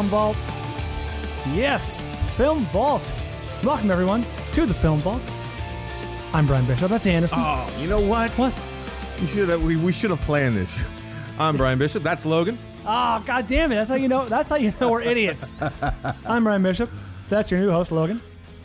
Film Vault. Yes, Film Vault. Welcome, everyone, to the Film Vault. I'm Brian Bishop. That's Anderson. Oh, you know what? What? We should have planned this. I'm Brian Bishop. That's Logan. Oh, God damn it. That's how you know we're idiots. I'm Brian Bishop. That's your new host, Logan.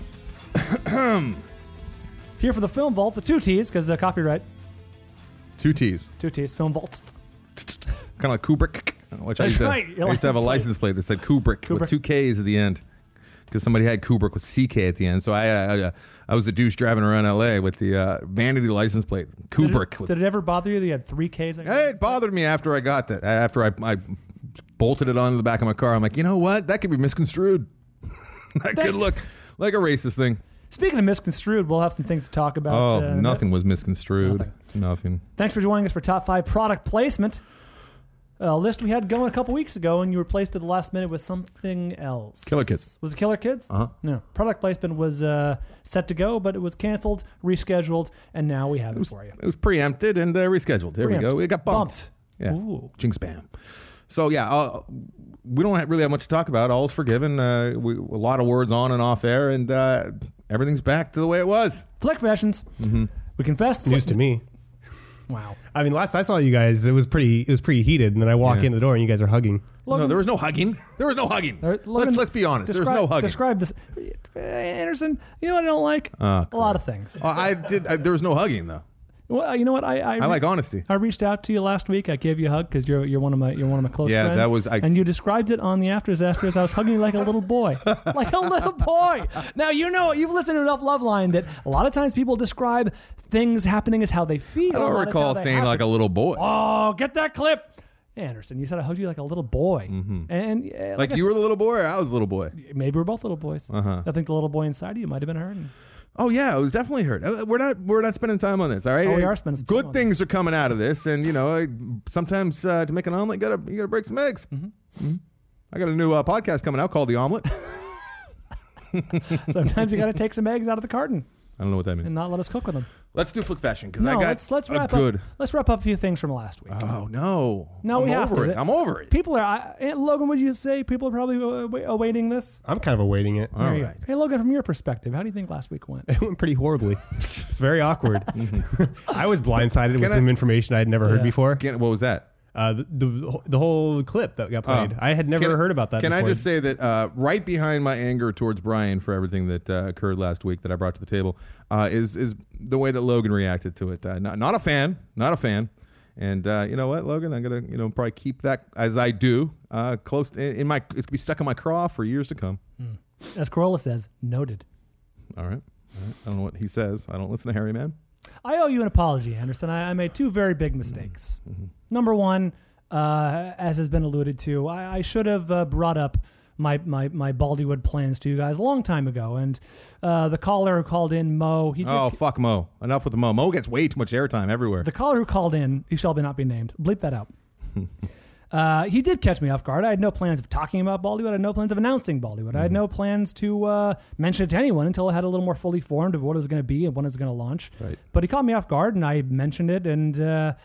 Here for the Film Vault with two T's, because copyright. Two T's. Two T's. Film Vault. Kind of like Kubrick. Which That's I right. used to have a license plate that said Kubrick with two K's at the end. Because somebody had Kubrick with CK at the end. So I was the douche driving around LA with the vanity license plate. Kubrick. Did it ever bother you that you had three K's? It bothered me after I got that. After I bolted it onto the back of my car. I'm like, you know what? That could be misconstrued. That could look like a racist thing. Speaking of misconstrued, we'll have some things to talk about. Oh, nothing was misconstrued. Nothing. Thanks for joining us for Top 5 Product Placement. A list we had going a couple weeks ago, and you replaced it at the last minute with something else. Killer Kids. Was it Killer Kids? Uh-huh. No. Product placement was set to go, but it was canceled, rescheduled, and now we have it for you. It was preempted and rescheduled. There we go. It got bumped. Yeah. Ooh. Jinx bam. So, yeah, we don't really have much to talk about. All's forgiven. A lot of words on and off air, and everything's back to the way it was. Flick Fashions. Mm-hmm. We confessed. News to me. Wow. I mean, last I saw you guys, it was pretty heated, and then I walk in the door and you guys are hugging. Logan, no, there was no hugging. Logan, let's be honest. There was no hugging. Describe this, Anderson. You know what I don't like? A lot of things. There was no hugging though. Well, you know what? I like honesty. I reached out to you last week. I gave you a hug because you're one of my close friends. Yeah, that was. And you described it on the After Disasters as I was hugging you like a little boy, like a little boy. Now you know you've listened to enough Loveline that a lot of times people describe things happening as how they feel. I don't recall saying like a little boy. Oh, get that clip, Anderson. You said I hugged you like a little boy, and like you were the little boy, or I was the little boy. Maybe we're both little boys. Uh-huh. I think the little boy inside of you might have been hurting. Oh yeah, it was definitely hurt. We're not spending time on this, all right? Oh, we are spending some time good on things are coming out of this, and sometimes to make an omelet, you gotta break some eggs. Mm-hmm. I got a new podcast coming out called The Omelet. Sometimes you got to take some eggs out of the carton. I don't know what that means. And not let us cook with them. Let's do Flick Fashion because let's wrap up. Let's wrap up a few things from last week. Oh no! We have to. I'm over it. People are. Logan, would you say people are probably awaiting this? I'm kind of awaiting it. All right. Hey, Logan, from your perspective, how do you think last week went? It went pretty horribly. It's very awkward. I was blindsided with some information I had never heard before. What was that? The whole clip that got played. I had never heard about that before. Can I just say that right behind my anger towards Brian for everything that occurred last week that I brought to the table is the way that Logan reacted to it. Not a fan. And you know what, Logan? I'm gonna probably keep that as I do close in my. It's gonna be stuck in my craw for years to come. As Corolla says, noted. All right. I don't know what he says. I don't listen to Harry Man. I owe you an apology, Anderson. I made two very big mistakes. Mm-hmm. Number one, as has been alluded to, I should have brought up my Baldywood plans to you guys a long time ago. And the caller who called in, Mo, fuck Mo. Enough with the Mo. Mo gets way too much airtime everywhere. The caller who called in, he shall not be named. Bleep that out. He did catch me off guard. I had no plans of talking about Baldywood. I had no plans of announcing Baldywood. I had no plans to mention it to anyone until I had a little more fully formed of what it was going to be and when it was going to launch. Right. But he caught me off guard, and I mentioned it, and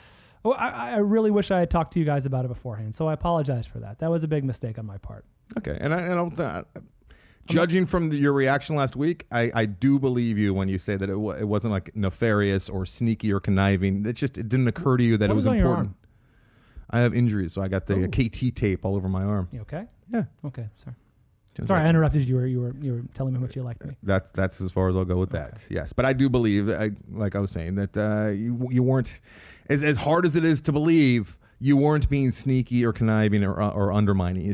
I really wish I had talked to you guys about it beforehand, so I apologize for that. That was a big mistake on my part. Okay, and I don't judging from your reaction last week, I do believe you when you say that it wasn't like nefarious or sneaky or conniving. It didn't occur to you that it was important. Your arm? I have injuries, so I got the KT tape all over my arm. You okay? Yeah. Okay, sorry. Sorry, I interrupted you. You were telling me how much you liked me. That's as far as I'll go with that. Yes, but I do believe, like I was saying, that you weren't as hard as it is to believe. You weren't being sneaky or conniving or undermining.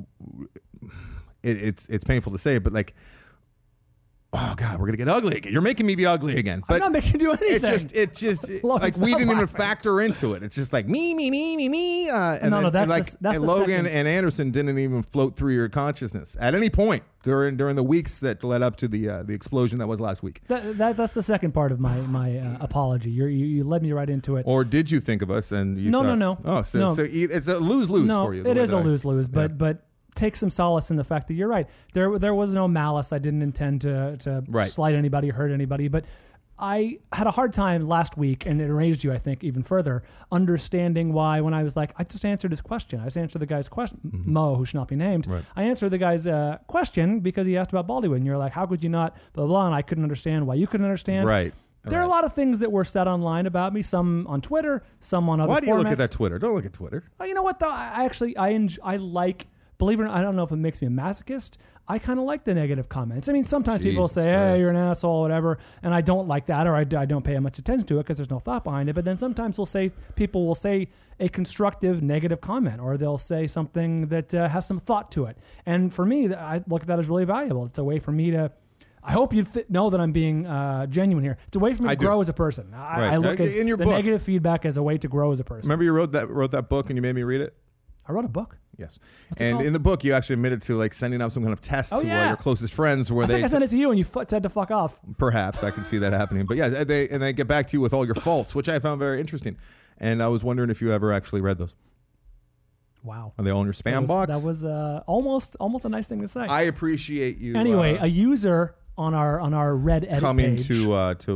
It's painful to say, but like. Oh God, we're gonna get ugly again. You're making me be ugly again. But I'm not making you do anything. It's just like we didn't even factor into it. It's just like me. That's Logan and Anderson didn't even float through your consciousness at any point during the weeks that led up to the explosion that was last week. That's the second part of my apology. You led me right into it. Or did you think of us and you No. Oh, so it's a lose-lose for you. No, it is a lose-lose, but take some solace in the fact that you're right. There was no malice. I didn't intend to slight anybody, hurt anybody, but I had a hard time last week, and it enraged you, I think, even further, understanding why when I was like, I just answered his question. I just answered the guy's question, Mo, who should not be named. Right. I answered the guy's question because he asked about Bollywood, and you're like, how could you not, blah, blah, and I couldn't understand why you couldn't understand. Right. There are a lot of things that were said online about me, some on Twitter, some on other Why do you look formats. at that Twitter? Don't look at Twitter. You know what, though? I like, believe it or not, I don't know if it makes me a masochist. I kind of like the negative comments. I mean, sometimes people Jesus say, Christ. hey, you're an asshole, whatever, and I don't like that, or I don't pay much attention to it because there's no thought behind it. But then sometimes people will say a constructive negative comment, or they'll say something that has some thought to it. And for me, I look at that as really valuable. It's a way for me to, I hope you know that I'm being genuine here. It's a way for me to grow as a person. I look at in your the book, negative feedback as a way to grow as a person. Remember you wrote that book and you made me read it? I wrote a book. Yes. What's it And called? in the book, you actually admitted to like sending out some kind of test to yeah. your closest friends where I think I sent it to you and you said to fuck off. Perhaps I can see that happening. But yeah, they get back to you with all your faults, which I found very interesting. And I was wondering if you ever actually read those. Wow. Are they all in your spam box? That was almost a nice thing to say. I appreciate you. Anyway, a user on our red edit coming page. to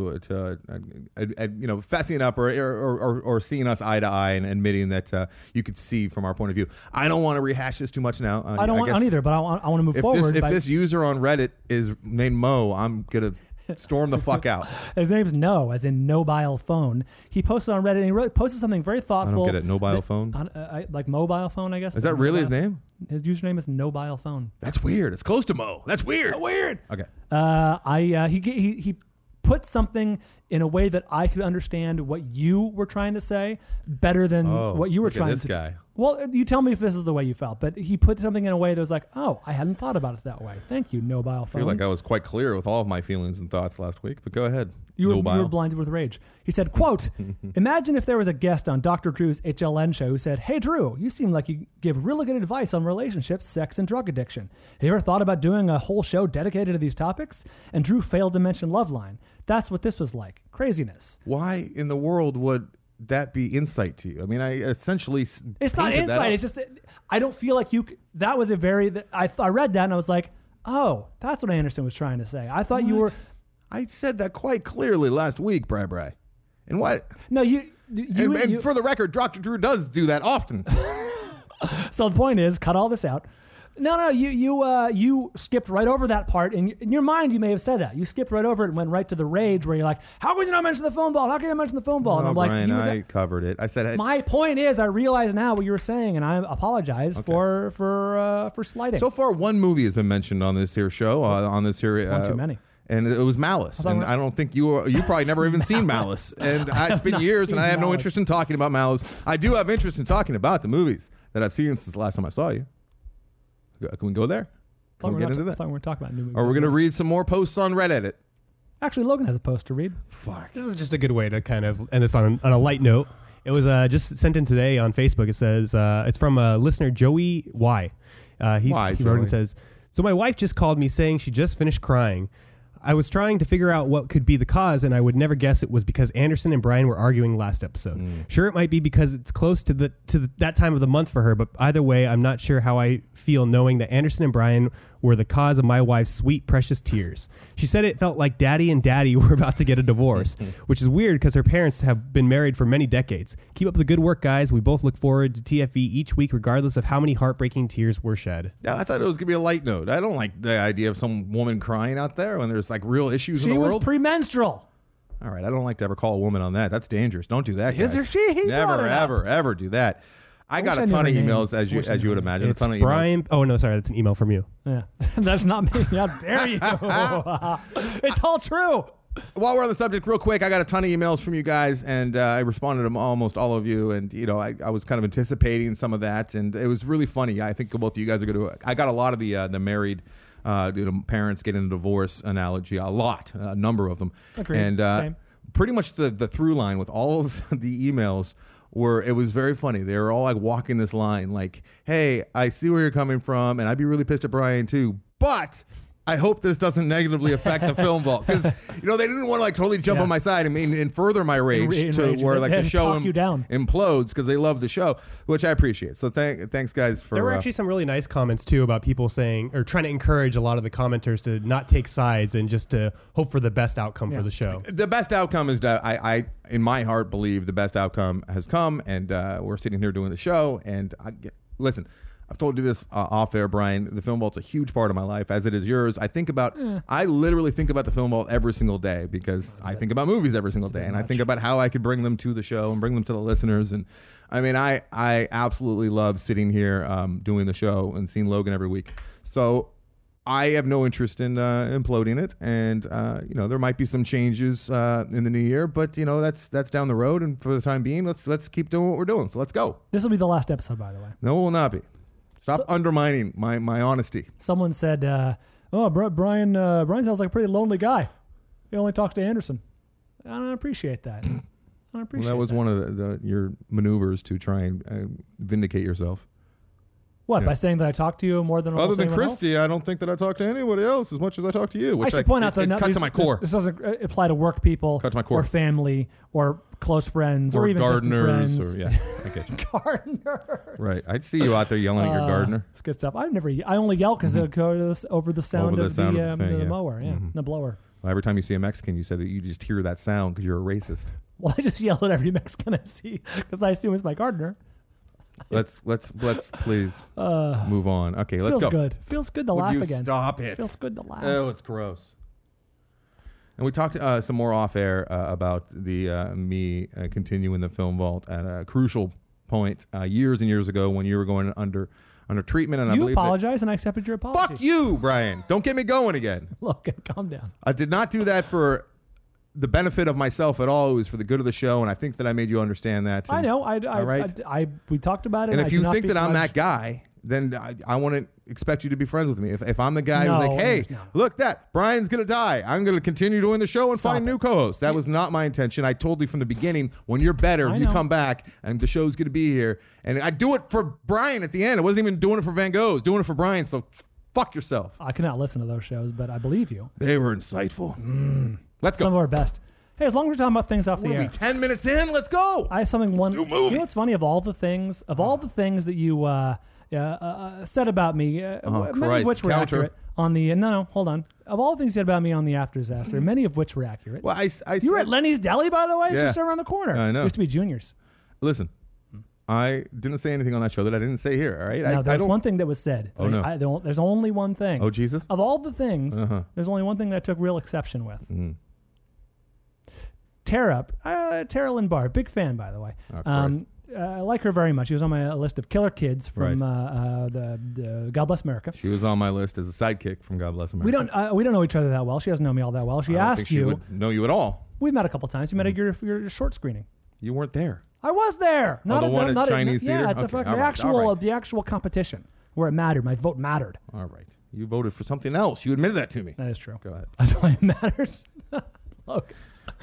fessing up or seeing us eye to eye and admitting that you could see from our point of view. I don't want to rehash this too much now. I don't want either, but I want to move forward. If this user on Reddit is named Mo, I'm gonna storm the fuck out. His name's No, as in nobile phone. He posted on Reddit, and he posted something very thoughtful. I don't get it. Nobile phone? Like mobile phone, I guess. Is that really his name? His username is Nobile Phone. That's weird. It's close to Mo. That's weird. Weird. Okay. He put something in a way that I could understand what you were trying to say better than what you were look at trying this to. guy. Well, you tell me if this is the way you felt, but he put something in a way that was like, oh, I hadn't thought about it that way. Thank you, Nobile I Phone. feel like I was quite clear with all of my feelings and thoughts last week, but go ahead. You were blinded with rage. He said, quote, imagine if there was a guest on Dr. Drew's HLN show who said, hey, Drew, you seem like you give really good advice on relationships, sex, and drug addiction. Have you ever thought about doing a whole show dedicated to these topics? And Drew failed to mention Loveline. That's what this was like. Craziness. Why in the world would that be insight to you? I mean, I essentially It's not painted that insight. up. It's just, I don't feel like you, that was a very, I read that and I was like, oh, that's what Anderson was trying to say. I thought you were. I said that quite clearly last week, Bri. And what? No, you for the record, Dr. Drew does do that often. So the point is, cut all this out. No, you skipped right over that part. In your mind, you may have said that. You skipped right over it and went right to the rage where you're like, how could you not mention the phone ball? How can you mention the phone ball? And I'm like, Brian, I covered it. I said, my point is, I realize now what you were saying, and I apologize for slighting. so far, one movie has been mentioned on this here show. On this here, one too many. And it was Malice. And I don't think you probably never even seen Malice. And it's been years, and I have no Malice. interest in talking about Malice. I do have interest in talking about the movies that I've seen since the last time I saw you. Can we go there? Can we get into that? I thought we were talking about new movies. Or we're going to read some more posts on Reddit. Actually, Logan has a post to read. Fuck. This is just a good way to kind of end this on a light note. It was just sent in today on Facebook. It says, it's from listener Joey Y. He wrote and says, so my wife just called me saying she just finished crying. I was trying to figure out what could be the cause, and I would never guess it was because Anderson and Brian were arguing last episode. Sure, it might be because it's close to that time of the month for her, but either way, I'm not sure how I feel knowing that Anderson and Brian were the cause of my wife's sweet, precious tears. She said it felt like Daddy and Daddy were about to get a divorce, which is weird because her parents have been married for many decades. Keep up the good work, guys. We both look forward to TFE each week, regardless of how many heartbreaking tears were shed. Yeah, I thought it was going to be a light note. I don't like the idea of some woman crying out there when there's like real issues in the world. She was premenstrual. All right, I don't like to ever call a woman on that. That's dangerous. Don't do that, guys. Is there she? He Never, brought it up. ever do that. I got a wish I ton knew of her name. emails, as you would imagine. It's a ton of Brian. emails. Oh, no, sorry. That's an email from you. Yeah, that's not me. How dare you? It's all true. While we're on the subject, real quick, I got a ton of emails from you guys, and I responded to almost all of you. And I was kind of anticipating some of that, and it was really funny. I think both of you guys are going to. I got a lot of the married parents getting a divorce analogy, a number of them. Agreed. And Same. pretty much the through line with all of the emails were, it was very funny. They were all like walking this line, like, "Hey, I see where you're coming from, and I'd be really pissed at Brian too, but I hope this doesn't negatively affect the Film Vault, because they didn't want to like totally jump on my side and further my rage to where like the show implodes because they love the show, which I appreciate. So thanks guys for. There were actually some really nice comments too about people saying or trying to encourage a lot of the commenters to not take sides and just to hope for the best outcome for the show. The best outcome is that I in my heart believe the best outcome has come, and we're sitting here doing the show. And listen. I've told you this off air, Brian. The Film Vault's a huge part of my life, as it is yours. I literally think about the Film Vault every single day because I think about movies every single day, and I think about how I could bring them to the show and bring them to the listeners. And I mean, I absolutely love sitting here doing the show and seeing Logan every week. So I have no interest in imploding it, and there might be some changes in the new year, but that's down the road. And for the time being, let's keep doing what we're doing. So let's go. This will be the last episode, by the way. No, it will not be. Stop undermining my honesty. Someone said, Brian sounds like a pretty lonely guy. He only talks to Anderson. I don't appreciate that. That was one of your maneuvers to try and vindicate yourself. What, by saying that I talk to you more than other than Christy, I don't think that I talk to anybody else as much as I talk to you. Which I should point out that cut to my core. This doesn't apply to work people, cut to my core, or family, or close friends, or even gardeners, distant friends. I get you. Gardeners. Right, I'd see you out there yelling at your gardener. It's good stuff. I only yell because it goes over the sound of the mower, the blower. Well, every time you see a Mexican, you said that you just hear that sound because you're a racist. Well, I just yell at every Mexican I see because I assume it's my gardener. Let's please move on. Okay, let's go. Feels good to laugh again. Stop it. Feels good to laugh. Oh, it's gross. And we talked some more off air about me continuing the Film Vault at a crucial point years and years ago when you were going under treatment. And you apologized, and I accepted your apology. Fuck you, Brian. Don't get me going again. Look, calm down. I did not do that for the benefit of myself at all. It was for the good of the show, and I think that I made you understand that. I know. We talked about it. And if you think that I'm that guy, then I want to expect you to be friends with me. If I'm the guy who's like, hey, look, Brian's going to die. I'm going to continue doing the show and find new co-hosts. That was not my intention. I told you from the beginning, when you're better, you come back, and the show's going to be here. And I do it for Brian at the end. I wasn't even doing it for Van Gogh. I was doing it for Brian, so fuck yourself. I cannot listen to those shows, but I believe you. They were insightful. Let's go. Some of our best. Hey, as long as we're talking about things off the air. We'll be 10 minutes in. Let's go. I have something. Let's do movies. You know what's funny? Of all the things that you said about me, many of which were accurate on the. No, hold on. Of all the things you said about me on the After Disaster, many of which were accurate. Well, you were at Lenny's Deli, by the way. It's just around the corner. I know. It used to be Junior's. Listen, I didn't say anything on that show that I didn't say here. All right. No, there's one thing that was said. Oh no. There's only one thing. Oh Jesus. Of all the things, there's only one thing that I took real exception with. Tara Lynn Barr, big fan, by the way. I like her very much. She was on my list of killer kids from the God Bless America. She was on my list as a sidekick from God Bless America. We don't know each other that well. She doesn't know me all that well. She asked you. She would know you at all. We've met a couple times. You met at your short screening. You weren't there. I was there. Not the one at Chinese Theater. Yeah, the actual competition where it mattered. My vote mattered. All right. You voted for something else. You admitted that to me. That is true. Go ahead. That's why it matters. Okay.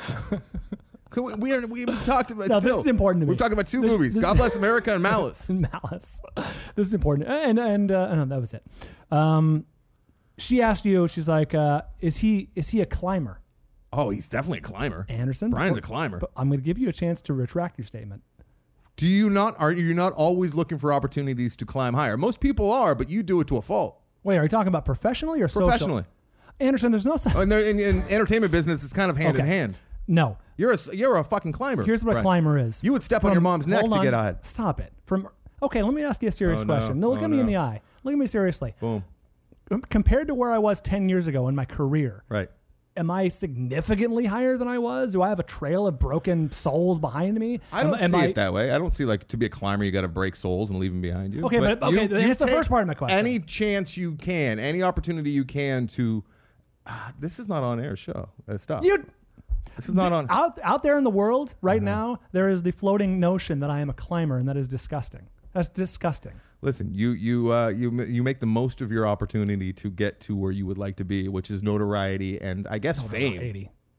We talked about. No, this is important to me. We've talked about two movies: God Bless America and Malice. Malice. This is important, and that was it. She asked you. She's like, "Is he a climber?" Oh, he's definitely a climber. Anderson, Brian's a climber. But I'm going to give you a chance to retract your statement. Are you not always looking for opportunities to climb higher? Most people are, but you do it to a fault. Wait, are you talking about professionally or professionally? Anderson, there's no such. In entertainment business, it's kind of hand in hand. No, you're a fucking climber. Here's what a climber is. You would step on your mom's neck to get ahead. Stop it. Okay, let me ask you a serious question. No, look at me in the eye. Look at me seriously. Boom. Compared to where I was 10 years ago in my career, right? Am I significantly higher than I was? Do I have a trail of broken souls behind me? I don't see it that way. I don't see to be a climber, you got to break souls and leave them behind you. Okay, but that's the first part of my question. Any chance you can, any opportunity you can to. This is not on air show. Stop. This is not on. Out there in the world right now, there is the floating notion that I am a climber, and that is disgusting. That's disgusting. Listen, you make the most of your opportunity to get to where you would like to be, which is notoriety and I guess fame.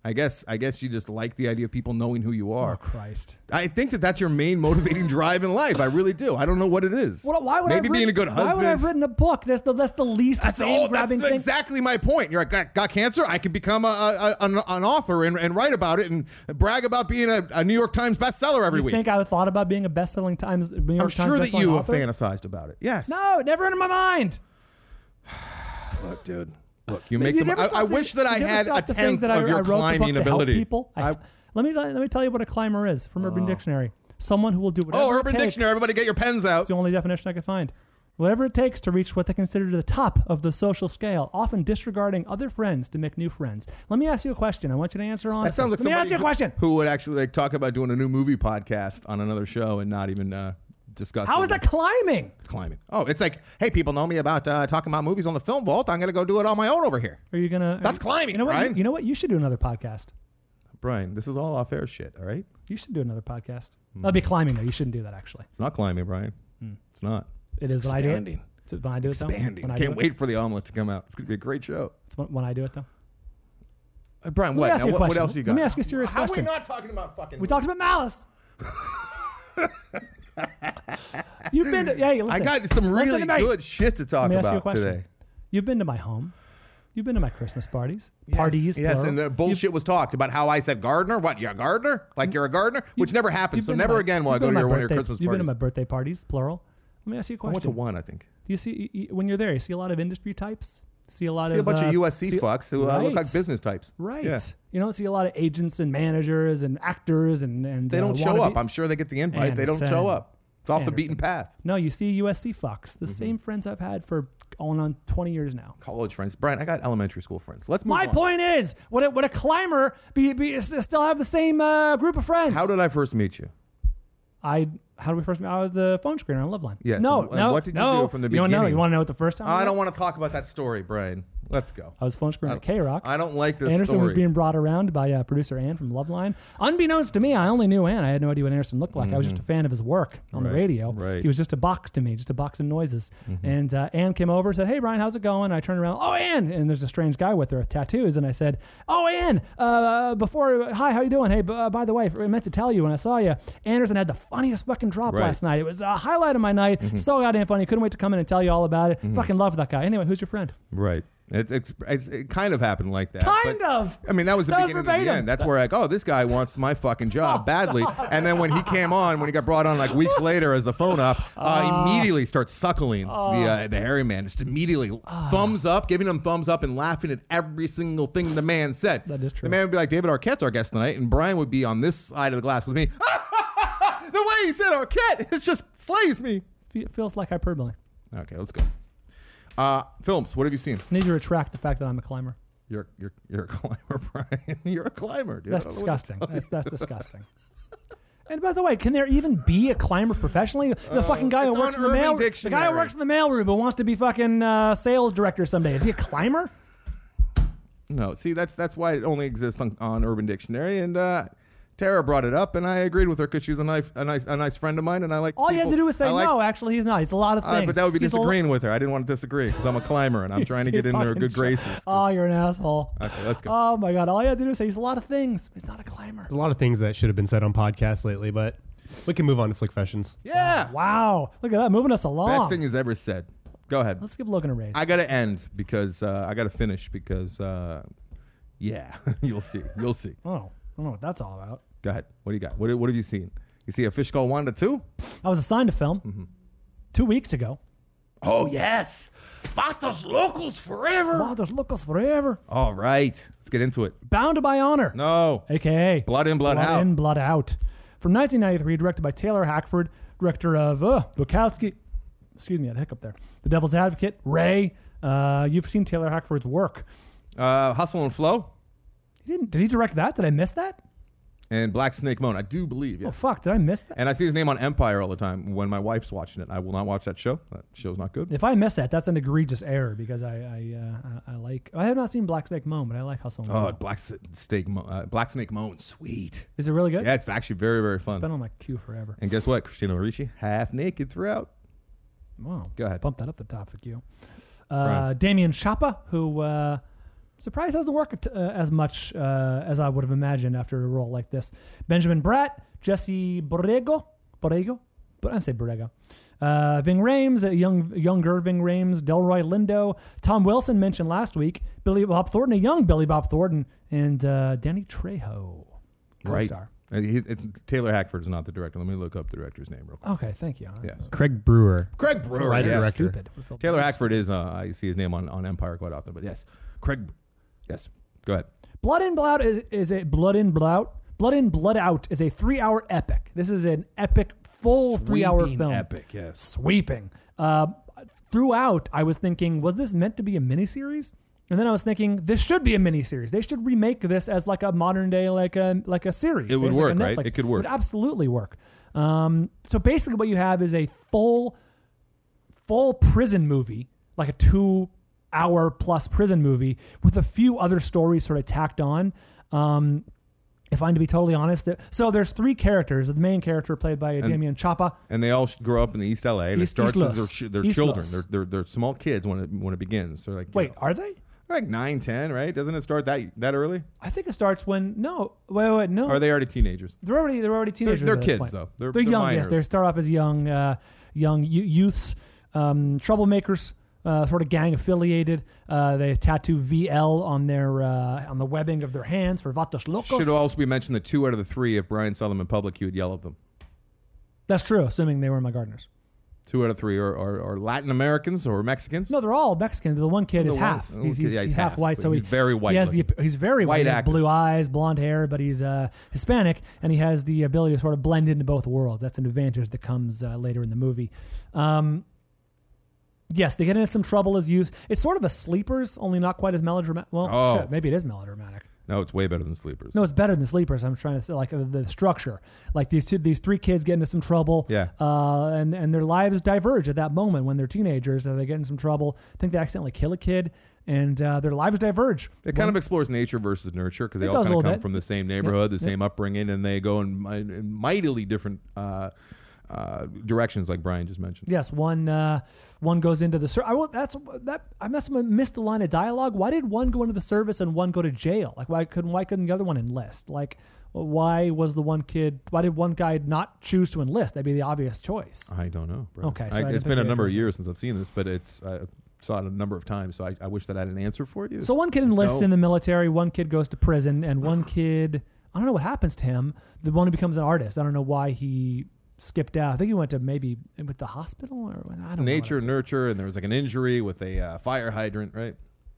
I guess you just like the idea of people knowing who you are. Oh, Christ. I think that's your main motivating drive in life. I really do. I don't know what it is. Well, why would Maybe being a good husband. Why would I have written a book? That's the least fame-grabbing thing. That's exactly my point. You're like, got cancer? I could become an author and write about it and brag about being a New York Times bestseller every week. You think I thought about being a New York Times bestselling I'm sure that you have author? fantasized about it. Yes. No, never entered my mind. Look, dude. Look, you make them. I wish that I had a tenth of your climbing ability. People? Let me tell you what a climber is from Urban Dictionary. Someone who will do whatever it Urban takes. Dictionary. Everybody get your pens out. It's the only definition I could find. Whatever it takes to reach what they consider the top of the social scale, often disregarding other friends to make new friends. Let me ask you a question. I want you to answer honestly. That sounds like Let me ask you a question. Who would actually talk about doing a new movie podcast on another show and not even discuss. How is that climbing? It's climbing. Oh, it's like, hey, people know me about talking about movies on the Film Vault. I'm going to go do it on my own over here. Are you gonna? That's climbing. You know what? Brian? You know what? You should do another podcast. Brian, this is all off-air shit. All right. You should do another podcast. That'd be climbing though. You shouldn't do that actually. It's not climbing, Brian. It's not. It is when I do it. It's when I do it though. Expanding. Can't wait for the omelet to come out. It's going to be a great show. It's when I do it though. Brian, what else you got? Let me ask you a serious question. How are we not talking about fucking? We talked about Malice. You've been to, hey, listen, I got some really good shit to talk about today. You've been to my home. You've been to my Christmas parties. Yes, parties. Yes, plural. and the bullshit was talked about how I said gardener. What, you're a gardener? Like you're a gardener? Which never happened. So never again will I go to one of your Christmas parties. You've been to my birthday parties, plural. Let me ask you a question. I went to one, I think. Do you see, when you're there, you see a lot of industry types? See a bunch of USC fucks who look like business types. Right. Yeah. You don't see a lot of agents and managers and actors and they don't show up. I'm sure they get the invite. They don't show up. It's off the beaten path. No, you see USC fucks. The same friends I've had for going on 20 years now. College friends. Brian, I got elementary school friends. Let's move My on. point is, would a climber still have the same group of friends? How did I first meet you? How did we first meet? I was the phone screener on Loveline. Yes. No. What did you do from the beginning? You want to know what the first time? I don't want to talk about that story, Brian. Let's go. I was phone screener at K-Rock. I don't like this Anderson story. was being brought around by producer Ann from Loveline. Unbeknownst to me, I only knew Ann. I had no idea what Anderson looked like. I was just a fan of his work on the radio. Right. He was just a box to me, just a box of noises. And Ann came over and said, "Hey, Brian, how's it going?" I turned around. "Oh, Ann!" And there's a strange guy with her with tattoos. And I said, "Oh, Ann, hi, how you doing? Hey, by the way, I meant to tell you when I saw you, Anderson had the funniest fucking drop last night. It was a highlight of my night. So goddamn funny. Couldn't wait to come in and tell you all about it. Fucking love that guy. Anyway, who's your friend?" Right. It kind of happened like that. Kind of. I mean, that was the beginning of the end. That's where this guy wants my fucking job badly. And then when he came on, when he got brought on like weeks later as the phone up, immediately starts suckling the hairy man. Just immediately thumbs up, giving him thumbs up and laughing at every single thing the man said. That is true. The man would be like, "David Arquette's our guest tonight," and Brian would be on this side of the glass with me. The way he said Arquette, it just slays me. It feels like hyperbole. Okay, let's go. Films, what have you seen? I need to retract the fact that I'm a climber. You're a climber, Brian. You're a climber, dude. That's disgusting. That's disgusting. And by the way, can there even be a climber professionally? The fucking guy who works in the mail, the guy who works in the mailroom who wants to be fucking sales director someday, is he a climber? No. See, that's why it only exists on Urban Dictionary, and Tara brought it up, and I agreed with her because she was a nice friend of mine, and I like. All you had to do was say no. Actually, he's not. He's a lot of things. But that would be disagreeing with her. I didn't want to disagree because I'm a climber and I'm trying to get in their good graces. Oh, you're an asshole. Okay, let's go. Oh my God! All you had to do was say he's a lot of things. He's not a climber. There's a lot of things that should have been said on podcasts lately, but we can move on to Flickfessions. Yeah. Wow. Look at that, moving us along. Best thing he's ever said. Go ahead. Let's give Logan a raise. I got to end because I got to finish because yeah, you'll see. You'll see. Oh, I don't know what that's all about. Go ahead. What do you got? What have you seen? You see A Fish Called Wanda 2? I was assigned to film 2 weeks ago. Oh, yes. Vatos Locals Forever. Vatos Locals Forever. All right. Let's get into it. Bound by Honor. No. A.K.A. Blood In, Blood Out. Blood In, Blood Out. From 1993, directed by Taylor Hackford, director of Bukowski. Excuse me, I had a hiccup there. The Devil's Advocate, Ray. You've seen Taylor Hackford's work. Hustle and Flow. Did he direct that? Did I miss that? And Black Snake Moan. I do believe, yes. Oh, fuck. Did I miss that? And I see his name on Empire all the time when my wife's watching it. I will not watch that show. That show's not good. If I miss that, that's an egregious error because I have not seen Black Snake Moan, but I like Hustle and Flow. Black Snake Moan. Sweet. Is it really good? Yeah, it's actually very, very fun. It's been on my queue forever. And guess what? Christina Ricci, half naked throughout. Wow. Go ahead. Bump that up the top of the queue. Damien Chapa, who Surprised doesn't work as much as I would have imagined after a role like this. Benjamin Bratt, Jesse Borrego, but I say Borrego. Ving Rhames, younger Ving Rhames, Delroy Lindo, Tom Wilson mentioned last week, Billy Bob Thornton, a young Billy Bob Thornton, and Danny Trejo, co-star. Right. Taylor Hackford is not the director. Let me look up the director's name real quick. Okay, thank you. Yes. Craig Brewer. Writer, director. Stupid. Taylor Hackford is, I see his name on Empire quite often, but yes. Craig, yes. Go ahead. Blood In, Blood Out is a 3-hour epic. This is an epic full 3-hour film. Epic, yes. Sweeping. Throughout, I was thinking, was this meant to be a miniseries? And then I was thinking, this should be a miniseries. They should remake this as like a modern day, like a series. It would work, like right? It could work. It would absolutely work. So basically, what you have is a full prison movie, like a 2-hour plus prison movie with a few other stories sort of tacked on. If I'm to be totally honest, so there's 3 characters. The main character played by Damian Chapa, and they all grow up in East LA. And it starts as their children. Los. They're small kids when it begins. They're like, wait, are they? Like 9, 10, right? Doesn't it start that early? I think it starts when no. Wait, no. Or are they already teenagers? They're already teenagers. They're kids though. They're young. Minors. Yes, they start off as young youths, troublemakers. Sort of gang affiliated. They tattoo VL on their on the webbing of their hands for Vatos Locos. Should also be mentioned that 2 out of the 3, if Brian saw them in public, he would yell at them. That's true, assuming they were my gardeners. 2 out of 3 are Latin Americans or Mexicans. No, they're all Mexican. The one kid is half. He's half white, so he's very white. He's very white. He has actor. blue eyes, blonde hair, but he's Hispanic, and he has the ability to sort of blend into both worlds. That's an advantage that comes later in the movie. Yes, they get into some trouble as youth. It's sort of a Sleepers, only not quite as melodramatic. Well, shit, maybe it is melodramatic. No, it's way better than Sleepers. No, it's better than Sleepers. I'm trying to say, like the structure, like these 3 kids get into some trouble. Yeah. And their lives diverge at that moment when they're teenagers. They get in some trouble. I think they accidentally kill a kid, and their lives diverge. It kind of explores nature versus nurture because they all kind of come from the same neighborhood, the same upbringing, and they go in mightily different directions, like Brian just mentioned. Yes, one goes into the I must have missed a line of dialogue. Why did one go into the service and one go to jail? Like why couldn't the other one enlist? Like why did one guy not choose to enlist? That'd be the obvious choice. I don't know, Brian. Okay, so it's been a number of years since I've seen this, but I saw it a number of times, so I wish that I had an answer for you. So one kid enlists in the military, one kid goes to prison, and one kid, I don't know what happens to him. The one who becomes an artist, I don't know why he skipped out. I think he went to maybe with the hospital or I don't know. Nature, nurture, and there was like an injury with a fire hydrant, right?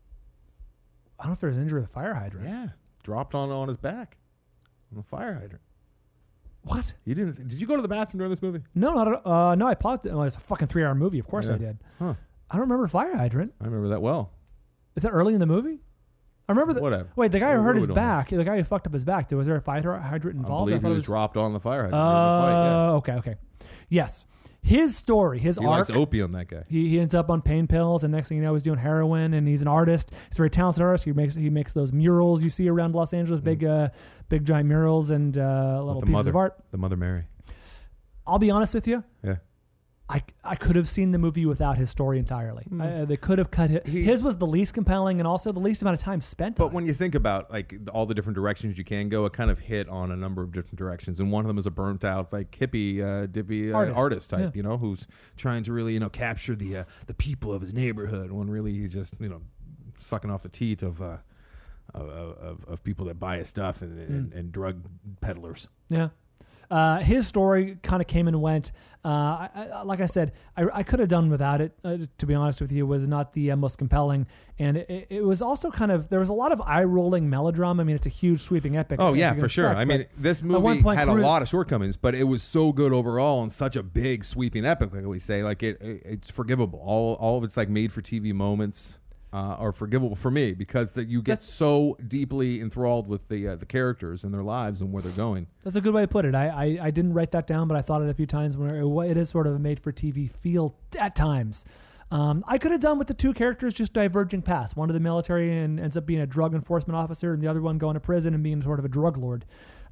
I don't know if there was an injury with a fire hydrant. Yeah, dropped on his back on the fire hydrant. What? You didn't? Did you go to the bathroom during this movie? No, no. I paused it. Oh, it's a fucking 3-hour movie. Of course I did. Huh. I don't remember fire hydrant. I remember that well. Is that early in the movie? I remember that. Whatever. Wait, the guy who hurt his back, the guy who fucked up his back, was there a fire hydrant involved? I believe he was dropped on the fire hydrant. Okay. Yes. His story, his arc. He likes opium, that guy. He ends up on pain pills, and next thing you know, he's doing heroin, and he's an artist. He's a very talented artist. He makes those murals you see around Los Angeles, big giant murals and little pieces of art. The Mother Mary. I'll be honest with you. Yeah. I could have seen the movie without his story entirely. They could have cut it. His was the least compelling and also the least amount of time spent on it. But when you think about like all the different directions you can go, it kind of hit on a number of different directions. And one of them is a burnt out like hippie, dippy artist type, who's trying to really, capture the people of his neighborhood. When really he's just, sucking off the teat of people that buy his stuff and drug peddlers. Yeah. His story kind of came and went. Like I said, I could have done without it. To be honest with you, it was not the most compelling, and it was also there was a lot of eye-rolling melodrama. I mean, it's a huge, sweeping epic. Oh yeah, for sure. I mean, this movie had a lot of shortcomings, but it was so good overall and such a big, sweeping epic. Like we say, like it's forgivable. All of it's like made-for-TV moments. Are forgivable for me because you get so deeply enthralled with the characters and their lives and where they're going. That's a good way to put it. I didn't write that down, but I thought it a few times when it is sort of a made-for-TV feel at times. I could have done with the 2 characters just diverging paths. One of the military and ends up being a drug enforcement officer, and the other one going to prison and being sort of a drug lord.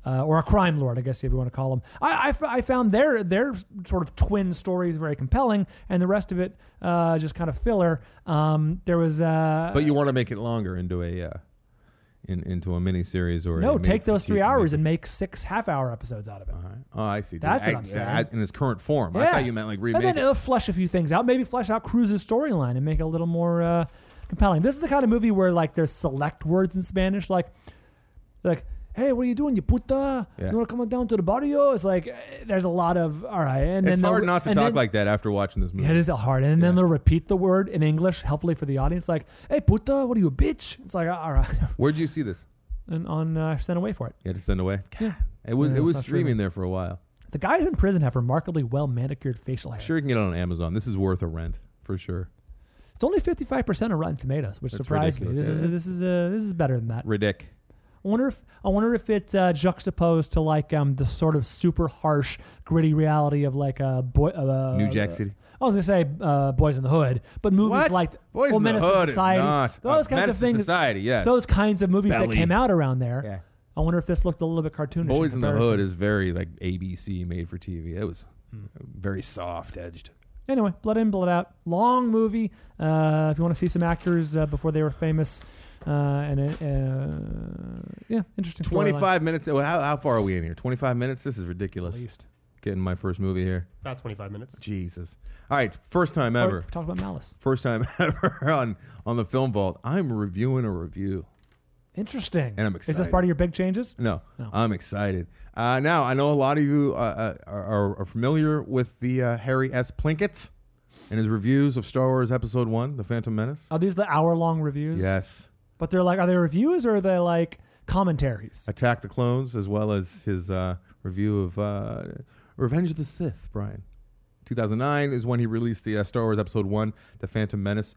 or a crime lord, I guess if you want to call them. I found their sort of twin stories very compelling, and the rest of it just kind of filler. There was, but you want to make it longer into a mini series or no? Take those 3 hours and make 6 half-hour episodes out of it. Oh, I see. That's what I'm saying. In its current form. Yeah. I thought you meant like remake. And then it'll flesh a few things out. Maybe flesh out Cruz's storyline and make it a little more compelling. This is the kind of movie where like there's select words in Spanish, like, hey, what are you doing? You puta? Yeah. You want to come down to the barrio? It's like there's a lot of all right, and it's then hard not to talk like that after watching this movie. It is hard, and then they'll repeat the word in English, hopefully for the audience, like, "Hey, puta, what are you, a bitch?" It's like, all right. Where'd you see this? And on Send Away for it. You had to send away. Yeah, it was streaming there for a while. The guys in prison have remarkably well manicured facial hair. Sure, you can get it on Amazon. This is worth a rent for sure. It's only 55% of Rotten Tomatoes, which That's surprised me. This is better than that. Ridic. I wonder if it's juxtaposed to like the sort of super harsh, gritty reality of like New Jack City. I was gonna say Boys in the Hood, but movies What? like Boys in the Menace Hood to Society, is not. those kinds Menace of things. to Society, yes. Those kinds of movies Belly. that came out around there. Yeah. I wonder if this looked a little bit cartoonish. Boys in the Hood is very like ABC made for TV. It was very soft edged. Anyway, Blood In, Blood Out, long movie. If you want to see some actors before they were famous, interesting. 25 minutes. How far are we in here? 25 minutes. This is ridiculous. At least Getting my first movie here. About 25 minutes. Jesus. All right, first time ever. Talk about Malice. First time ever on the Film Vault. I'm reviewing a review. Interesting. And I'm excited. Is this part of your big changes? No. I'm excited. Now, I know a lot of you are familiar with the Harry S. Plinkett and his reviews of Star Wars Episode 1, The Phantom Menace. Are these the hour-long reviews? Yes. But they're like, are they reviews or are they like commentaries? Attack the Clones, as well as his review of Revenge of the Sith, Brian. 2009 is when he released the Star Wars Episode 1, The Phantom Menace.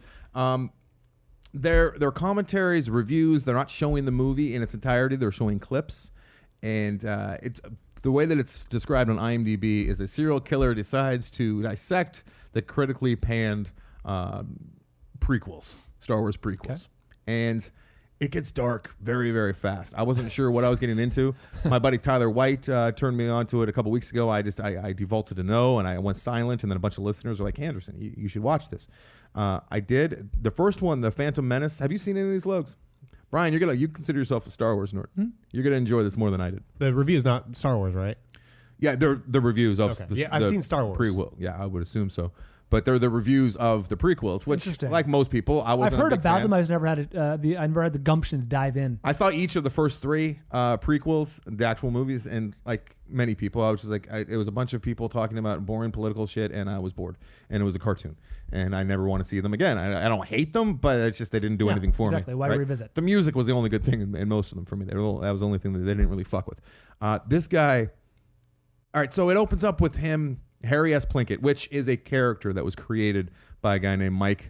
They're commentaries, reviews. They're not showing the movie in its entirety. They're showing clips. And it's the way that it's described on IMDb is a serial killer decides to dissect the critically panned prequels, Star Wars prequels. Okay. And it gets dark very, very fast. I wasn't sure what I was getting into. My buddy Tyler White turned me on to it a couple weeks ago. I defaulted to no, and I went silent, and then a bunch of listeners were like, Anderson, you should watch this. I did. The first one, The Phantom Menace. Have you seen any of these, Logs? Brian, you consider yourself a Star Wars nerd. You're going to enjoy this more than I did. The review is not Star Wars, right? Yeah, they're the reviews of I've seen Star Wars. Prequel. Yeah, I would assume so. But they're the reviews of the prequels, which, like most people, I've heard about them. I've never had I never had the gumption to dive in. I saw each of the first 3 prequels, the actual movies, and like many people, I was just like, it was a bunch of people talking about boring political shit, and I was bored. And it was a cartoon, and I never want to see them again. I don't hate them, but it's just they didn't do anything for me. Exactly. Why revisit? The music was the only good thing in most of them for me. That was the only thing that they didn't really fuck with. This guy. All right, so it opens up with him. Harry S. Plinkett, which is a character that was created by a guy named Mike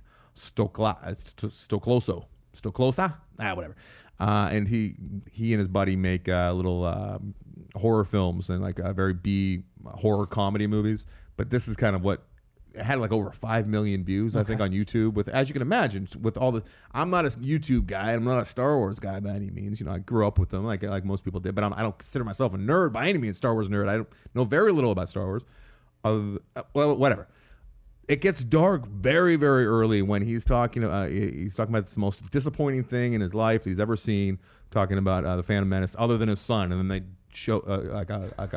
Stoklosa, whatever. And he and his buddy make little horror films and like very B horror comedy movies. But this is kind of what it had like over 5 million views, I think, on YouTube. With, as you can imagine, with all the, I'm not a YouTube guy, I'm not a Star Wars guy by any means. You know, I grew up with them like most people did, but I don't consider myself a nerd by any means. Star Wars nerd. I know very little about Star Wars. Well, whatever. It gets dark very, very early when he's talking about the most disappointing thing in his life he's ever seen, talking about the Phantom Menace, other than his son, and then they show a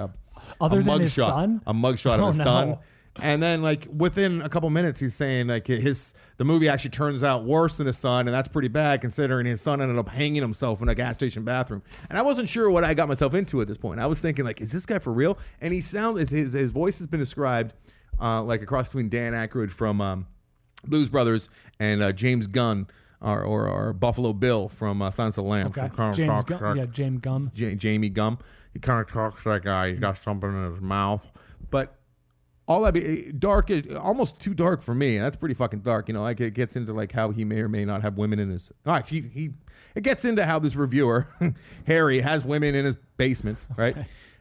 mugshot of his son, and then like within a couple minutes he's saying like the movie actually turns out worse than his son, and that's pretty bad considering his son ended up hanging himself in a gas station bathroom. And I wasn't sure what I got myself into at this point. I was thinking like, is this guy for real? And his voice has been described like a cross between Dan Aykroyd from Blues Brothers and James Gunn or Buffalo Bill from Silence of the Lambs. Okay. James Gumb. Jamie Gumb. He kind of talks like he's got something in his mouth, but. All that be dark, almost too dark for me. And that's pretty fucking dark, you know. Like it gets into like how he may or may not have women in his. It gets into how this reviewer Harry has women in his basement, right?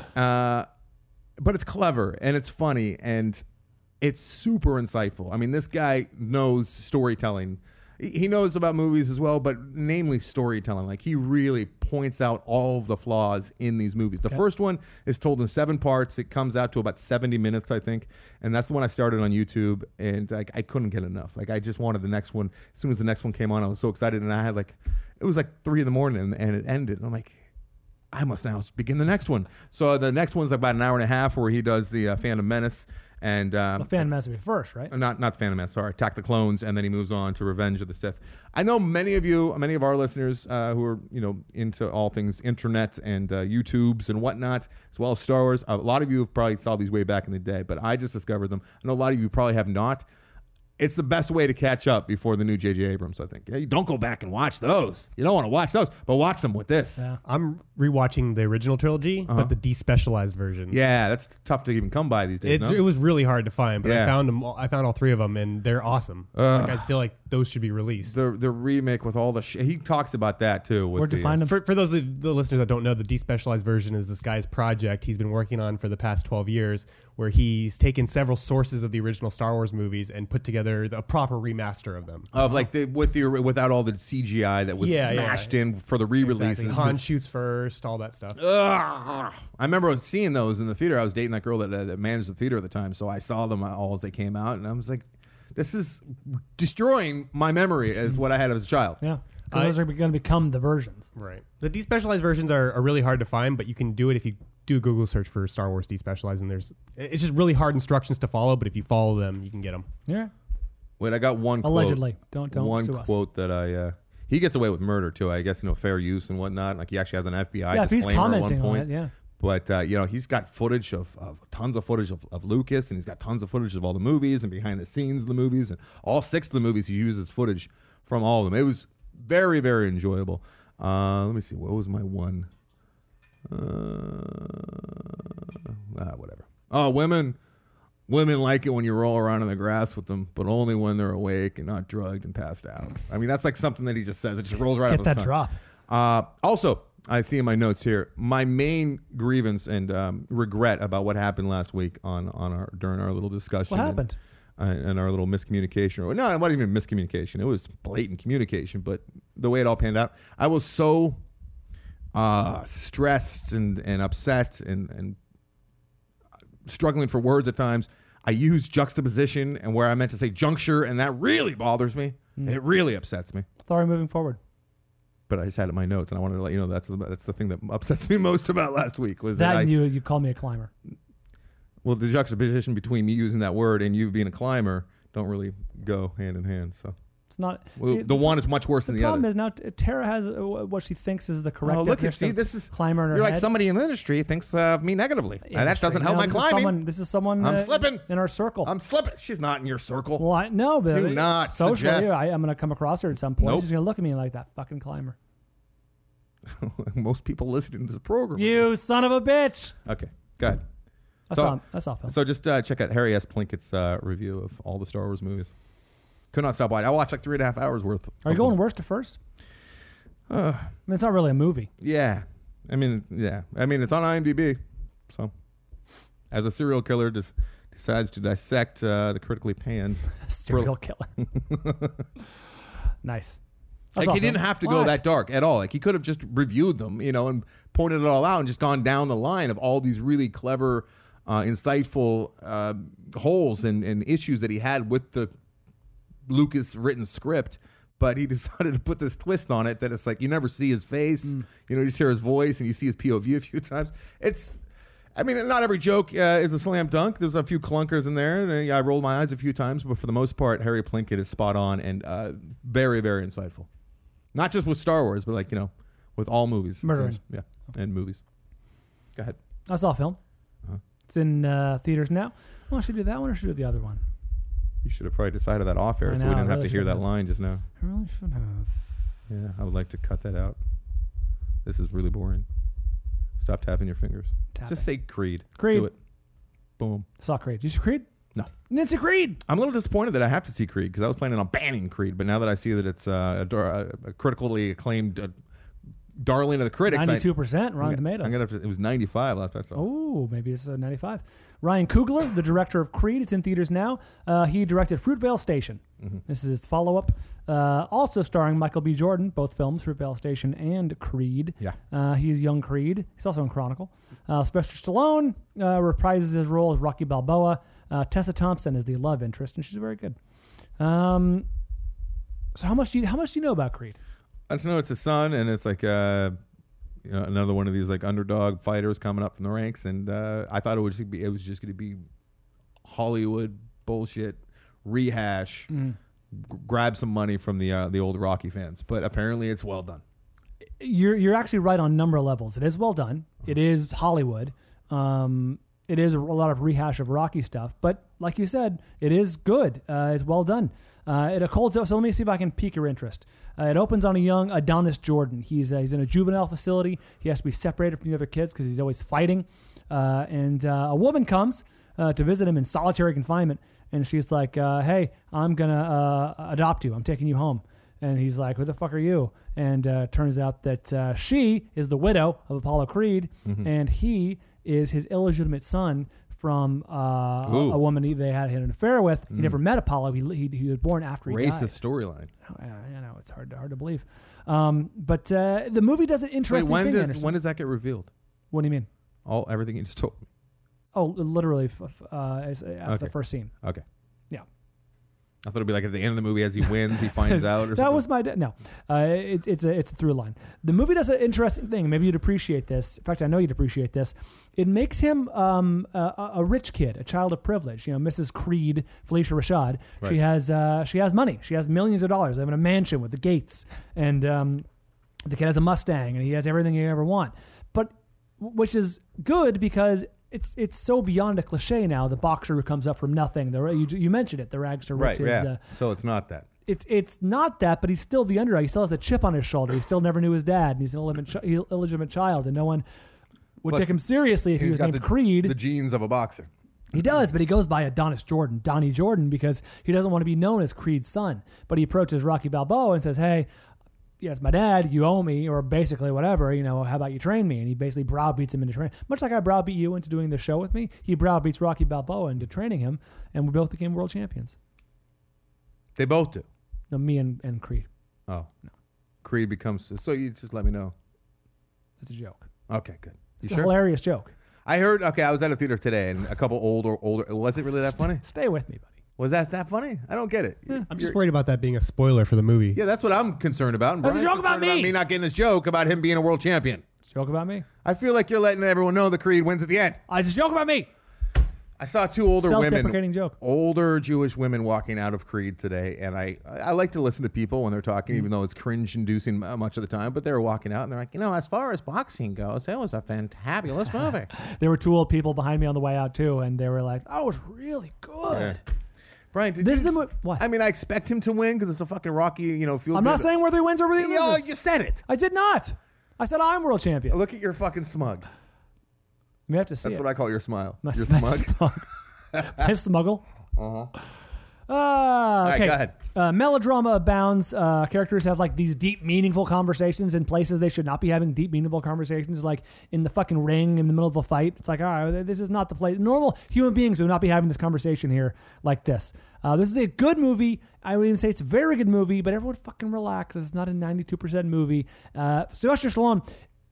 But it's clever and it's funny and it's super insightful. I mean, this guy knows storytelling he knows about movies as well, but namely storytelling. Like, he really points out all of the flaws in these movies. The first one is told in 7 parts. It comes out to about 70 minutes, I think. And that's the one I started on YouTube, and I couldn't get enough. Like, I just wanted the next one. As soon as the next one came on, I was so excited, and I had it was like 3 a.m, and it ended. And I'm like, I must now begin the next one. So the next one's about an hour and a half, where he does the Phantom Menace. And Phantom Menace would be first, right? Not Phantom Menace, sorry. Attack the Clones, and then he moves on to Revenge of the Sith. I know many of our listeners who are into all things internet and YouTubes and whatnot, as well as Star Wars. A lot of you have probably saw these way back in the day, but I just discovered them. I know a lot of you probably have not. It's the best way to catch up before the new J.J. Abrams, I think. Yeah, you don't go back and watch those. You don't want to watch those, but watch them with this. Yeah. I'm rewatching the original trilogy, but the despecialized versions. Yeah, that's tough to even come by these days. It was really hard to find, but I found them. I found all 3 of them, and they're awesome. I feel like those should be released. The remake with all the he talks about that too. Where'd you find them? For those of the listeners that don't know, the despecialized version is this guy's project he's been working on for the past 12 years, where he's taken several sources of the original Star Wars movies and put together a proper remaster of them. Of without all the CGI that was smashed in for the re-releases. Exactly. Han shoots first, all that stuff. I remember seeing those in the theater. I was dating that girl that managed the theater at the time, so I saw them all as they came out, and I was like, this is destroying my memory as what I had as a child. Yeah. Because those are going to become the versions. Right. The despecialized versions are really hard to find, but you can do it if you do a Google search for Star Wars despecialized, and it's just really hard instructions to follow, but if you follow them, you can get them. Yeah. Wait, I got one allegedly. Quote. Don't one sue quote us. that he gets away with murder too. I guess fair use and whatnot. Like, he actually has an FBI if he's disclaimer at commenting one point. on it, yeah. But he's got footage of tons of footage of Lucas, and he's got tons of footage of all the movies and behind the scenes of the movies, and all 6 of the movies he uses footage from all of them. It was very, very enjoyable. Let me see. What was my one? Whatever. Oh, women like it when you roll around in the grass with them, but only when they're awake and not drugged and passed out. I mean, that's like something that he just says. It just rolls right off his tongue. Get that drop. Also, I see in my notes here, my main grievance and regret about what happened last week during our little discussion. What happened? And our little miscommunication. No, it wasn't even miscommunication. It was blatant communication. But the way it all panned out, I was so stressed and upset and struggling for words at times. I used juxtaposition and where I meant to say juncture, and that really bothers me. It really upsets me. Sorry, moving forward. But I just had it in my notes, and I wanted to let you know that's the thing that upsets me most about last week was that you called me a climber. Well, the juxtaposition between me using that word and you being a climber don't really go hand in hand. So it's not. Well, the one is much worse than the other. The problem is now Tara has what she thinks is the correct. Oh, look at this is climber in her You're head. Like somebody in the industry thinks of me negatively. That doesn't help my climbing. This is someone. I'm slipping in our circle. I'm slipping. She's not in your circle. Well, I know, but do not socially, suggest. I'm going to come across her at some point. Nope. She's going to look at me like that fucking climber. Most people listening to the program. You son of a bitch. Okay, go ahead. I saw film. So just check out Harry S. Plinkett's review of all the Star Wars movies. Could not stop watching. I watched like 3.5 hours worth. Are you going worst to first? I mean, it's not really a movie. Yeah. I mean, it's on IMDb. So, as a serial killer decides to dissect the critically panned serial killer. Nice. Like, he didn't have to go that dark at all. Like, he could have just reviewed them, and pointed it all out and just gone down the line of all these really clever, insightful holes and issues that he had with the Lucas written script. But he decided to put this twist on it that it's like you never see his face. You just hear his voice and you see his POV a few times. Not every joke is a slam dunk. There's a few clunkers in there. And I rolled my eyes a few times, but for the most part, Harry Plinkett is spot on and very, very insightful. Not just with Star Wars, but with all movies. Murdering. Yeah, and movies. Go ahead. I saw a film. It's in theaters now. Well, should I do that one or should I do the other one? You should have probably decided that off air, so we didn't have to hear that line just now. I really should have. Yeah, I would like to cut that out. This is really boring. Stop tapping your fingers. Just say Creed. Creed. Do it. Boom. Saw Creed. Did you see Creed? No. It's a Creed. I'm a little disappointed that I have to see Creed because I was planning on banning Creed, but now that I see that it's a critically acclaimed darling of the critics. 92% Rotten Tomatoes. It was 95 last I saw. Oh, maybe it's 95. Ryan Coogler, the director of Creed, it's in theaters now. He directed Fruitvale Station. Mm-hmm. This is his follow-up. Also starring Michael B. Jordan, both films, Fruitvale Station and Creed. Yeah. He's young Creed. He's also in Chronicle. Sylvester Stallone reprises his role as Rocky Balboa. Tessa Thompson is the love interest, and she's very good. So how much do you know about Creed? I just know it's his son, and it's like another one of these like underdog fighters coming up from the ranks, and I thought it was just going to be Hollywood bullshit rehash, grab some money from the old Rocky fans, but apparently it's well done. You're actually right on number of levels. It is well done. It is Hollywood. It is a lot of rehash of Rocky stuff, but like you said, it is good. It's well done. It holds up. So let me see if I can pique your interest. It opens on a young Adonis Jordan. He's in a juvenile facility. He has to be separated from the other kids because he's always fighting. And a woman comes to visit him in solitary confinement, and she's like, "Hey, I'm gonna adopt you. I'm taking you home." And he's like, "Who the fuck are you?" And turns out that she is the widow of Apollo Creed, and he is his illegitimate son from a woman they had an affair with. He never met Apollo. He was born after he died. Racist storyline. I know, it's hard to believe. But the movie does an interesting thing, Anderson. When does that get revealed? What do you mean? Everything you just told me. Oh, literally after the first scene. Okay. Yeah. I thought it'd be like at the end of the movie as he wins, he finds out. Or that something. was my no. It's a through line. The movie does an interesting thing. Maybe you'd appreciate this. In fact, I know you'd appreciate this. It makes him a rich kid, a child of privilege. Mrs. Creed, Felicia Rashad. Right. She has money. She has millions of dollars. They live in a mansion with the gates, and the kid has a Mustang, and he has everything you ever want. But which is good because it's so beyond a cliche now. The boxer who comes up from nothing. You mentioned it. The rags to riches. Right. Yeah. So it's not that. It's not that, but he's still the underdog. He still has the chip on his shoulder. He still never knew his dad, and he's an illegitimate child, and no one would take him seriously if he was named Creed. The genes of a boxer. He does, but he goes by Adonis Jordan, Donnie Jordan, because he doesn't want to be known as Creed's son. But he approaches Rocky Balboa and says, "Hey, yeah, it's my dad. You owe me," or basically whatever. How about you train me? And he basically browbeats him into training, much like I browbeat you into doing the show with me. He browbeats Rocky Balboa into training him, and we both became world champions. They both do. No, me and Creed. Oh, no. Creed becomes. So you just let me know. It's a joke. Okay, good. It's a hilarious joke. I heard. Okay, I was at a theater today, and a couple older. Was it really that funny? Stay with me, buddy. Was that funny? I don't get it. Yeah. I'm just worried about that being a spoiler for the movie. Yeah, that's what I'm concerned about. That's a joke about me. Me not getting this joke about him being a world champion. It's a joke about me. I feel like you're letting everyone know that Creed wins at the end. It's a joke about me. I saw two older Self-deprecating joke. Older Jewish women walking out of Creed today, and I like to listen to people when they're talking, even though it's cringe-inducing much of the time. But they were walking out, and they're like, as far as boxing goes, it was a fantabulous movie. There were two old people behind me on the way out too, and they were like, "Oh, it was really good." Yeah. Brian, what? I mean, I expect him to win because it's a fucking Rocky, I'm not saying whether he wins or whether he loses. You said it. I did not. I said I'm world champion. Look at your fucking smug. You have to see That's what I call your smile. My your smug. My smuggle. All Okay. right, go ahead. Melodrama abounds. Characters have like these deep, meaningful conversations in places they should not be having deep, meaningful conversations, like in the fucking ring in the middle of a fight. It's like, all right, this is not the place. Normal human beings would not be having this conversation here like this. This is a good movie. I would even say it's a very good movie, but everyone fucking relax. It's not a 92% movie. Sylvester Stallone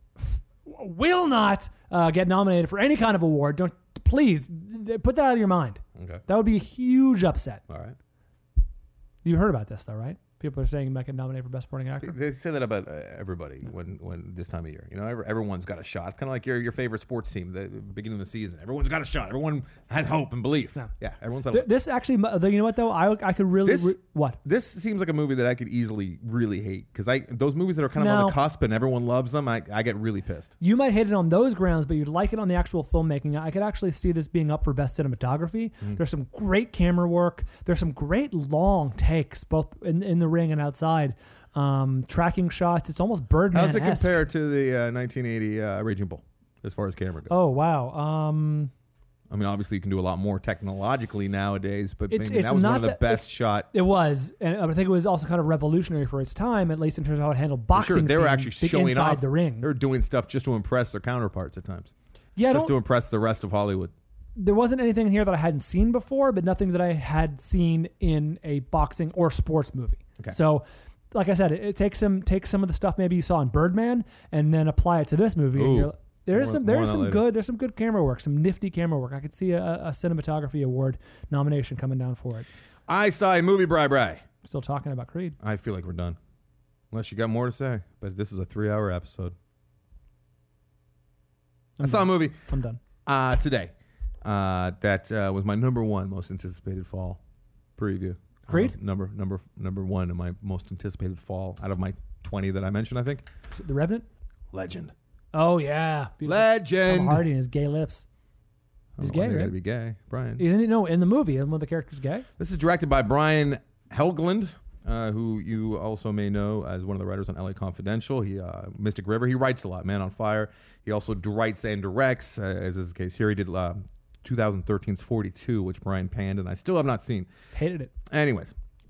will not get nominated for any kind of award. Please put that out of your mind. Okay. That would be a huge upset. All right. You heard about this, though, right? People are saying he might get nominated for Best Supporting Actor. They say that about everybody when this time of year. Everyone's got a shot. It's kind of like your favorite sports team, the beginning of the season. Everyone's got a shot. Everyone has hope and belief. No. Yeah, everyone's had This actually, you know what, though? I could really... what? This seems like a movie that I could easily really hate because those movies that are kind of on the cusp and everyone loves them, I get really pissed. You might hate it on those grounds, but you'd like it on the actual filmmaking. I could actually see this being up for Best Cinematography. There's some great camera work. There's some great long takes, both in the ring and outside. Tracking shots. It's almost Birdman-esque. How's it compare to the 1980 Raging Bull as far as camera goes? Oh, wow. I mean, obviously you can do a lot more technologically nowadays, but maybe it's that was not one of the best shot. It was, and I think it was also kind of revolutionary for its time, at least in terms of how it handled boxing. Sure, they were scenes actually showing inside off the ring. They were doing stuff just to impress their counterparts at times. Yeah, just to impress the rest of Hollywood. There wasn't anything here that I hadn't seen before, but nothing that I had seen in a boxing or sports movie. Okay. So, like I said, it takes some of the stuff maybe you saw in Birdman and then apply it to this movie. Ooh, And there's some good camera work, some nifty camera work. I could see a cinematography award nomination coming down for it. I saw a movie, Bri. Still talking about Creed. I feel like we're done. Unless you got more to say, but this is a 3-hour episode. I saw a movie. I'm done. Today. That was my number one most anticipated fall preview. Creed? Number one of my most anticipated fall out of my 20 that I mentioned, I think. Is it The Revenant? Legend. Oh, yeah. Beautiful. Legend. Tom Hardy and his gay lips. He's gay, right? Gotta be gay, Brian. Isn't he? No, in the movie, isn't one of the characters gay? This is directed by Brian Helgeland, who you also may know as one of the writers on LA Confidential. He Mystic River. He writes a lot. Man on Fire. He also writes and directs, as is the case here. He did 2013's 42, which Brian panned, and I still have not seen. Hated it. Anyways,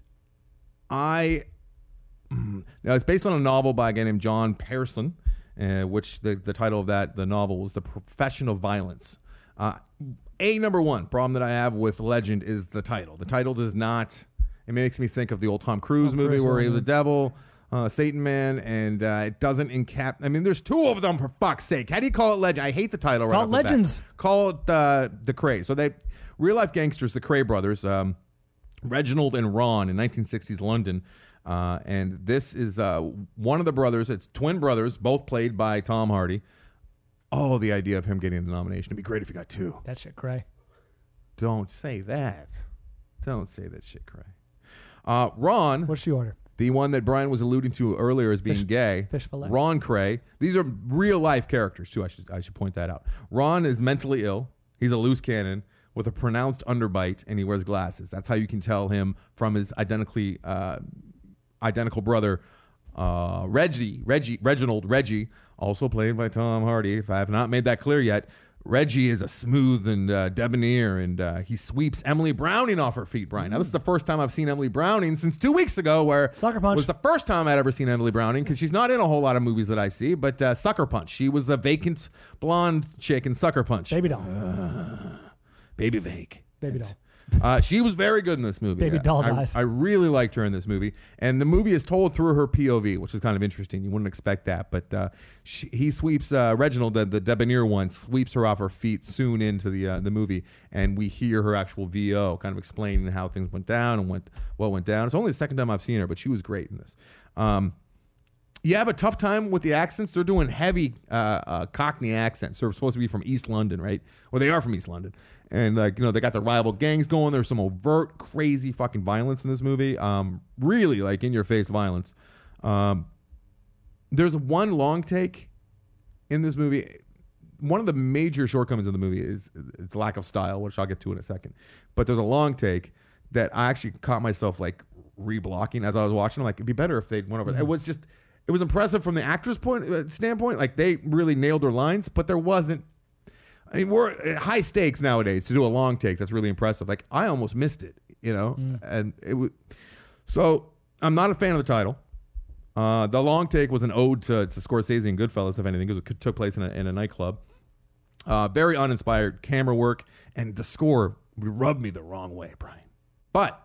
now it's based on a novel by a guy named John Pearson, which the title of the novel was The Profession of Violence. Number one problem that I have with Legend is the title. The title does not. It makes me think of the old Tom Cruise movie where he was the devil, Satan Man, and it doesn't encap. I mean, there's two of them for fuck's sake. How do you call it Legend? I hate the title. Call it Legends. Call it the Cray. So real life gangsters, the Cray brothers, Reginald and Ron in 1960s London. And this is one of the brothers. It's twin brothers, both played by Tom Hardy. Oh, the idea of him getting the nomination. It'd be great if he got two. That shit cray. Don't say that. Don't say that shit cray. Ron. What's she order? The one that Brian was alluding to earlier as being gay. Fish fillet. Ron Cray. These are real life characters too. I should point that out. Ron is mentally ill. He's a loose cannon with a pronounced underbite, and he wears glasses. That's how you can tell him from his identical brother, Reginald, also played by Tom Hardy. If I have not made that clear yet, Reggie is a smooth and debonair, and he sweeps Emily Browning off her feet, Brian. Now, this is the first time I've seen Emily Browning since 2 weeks ago, where Sucker Punch was the first time I'd ever seen Emily Browning, because she's not in a whole lot of movies that I see, but Sucker Punch. She was a vacant blonde chick in Sucker Punch. Baby doll. Baby Vague. Baby doll. She was very good in this movie. Baby doll's eyes. I really liked her in this movie. And the movie is told through her POV, which is kind of interesting. You wouldn't expect that. But he sweeps, Reginald, the debonair one, sweeps her off her feet soon into the movie. And we hear her actual VO kind of explaining how things went down and what went down. It's only the second time I've seen her, but she was great in this. You have a tough time with the accents. They're doing heavy Cockney accents. They're supposed to be from East London, right? Well, they are from East London. And, they got the rival gangs going. There's some overt, crazy fucking violence in this movie. Really, in-your-face violence. There's one long take in this movie. One of the major shortcomings of the movie is its lack of style, which I'll get to in a second. But there's a long take that I actually caught myself, reblocking as I was watching. I'm like, it'd be better if they went over. Mm-hmm. It was impressive from the actor's standpoint. Like, they really nailed their lines, but there wasn't. I mean, we're at high stakes nowadays to do a long take. That's really impressive. Like, I almost missed it, and it was. So I'm not a fan of the title. The long take was an ode to Scorsese and Goodfellas, if anything, because it took place in a nightclub. Very uninspired camera work, and the score rubbed me the wrong way, Brian. But.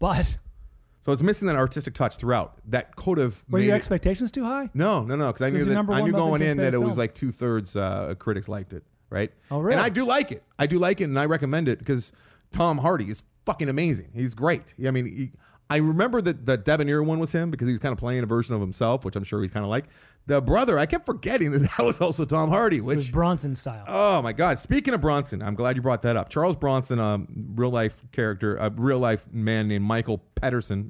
So it's missing that artistic touch throughout. That could have. Were your expectations too high? No, because I knew going in that it was 2/3 critics liked it. Right? Oh, really? And I do like it. And I recommend it because Tom Hardy is fucking amazing. He's great. I mean, I remember that the debonair one was him because he was kind of playing a version of himself, which I'm sure he's kind of like. The brother, I kept forgetting that was also Tom Hardy. Which, it was Bronson style. Oh, my God. Speaking of Bronson, I'm glad you brought that up. Charles Bronson, real-life character, a real-life man named Michael Peterson,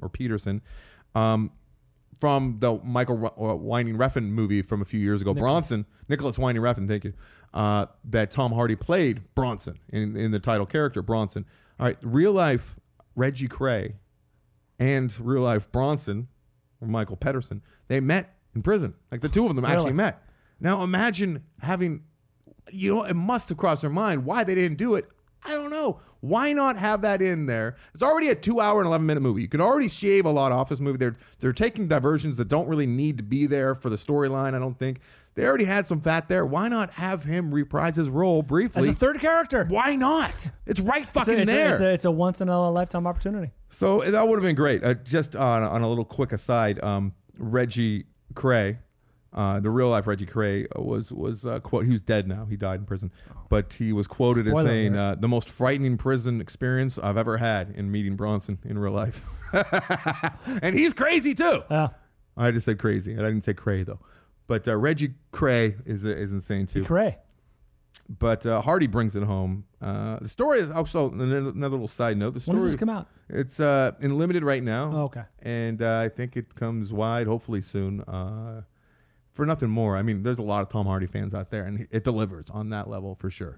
from the Michael Winding Refn movie from a few years ago. Nicholas Winding Refn, thank you. That Tom Hardy played Bronson in the title character, Bronson. All right, real life Reggie Cray and real life Bronson, or Michael Peterson, they met in prison. Like, the two of them actually met. Now imagine having, it must have crossed their mind why they didn't do it I don't know. Why not have that in there? It's already a 2 hour and 11-minute movie. You can already shave a lot off this movie. They're taking diversions that don't really need to be there for the storyline, I don't think. They already had some fat there. Why not have him reprise his role briefly? As a third character. Why not? It's right fucking there. It's a once-in-a-lifetime opportunity. So that would have been great. Just on a little quick aside, Reggie Cray, the real-life Reggie Cray, was quote. He was dead now. He died in prison. But he was quoted as saying, the most frightening prison experience I've ever had in meeting Bronson in real life. And he's crazy, too. Yeah. I just said crazy. I didn't say Cray, though. But Reggie Cray is insane, too. Cray. But Hardy brings it home. The story is also another little side note. The story, when does this come out? It's in limited right now. Oh, okay. And I think it comes wide, hopefully soon. For nothing more, I mean, there's a lot of Tom Hardy fans out there, and it delivers on that level for sure.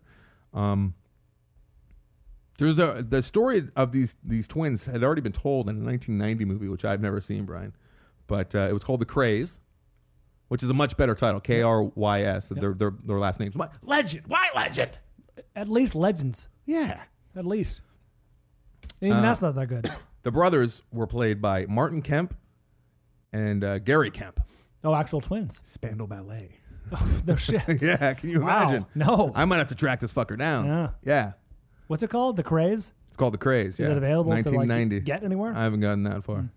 There's the story of these twins had already been told in a 1990 movie, which I've never seen, Brian. But it was called The Krays, which is a much better title, Krys. Yep. Their last names. Legend. Why Legend? At least Legends. Yeah. At least. Even that's not that good. The brothers were played by Martin Kemp and Gary Kemp. Oh, actual twins. Spandau Ballet. Oh, no shit. Yeah, can you imagine? No. I might have to track this fucker down. Yeah. What's it called? The Krays? It's called The Krays. Is it available 1990. to get anywhere? I haven't gotten that far.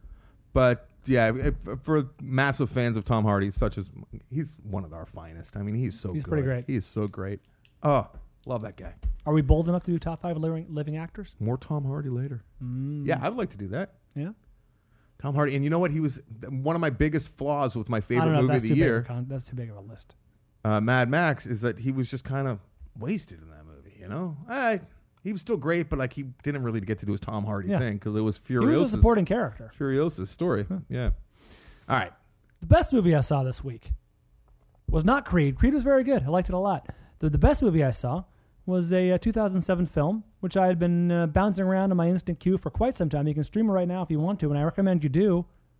But yeah, for massive fans of Tom Hardy, such as he's one of our finest. I mean, he's good. Pretty great. He's so great. Oh, love that guy. Are we bold enough to do top 5 living actors? More Tom Hardy later. Yeah, I'd like to do that. Yeah. Tom Hardy, and you know what? He was one of my biggest flaws with my favorite movie of the year. That's too big of a list. Mad Max is that he was just kind of wasted in that movie. You know, he was still great, but like he didn't really get to do his Tom Hardy thing because it was Furiosa's. He was a supporting character. Furiosa's story. Yeah. All right. The best movie I saw this week was not Creed. Creed was very good. I liked it a lot. The best movie I saw was a 2007 film, which I had been bouncing around in my instant queue for quite some time. You can stream it right now if you want to, and I recommend you do.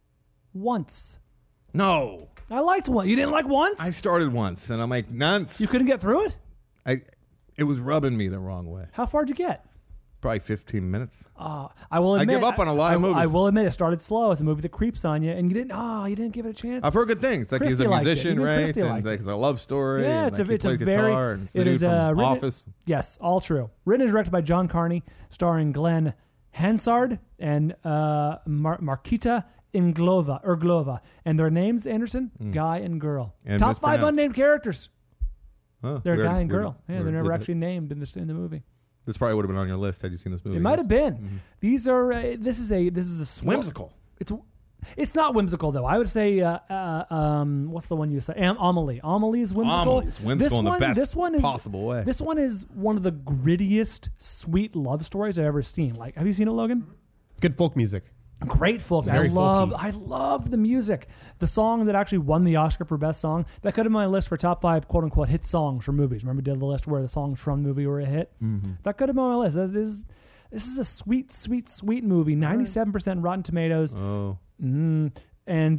Once. No. I liked one. You didn't like Once? I started Once, and I'm like, nonce. You couldn't get through it? It was rubbing me the wrong way. How far did you get? Probably 15 minutes. I will admit. I give up on a lot of movies. I will admit it started slow. It's a movie that creeps on you, and you didn't give it a chance. I've heard good things. Like he's a musician, right? And like it's a love story. Yeah, it's a very. And it is Office. Yes, all true. Written and directed by John Carney, starring Glenn Hansard and Markita Irglova, and their names, Anderson, guy and girl. And top 5 unnamed characters. Oh, they're guy and girl. Yeah, they're never actually named in the movie. This probably would have been on your list had you seen this movie. It might have been. Mm-hmm. These are. This is a whimsical. It's not whimsical though. I would say. What's the one you say? Amelie. Amelie is whimsical. Amelie's whimsical in the best possible way. This one is one of the grittiest, sweet love stories I've ever seen. Like, have you seen it, Logan? Good folk music. Great folk. I love the music. The song that actually won the Oscar for Best Song, that could have been my list for top 5 quote unquote hit songs for movies. Remember, we did the list where the songs from the movie were a hit? Mm-hmm. That could have been on my list. This is a sweet, sweet, sweet movie. 97% Rotten Tomatoes. Oh. And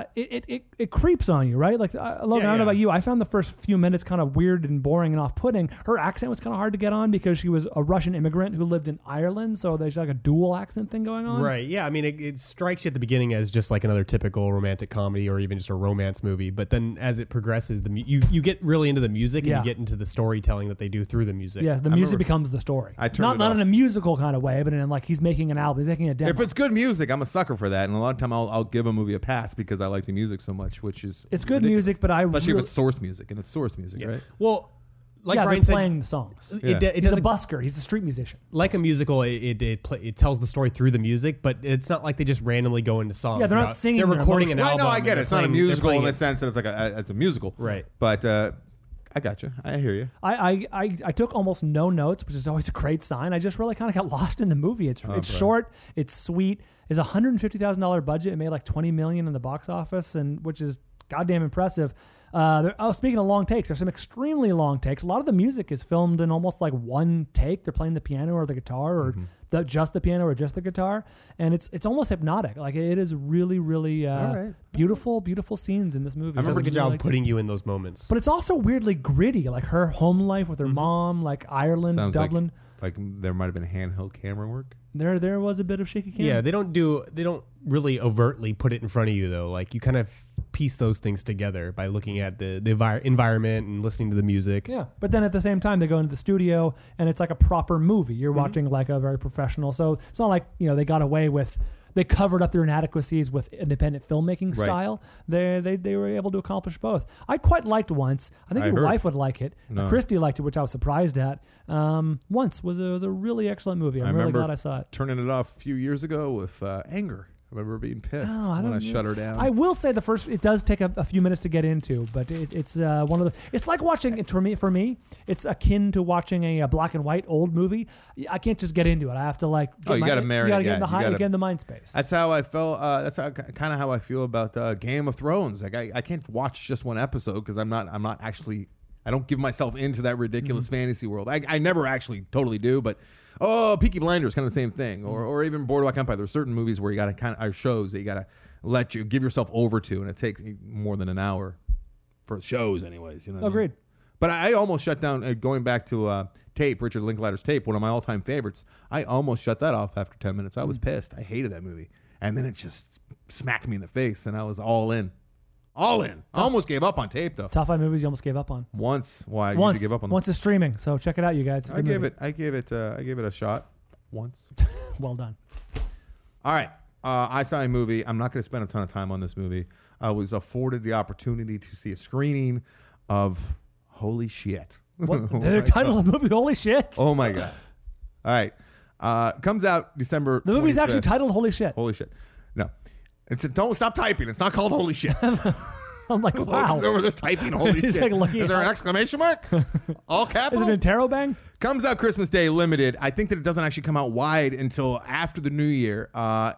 it creeps on you, right? Like, Logan, I don't know about you. I found the first few minutes kind of weird and boring and off-putting. Her accent was kind of hard to get on because she was a Russian immigrant who lived in Ireland, so there's like a dual accent thing going on. Right, yeah. I mean, it strikes you at the beginning as just like another typical romantic comedy or even just a romance movie, but then as it progresses, you get really into the music and you get into the storytelling that they do through the music. Yes, the music becomes the story. Not in a musical kind of way, but in like he's making an album, he's making a demo. If it's good music, I'm a sucker for that, and a lot of time I'll give a movie a pass because I like the music so much, which is it's good ridiculous. music, but especially if it's source music, and it's source music, right? Well, like Brian said, playing the songs. He's a busker. He's a street musician. Like a musical, it tells the story through the music, but it's not like they just randomly go into songs. Yeah, they're not singing. They're recording an album. No, I get it. It's not a musical in the sense that it's like it's a musical, right? But I got you. I hear you. I took almost no notes, which is always a great sign. I just really kind of got lost in the movie. It's short. It's sweet. It's $150,000 budget. It made like $20 million in the box office, and which is goddamn impressive. Speaking of long takes, there's some extremely long takes. A lot of the music is filmed in almost like one take. They're playing the piano or the guitar or just the piano or just the guitar, and it's almost hypnotic. Like it is really, really beautiful scenes in this movie. It does a good job putting you in those moments. But it's also weirdly gritty, like her home life with her mom, like Ireland, Sounds Dublin. Like there might have been handheld camera work. There was a bit of shaky camera. Yeah, they don't really overtly put it in front of you though. Like you kind of piece those things together by looking at the environment and listening to the music. Yeah, but then at the same time they go into the studio and it's like a proper movie. You're watching like a very professional. So it's not like they got away with. They covered up their inadequacies with independent filmmaking style. They were able to accomplish both. I quite liked Once. I think your wife would like it. No. Christy liked it, which I was surprised at. Once was a really excellent movie. I'm really glad I saw it. Turning it off a few years ago with anger. I remember being pissed when I shut her down. I will say it does take a few minutes to get into, but it's one of the. It's like watching it for me. It's akin to watching a black and white old movie. I can't just get into it. I have to like. You got to marry. You got to get in the mind space. That's how I felt. That's kind of how I feel about Game of Thrones. Like I can't watch just one episode because I'm not actually. I don't give myself into that ridiculous fantasy world. I never actually totally do, but. Oh, Peaky Blinders, kind of the same thing, or even Boardwalk Empire. There's certain movies where you got to are shows that you got to give yourself over to, and it takes more than an hour for shows, anyways. Agreed. But I almost shut down. Going back to Tape, Richard Linklater's Tape, one of my all-time favorites. I almost shut that off after 10 minutes. I was pissed. I hated that movie, and then it just smacked me in the face, and I was all in. All in. I almost gave up on Tape though. Top 5 movies you almost gave up on. Once. Why? Once. You give up on them. Once is streaming, so check it out, you guys. I gave it a shot. Once. Well done. All right. I saw a movie. I'm not going to spend a ton of time on this movie. I was afforded the opportunity to see a screening of Holy Shit. What? The title of the movie, Holy Shit. Oh my God. All right. Comes out December. The movie's 25th. actually titled Holy Shit. Holy Shit. No. Don't stop typing. It's not called Holy Shit. I'm like, wow. Logan's over there typing Holy Shit. Like Is there an exclamation mark? All capital? Is it in Interrobang? Comes out Christmas Day limited. I think that it doesn't actually come out wide until after the New Year.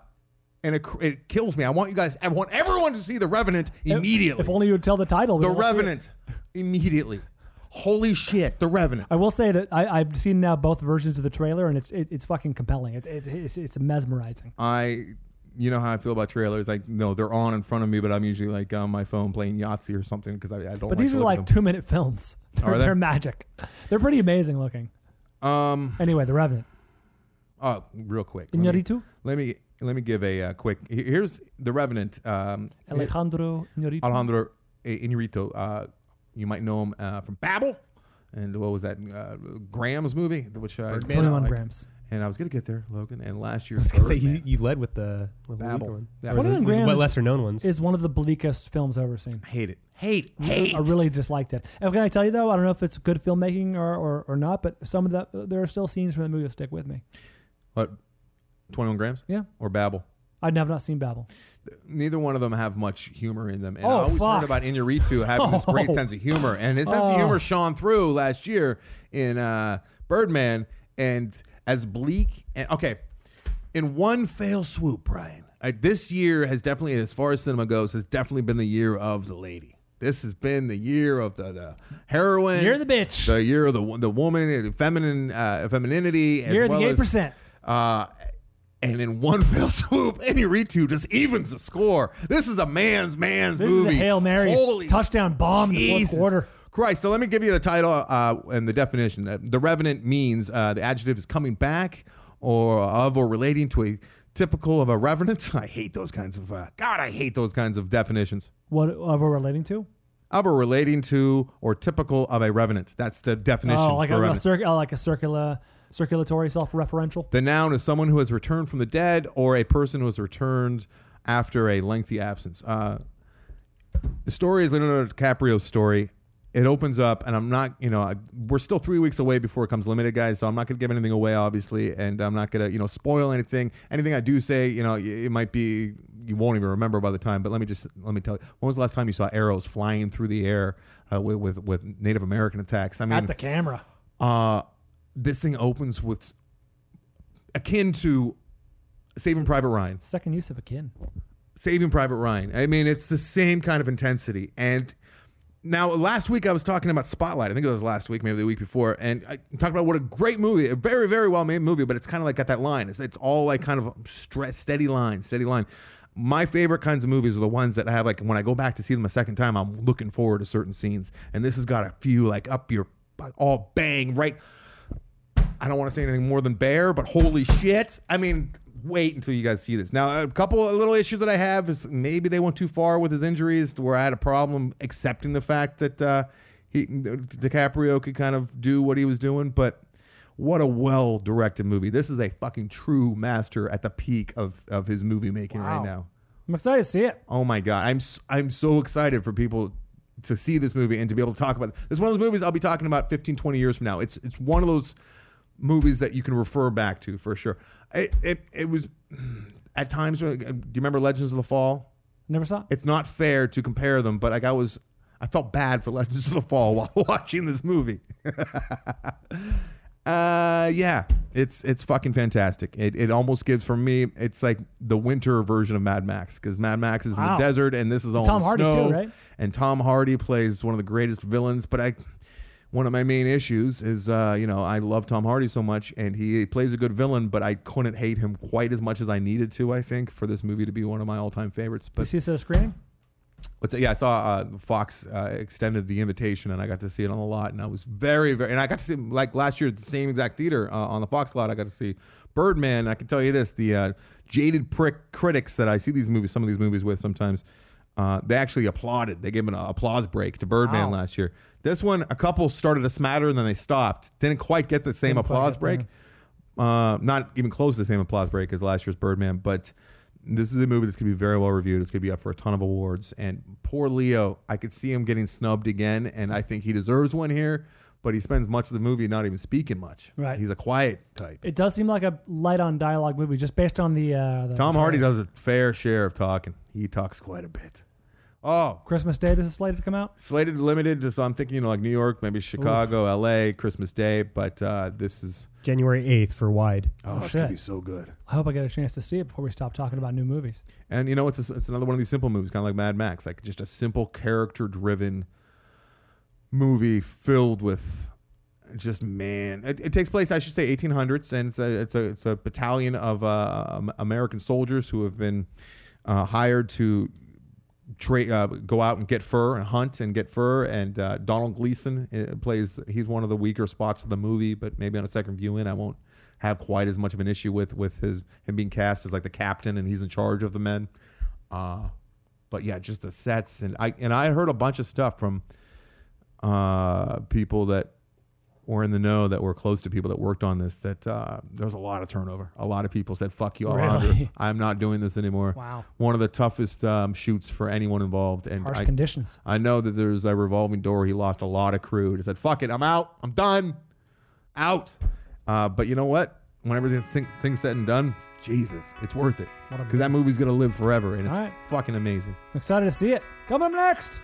And it kills me. I want everyone to see The Revenant immediately. If only you would tell the title. The Revenant immediately. Holy shit, The Revenant. I will say that I've seen now both versions of the trailer, and it's fucking compelling. It's mesmerizing. You know how I feel about trailers. Like, no, they're on in front of me, but I'm usually like on my phone playing Yahtzee or something because I don't. But these are like 2-minute films. They're magic. They're pretty amazing looking. Anyway, The Revenant. Oh, real quick. Iñárritu? Let me give a quick. Here's The Revenant. Alejandro Iñárritu. You might know him from Babel, and what was that? Graham's movie, which 21 Grams. And I was going to get there, Logan. And last year, I was going to say you led with the Babel. One. Yeah. 21 Grams lesser known ones is one of the bleakest films I've ever seen. Hate it. I really disliked it. And can I tell you though? I don't know if it's good filmmaking or not, but some of there are still scenes from the movie that stick with me. What? 21 Grams? Yeah. Or Babel? I've not seen Babel. Neither one of them have much humor in them. And I always heard about Iñárritu having this great sense of humor. And his sense of humor shone through last year in Birdman. And as bleak and in one fell swoop, Brian. This year has definitely, as far as cinema goes, has definitely been the year of the lady. This has been the year of the heroine. You're the bitch. The year of the woman, femininity. You're the 8%. And in one fell swoop, Iñárritu just evens the score. This is a man's This movie. This is a Hail Mary Holy touchdown bomb Jesus in the fourth quarter. Christ. So let me give you the title and the definition. The Revenant means the adjective is coming back or relating to a typical of a revenant. I hate those kinds of I hate those kinds of definitions. What of a relating to? Of or relating to or typical of a revenant. That's the definition. Oh, like for circulatory, self-referential. The noun is someone who has returned from the dead or a person who has returned after a lengthy absence. The story is Leonardo DiCaprio's story. It opens up, and I'm not, we're still 3 weeks away before it comes limited, guys, so I'm not going to give anything away, obviously, and I'm not going to, spoil anything. Anything I do say, it might be, you won't even remember by the time, but let me tell you, when was the last time you saw arrows flying through the air with Native American attacks? I mean, at the camera. This thing opens with akin to Saving Private Ryan. Second use of akin. Saving Private Ryan. I mean, it's the same kind of intensity, and Now, last week I was talking about Spotlight. I think it was last week, maybe the week before, and I talked about what a great movie, a very, very well-made movie, but it's kind of like got that line. It's all like kind of steady line. My favorite kinds of movies are the ones that have, like, when I go back to see them a second time, I'm looking forward to certain scenes, and this has got a few, like, up your, all bang, right? I don't want to say anything more than bear, but holy shit. I mean, wait until you guys see this. Now, a couple of little issues that I have is maybe they went too far with his injuries to where I had a problem accepting the fact that DiCaprio could kind of do what he was doing, but what a well-directed movie. This is a fucking true master at the peak of his movie making right now. I'm excited to see it. Oh my God. I'm so excited for people to see this movie and to be able to talk about it. This is one of those movies I'll be talking about 15, 20 years from now. It's one of those movies that you can refer back to for sure. It was at times. Do you remember Legends of the Fall? Never saw it. It's not fair to compare them, but like I felt bad for Legends of the Fall while watching this movie. Yeah, it's fucking fantastic. It almost gives, for me, it's like the winter version of Mad Max, because Mad Max is in the desert and this is all Tom in the Hardy snow. too, right? And Tom Hardy plays one of the greatest villains, but one of my main issues is, I love Tom Hardy so much, and he plays a good villain, but I couldn't hate him quite as much as I needed to, I think, for this movie to be one of my all-time favorites. But you see this at a screening? I saw Fox extended the invitation, and I got to see it on the lot, and I was very, very, and I got to see, like last year at the same exact theater on the Fox lot, I got to see Birdman. I can tell you this, the jaded prick critics that I see some of these movies with sometimes, they actually applauded. They gave an applause break to Birdman last year. This one, a couple started to smatter and then they stopped. Didn't quite get the same applause break. Not even close to the same applause break as last year's Birdman, but this is a movie that's going to be very well reviewed. It's going to be up for a ton of awards. And poor Leo, I could see him getting snubbed again, and I think he deserves one here, but he spends much of the movie not even speaking much. Right. He's a quiet type. It does seem like a light on dialogue movie, just based on the Tom Hardy does a fair share of talking. He talks quite a bit. Oh, Christmas Day, this is slated to come out? Slated limited, so I'm thinking, like New York, maybe Chicago, LA, Christmas Day, but this is January 8th for Wide. Oh, it's going to be so good. I hope I get a chance to see it before we stop talking about new movies. And it's another one of these simple movies, kind of like Mad Max, like just a simple character-driven movie filled with just, man. It takes place, I should say, 1800s, and it's a battalion of American soldiers who have been hired to go out and get fur and hunt and get fur, and Donald Gleason he's one of the weaker spots of the movie, but maybe on a second viewing I won't have quite as much of an issue with him being cast as like the captain and he's in charge of the men. But yeah, just the sets, and I heard a bunch of stuff from people that were in the know, that were close to people that worked on this, that there was a lot of turnover. A lot of people said, fuck you, really? I'm not doing this anymore. Wow. One of the toughest shoots for anyone involved. And harsh conditions. I know that there's a revolving door. He lost a lot of crew. He said, fuck it, I'm out. I'm done. Out. But you know what? When everything's said and done, Jesus, it's worth it. Because that movie's going to live forever, and it's fucking amazing. I'm excited to see it. Coming up next.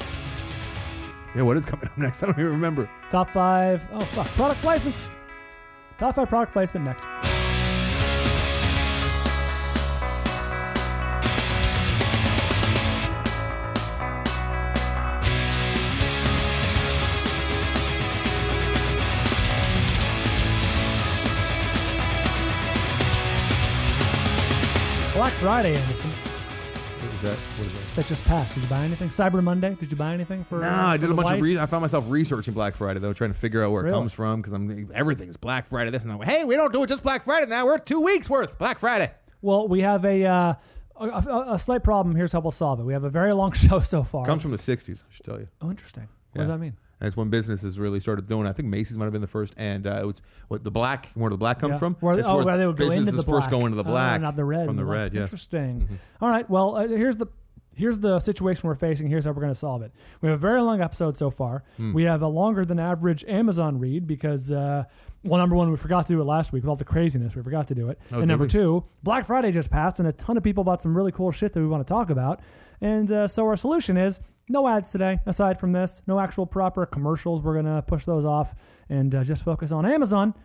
Yeah, what is coming up next? I don't even remember. Top 5. Oh, fuck. Product placement. Top 5 product placement next. Black Friday, Anderson. What is that? That just passed. Did you buy anything? Cyber Monday. Did you buy anything for? No, I did a bunch of I found myself researching Black Friday though, trying to figure out where it comes from, because everything's Black Friday. This and that. Hey, we don't do it just Black Friday now. We're 2 weeks worth Black Friday. Well, we have a slight problem. Here's how we'll solve it. We have a very long show so far. Comes from the '60s, I should tell you. Oh, interesting. What does that mean? And it's when businesses really started doing it. I think Macy's might have been the first, and it was where the black comes from. Where they would go into the black. First go into the black, not the red. From the red, yeah. Interesting. Mm-hmm. All right. Well, here's the situation we're facing. Here's how we're going to solve it. We have a very long episode so far. We have a longer than average Amazon read because, number one, we forgot to do it last week with all the craziness. We forgot to do it. And number two, Black Friday just passed, and a ton of people bought some really cool shit that we want to talk about. And so our solution is no ads today, aside from this. No actual proper commercials. We're going to push those off and just focus on Amazon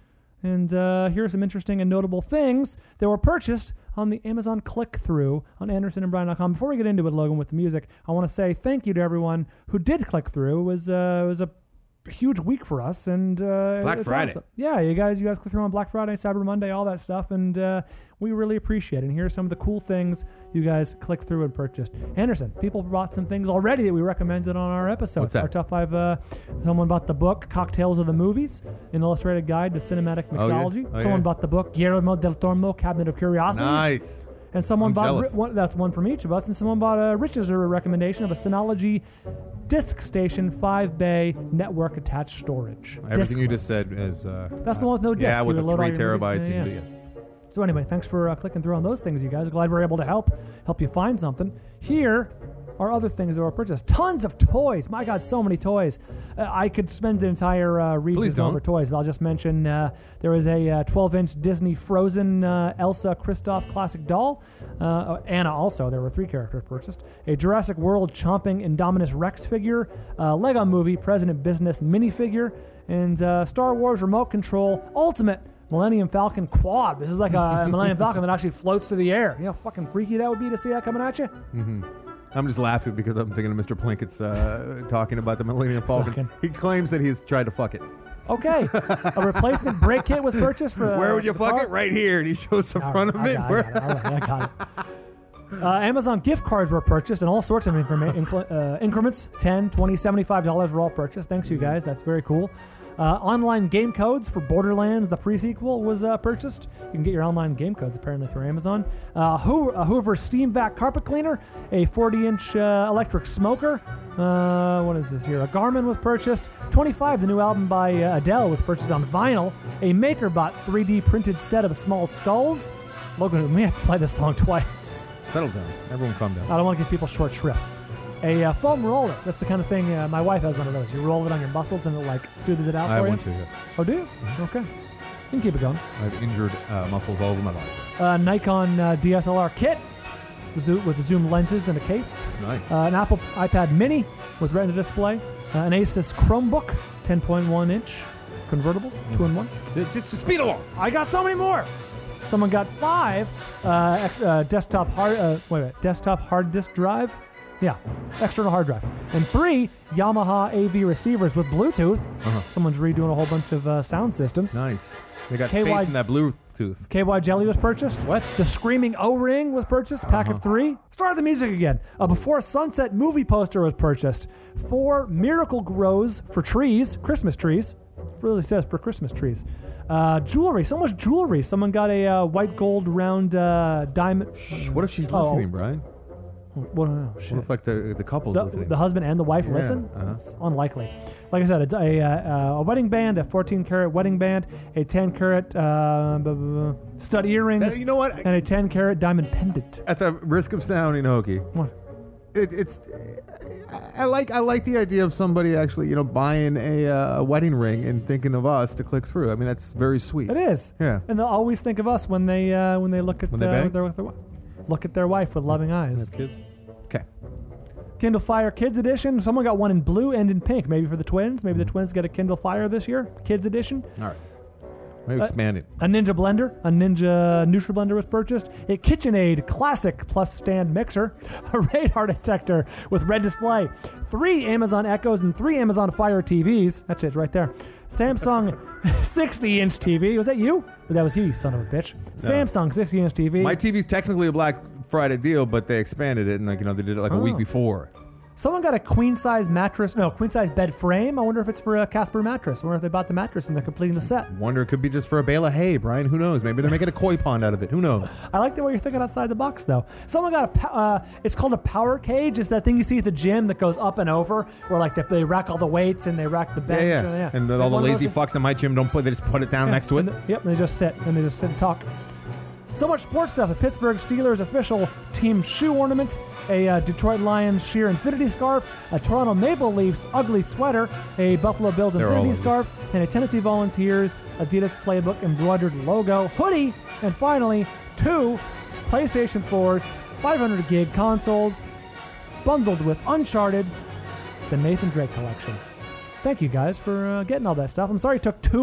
And here are some interesting and notable things that were purchased on the Amazon click-through on AndersonandBryan.com. Before we get into it, Logan, with the music, I want to say thank you to everyone who did click through. It was a huge week for us, and Black Friday. Awesome. Yeah, you guys click through on Black Friday, Cyber Monday, all that stuff, and we really appreciate it. And here are some of the cool things you guys clicked through and purchased. Anderson, people bought some things already that we recommended on our episode. What's that? Our top 5. Someone bought the book Cocktails of the Movies, an illustrated guide to cinematic mixology. Someone bought the book Guillermo del Toro, Cabinet of Curiosities. Nice. And someone I'm bought that's one from each of us. And someone bought Rich's recommendation of a Synology Disk Station 5-bay network attached storage. Everything you Diskless. just said is That's the one with no disks. Yeah, with You the load all 3 your movies. terabytes. Yeah, you yeah. can do it. So anyway, thanks for clicking through on those things, you guys. Glad we're able to help you find something. Here are other things that were purchased. Tons of toys. My God, so many toys. I could spend the entire region over toys, but I'll just mention there was a 12-inch Disney Frozen Elsa Kristoff classic doll. Anna also. There were 3 characters purchased. A Jurassic World Chomping Indominus Rex figure. Lego Movie President Business minifigure. And Star Wars Remote Control Ultimate Millennium Falcon quad. This is like a Millennium Falcon that actually floats through the air. You know how fucking freaky that would be to see that coming at you? Mm-hmm. I'm just laughing because I'm thinking of Mr. Plinkett's talking about the Millennium Falcon. He claims that he's tried to fuck it. Okay. A replacement brake kit was purchased for... Where would you fuck it? Right here. And he shows the front of it. I got it. Amazon gift cards were purchased in all sorts of increments. $10, $20, $75 were all purchased. Thanks, you guys. That's very cool. Online game codes for Borderlands, the pre-sequel, was purchased. You can get your online game codes apparently through Amazon. Hoover Steam Vac carpet cleaner, a 40-inch electric smoker. What is this here? A Garmin was purchased. 25, the new album by Adele, was purchased on vinyl. A MakerBot 3D printed set of small skulls. Logan, we may have to play this song twice. Settle down. Everyone calm down. I don't want to give people short shrift. A foam roller. That's the kind of thing my wife has one of those. You roll it on your muscles and it like soothes it out I for you. have one too, yeah. Oh, do you? Mm-hmm. Okay. You can keep it going. I have injured muscles all over my body. Nikon DSLR kit with zoom lenses and a case. It's nice. An Apple iPad mini with Retina display. An Asus Chromebook, 10.1 inch convertible, 2-in-1. Just to speed along. I got so many more. Someone got 5 desktop hard disk drive. Yeah, external hard drive. And 3 Yamaha AV receivers with Bluetooth. Someone's redoing a whole bunch of sound systems. Nice. They got faith in that Bluetooth. KY Jelly was purchased. What? The Screaming O-Ring was purchased. Pack of 3. Start the music again. A Before Sunset movie poster was purchased. 4 Miracle Grows for trees, Christmas trees. It really says for Christmas trees. Jewelry. So much jewelry. Someone got a white gold round diamond. What if she's listening, Brian? What if like the couple's listening? The husband and the wife listen? It's unlikely. Like I said, a wedding band, a 14-karat wedding band, a 10-karat stud earrings, You know what? and a 10-karat diamond pendant. At the risk of sounding hokey, What? I like the idea of somebody actually buying a wedding ring and thinking of us to click through. I mean, that's very sweet. It is. Yeah. And they'll always think of us when they look at look at their wife with loving eyes. Kids. Okay. Kindle Fire Kids Edition. Someone got one in blue and in pink. Maybe for the twins. Maybe the twins get a Kindle Fire this year. Kids Edition. All right. Maybe expand it. A Ninja Blender. A Ninja NutriBlender was purchased. A KitchenAid Classic Plus Stand Mixer. A radar detector with red display. 3 Amazon Echoes and 3 Amazon Fire TVs. That's it right there. Samsung 60-inch TV. Was that you? That was you son of a bitch. No. Samsung 60-inch TV. My TV's technically a Black Friday deal, but they expanded it and they did it like a week before. Someone got a queen-size bed frame. I wonder if it's for a Casper mattress. I wonder if they bought the mattress and they're completing the set. Wonder it could be just for a bale of hay, Brian. Who knows? Maybe they're making a koi pond out of it. Who knows? I like the way you're thinking outside the box, though. Someone got it's called a power cage. It's that thing you see at the gym that goes up and over, where like they rack all the weights and they rack the bench. Yeah. And all the lazy fucks in my gym they just put it down next to it. And they just sit and talk. So much sports stuff. A Pittsburgh Steelers official team shoe ornament, a Detroit Lions sheer infinity scarf, a Toronto Maple Leafs ugly sweater, a Buffalo Bills infinity scarf, and a Tennessee Volunteers Adidas Playbook embroidered logo, hoodie, and finally 2 PlayStation 4s, 500 gig consoles, bundled with Uncharted, the Nathan Drake collection. Thank you guys for getting all that stuff. I'm sorry it took 2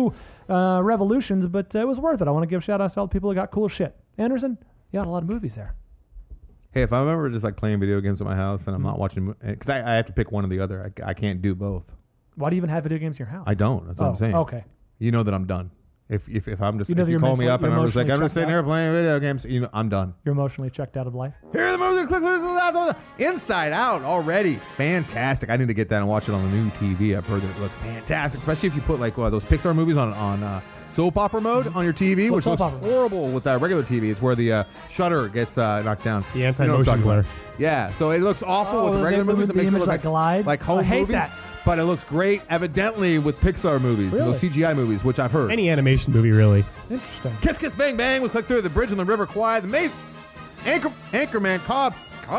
revolutions, but it was worth it. I want to give shout outs to all the people who got cool shit. Anderson, you got a lot of movies there. Hey, if I remember just like playing video games at my house and I'm not watching, because I have to pick one or the other. I can't do both. Why do you even have video games in your house? I don't. That's what I'm saying. Okay. You know that I'm done. If I'm just, you know, if you call me up and I'm just like, I'm just sitting out. here playing video games, you know, I'm done. You're emotionally checked out of life. Here are the movies. Click Inside Out already. Fantastic. I need to get that and watch it on the new TV. I've heard that it looks fantastic, especially if you put like those Pixar movies on soap opera mode on your TV, which looks horrible with that regular TV. It's where the shutter gets knocked down. The anti-motion blur. Yeah, so it looks awful with the regular movies. It makes it look like glides. Like home movies. That. But it looks great, evidently, with Pixar movies, really? those CGI movies, which I've heard. Any animation movie, really. Interesting. Kiss, Kiss, Bang, Bang. We click through the bridge on the River Kwai. The Maze, Anchorman, Cobbs,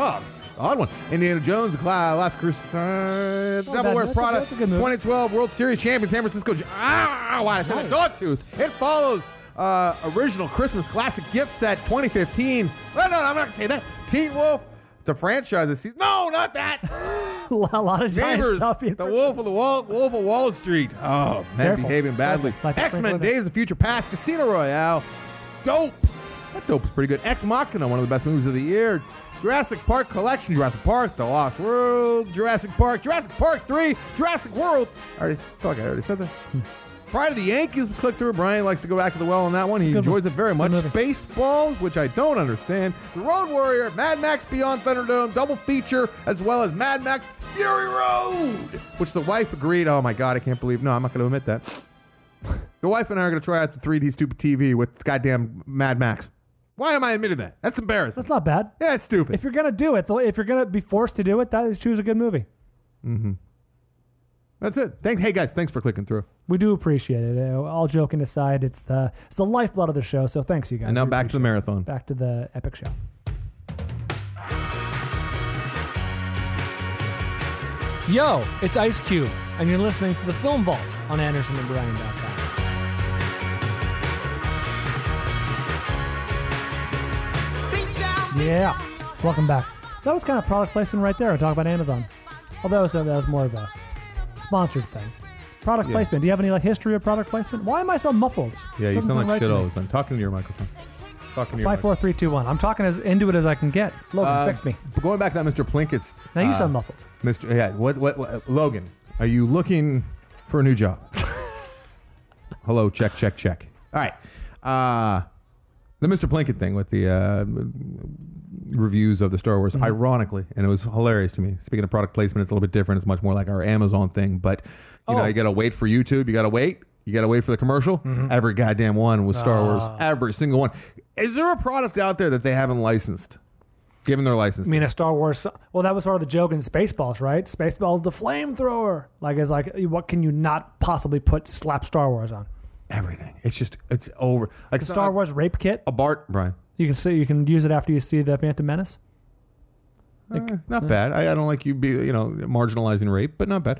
odd one. Indiana Jones, The Last Crusade, Devil Wears Prada, 2012 World Series champion, San Francisco. I said nice. Dogtooth. It follows original Christmas classic gift set 2015. No, I'm not going to say that. Teen Wolf. The franchise. No, not that. A lot of Neighbors, the Wolf of Wall Street. Oh, man, behaving badly. Like X-Men: Days of Future Past, Casino Royale. Dope. That Dope's pretty good. Ex Machina, one of the best movies of the year. Jurassic Park Collection, Jurassic Park, The Lost World, Jurassic Park 3, Jurassic World. I already said that. Pride of the Yankees, click through. Brian likes to go back to the well on that one. He enjoys it very much. Spaceballs, which I don't understand. The Road Warrior, Mad Max Beyond Thunderdome, double feature, as well as Mad Max Fury Road, which the wife agreed. Oh my God, I can't believe. No, I'm not going to admit that. The wife and I are going to try out the 3D stupid TV with goddamn Mad Max. Why am I admitting that? That's embarrassing. That's not bad. Yeah, it's stupid. If you're going to do it, if you're going to be forced to do it, that is choose a good movie. Mm-hmm. That's it. Hey guys, thanks for clicking through. We do appreciate it. All joking aside, it's the lifeblood of the show. So thanks, you guys. And now back to the marathon. Back to the epic show. Yo, it's Ice Cube, and you're listening to the Film Vault on AndersonandBrian.com. Yeah, welcome back. That was kind of product placement right there. I talk about Amazon. Although that was more of a sponsored thing. Product placement. Do you have any history of product placement? Why am I so muffled? Yeah, you sound like shit all of a sudden. Talking to your microphone. 5, 4, 3, 2, 1. I'm talking as into it as I can get. Logan, fix me. Going back to that Mr. Plinkett's. Now you sound muffled. What? Logan, are you looking for a new job? Hello, check. All right. The Mr. Plinkett thing with the reviews of the Star Wars, ironically, and it was hilarious to me. Speaking of product placement, it's a little bit different. It's much more like our Amazon thing, but you know, you got to wait for YouTube. You got to wait. You got to wait for the commercial. Mm-hmm. Every goddamn one with Star Wars. Every single one. Is there a product out there that they haven't licensed? Given their license. I mean, a Star Wars. Well, that was sort of the joke in Spaceballs, right? Spaceballs, the flamethrower. What can you not possibly slap Star Wars on? Everything. It's over. Like the Star Wars rape kit. A Bart, Brian. You can use it after you see the Phantom Menace. Not bad. I don't like you marginalizing rape, but not bad.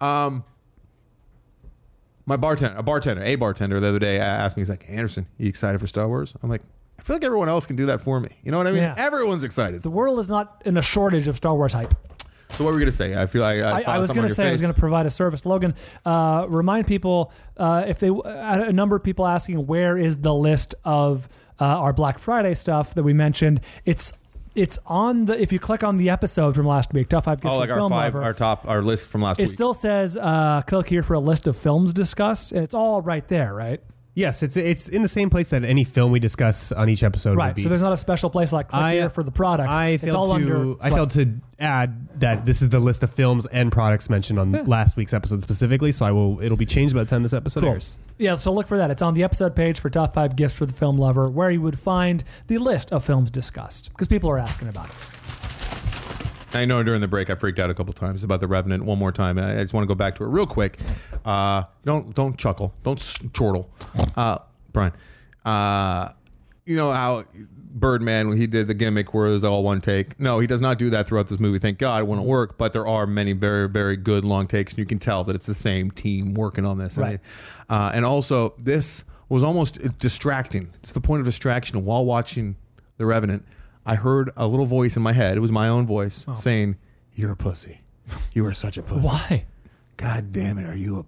A bartender the other day asked me, he's like, Anderson, you excited for Star Wars? I'm like, I feel like everyone else can do that for me. You know what I mean? Yeah. Everyone's excited. The world is not in a shortage of Star Wars hype. So what were we going to say? I feel like I was going to say I was going to provide a service. Logan, remind people if a number of people asking where is the list of our Black Friday stuff that we mentioned. It's on the, if you click on the episode from last week, Top 5 Gifts for Film Lover, our list from last week. It still says click here for a list of films discussed, and it's all right there, right? Yes, it's in the same place that any film we discuss on each episode would be. So there's not a special place like click here for the products. I failed to add that this is the list of films and products mentioned on last week's episode specifically, so it'll be changed by the time this episode airs. Yeah, so look for that. It's on the episode page for Top 5 Gifts for the Film Lover, where you would find the list of films discussed, because people are asking about it. I know during the break I freaked out a couple times about The Revenant. One more time, I just want to go back to it real quick. Don't chuckle, don't chortle, Brian. You know how Birdman, when he did the gimmick where it was all one take. No, he does not do that throughout this movie. Thank God it wouldn't work. But there are many very, very good long takes, and you can tell that it's the same team working on this. Right. And also, this was almost distracting. It's the point of distraction while watching The Revenant. I heard a little voice in my head. It was my own voice saying, "You're a pussy. You are such a pussy." Why? God damn it!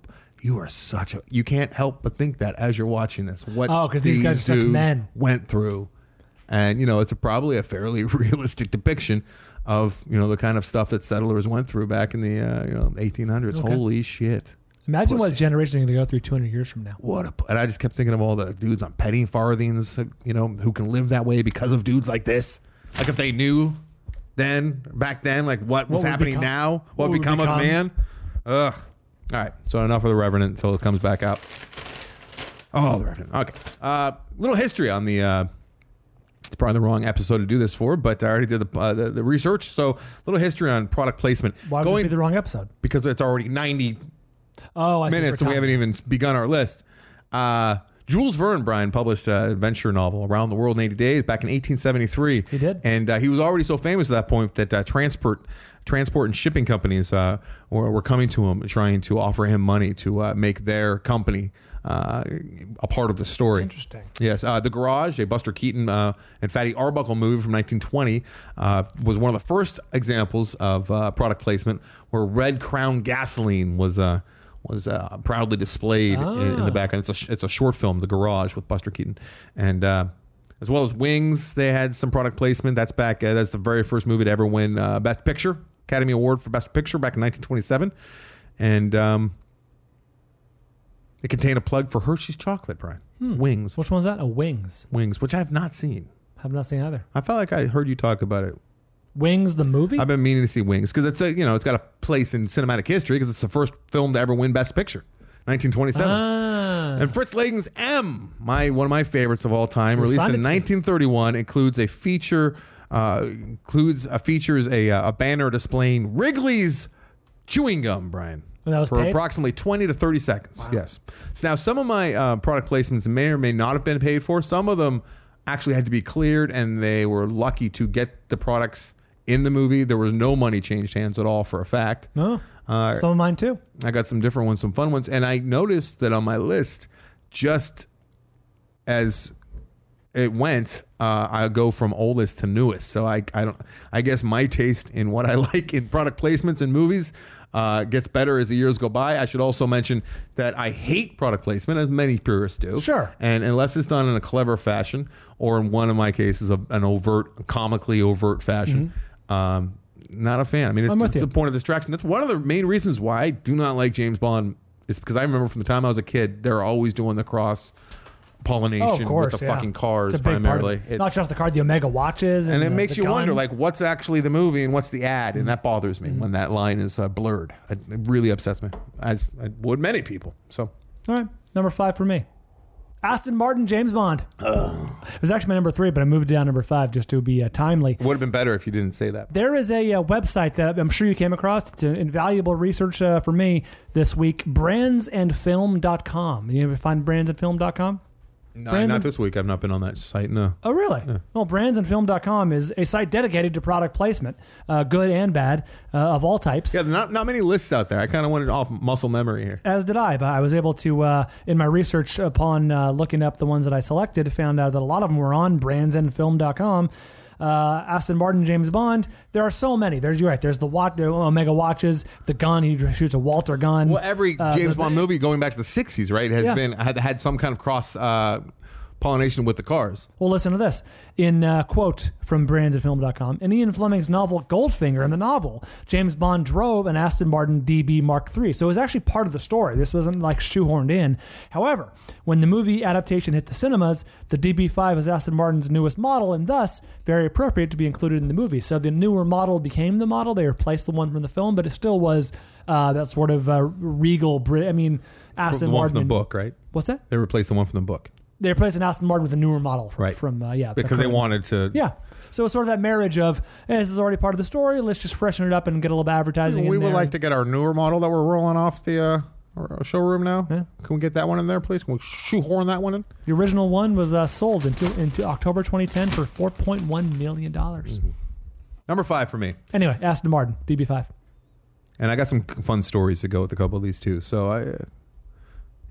you are you can't help but think that as you're watching this. What because these guys are such men. Went through. And, it's probably a fairly realistic depiction of, the kind of stuff that settlers went through back in the, 1800s. Okay. Holy shit. Imagine what generation are going to go through 200 years from now. And I just kept thinking of all the dudes on penny farthings, who can live that way because of dudes like this. Like if they knew back then, like what was happening now, what would become of man. Ugh. All right. So enough of the Revenant until it comes back out. Oh, the Revenant. Okay. Little history on the, it's probably the wrong episode to do this for, but I already did the research. So a little history on product placement. Why would it be the wrong episode? Because it's already 90 minutes and we haven't even begun our list. Jules Verne, Brian, published an adventure novel, Around the World in 80 Days, back in 1873. He did. And he was already so famous at that point that transport and shipping companies were coming to him, trying to offer him money to make their company a part of the story. Interesting. Yes. The Garage, a Buster Keaton and Fatty Arbuckle movie from 1920, was one of the first examples of product placement where Red Crown gasoline was proudly displayed in the background. It's a short film, The Garage, with Buster Keaton, and as well as Wings. They had some product placement. That's the very first movie to ever win Best Picture, Academy Award for Best Picture back in 1927, and it contained a plug for Hershey's chocolate, Brian. Wings. Which one's that? Wings. Wings, which I have not seen. Have not seen either. I felt like I heard you talk about it. Wings, the movie? I've been meaning to see Wings because it's it's got a place in cinematic history because it's the first film to ever win Best Picture, 1927. And Fritz Lang's M, one of my favorites of all time, released in 1931, includes a feature, features a banner displaying Wrigley's chewing gum, Brian. For approximately 20 to 30 seconds. Wow. Yes. So now some of my product placements may or may not have been paid for. Some of them actually had to be cleared, and they were lucky to get the products in the movie. There was no money changed hands at all, for a fact. No. Some of mine too. I got some different ones, some fun ones, and I noticed that on my list, just as it went, I go from oldest to newest. So I guess my taste in what I like in product placements in movies gets better as the years go by. I should also mention that I hate product placement, as many purists do. Sure. And unless it's done in a clever fashion, or in one of my cases, an comically overt fashion, not a fan. I mean, it's a point of distraction. That's one of the main reasons why I do not like James Bond, is because I remember from the time I was a kid, they're always doing the cross pollination with the fucking cars primarily. It's not just the car, the Omega watches, and it makes you wonder, like, what's actually the movie and what's the ad, and that bothers me when that line is blurred. It really upsets me, as would many people. So, all right, number 5 for me, Aston Martin James Bond. It was actually my number 3, but I moved it down number 5 just to be timely. It would have been better if you didn't say that. There is a website that I'm sure you came across. It's an invaluable research for me this week. Brandsandfilm.com. You ever find brandsandfilm.com? No, not this week. I've not been on that site, no. Oh, really? Yeah. Well, brandsandfilm.com is a site dedicated to product placement, good and bad, of all types. Yeah, not many lists out there. I kind of wanted off muscle memory here. As did I, but I was able to, in my research upon looking up the ones that I selected, found out that a lot of them were on brandsandfilm.com. Aston Martin, James Bond. There are so many. There's the Omega watches, the gun. He shoots a Walter gun. Well, every James Bond movie going back to the 60s, right, had some kind of cross pollination with the cars. Well, listen to this. In quote from brandsandfilm.com, in Ian Fleming's novel Goldfinger, in the novel, James Bond drove an Aston Martin DB Mark III. So it was actually part of the story. This wasn't like shoehorned in. However, when the movie adaptation hit the cinemas, the DB5 was Aston Martin's newest model, and thus very appropriate to be included in the movie. So the newer model became the model. They replaced the one from the film, but it still was that sort of regal. Aston Martin from the book, right? What's that? They replaced the one from the book. They replaced an Aston Martin with a newer model from because they wanted to. Yeah. So it's sort of that marriage of, hey, this is already part of the story. Let's just freshen it up and get a little bit of advertising. We would like to get our newer model that we're rolling off the showroom now. Yeah. Can we get that one in there, please? Can we shoehorn that one in? The original one was sold into October 2010 for $4.1 million. Mm-hmm. Number 5 for me. Anyway, Aston Martin, DB5. And I got some fun stories to go with a couple of these too. So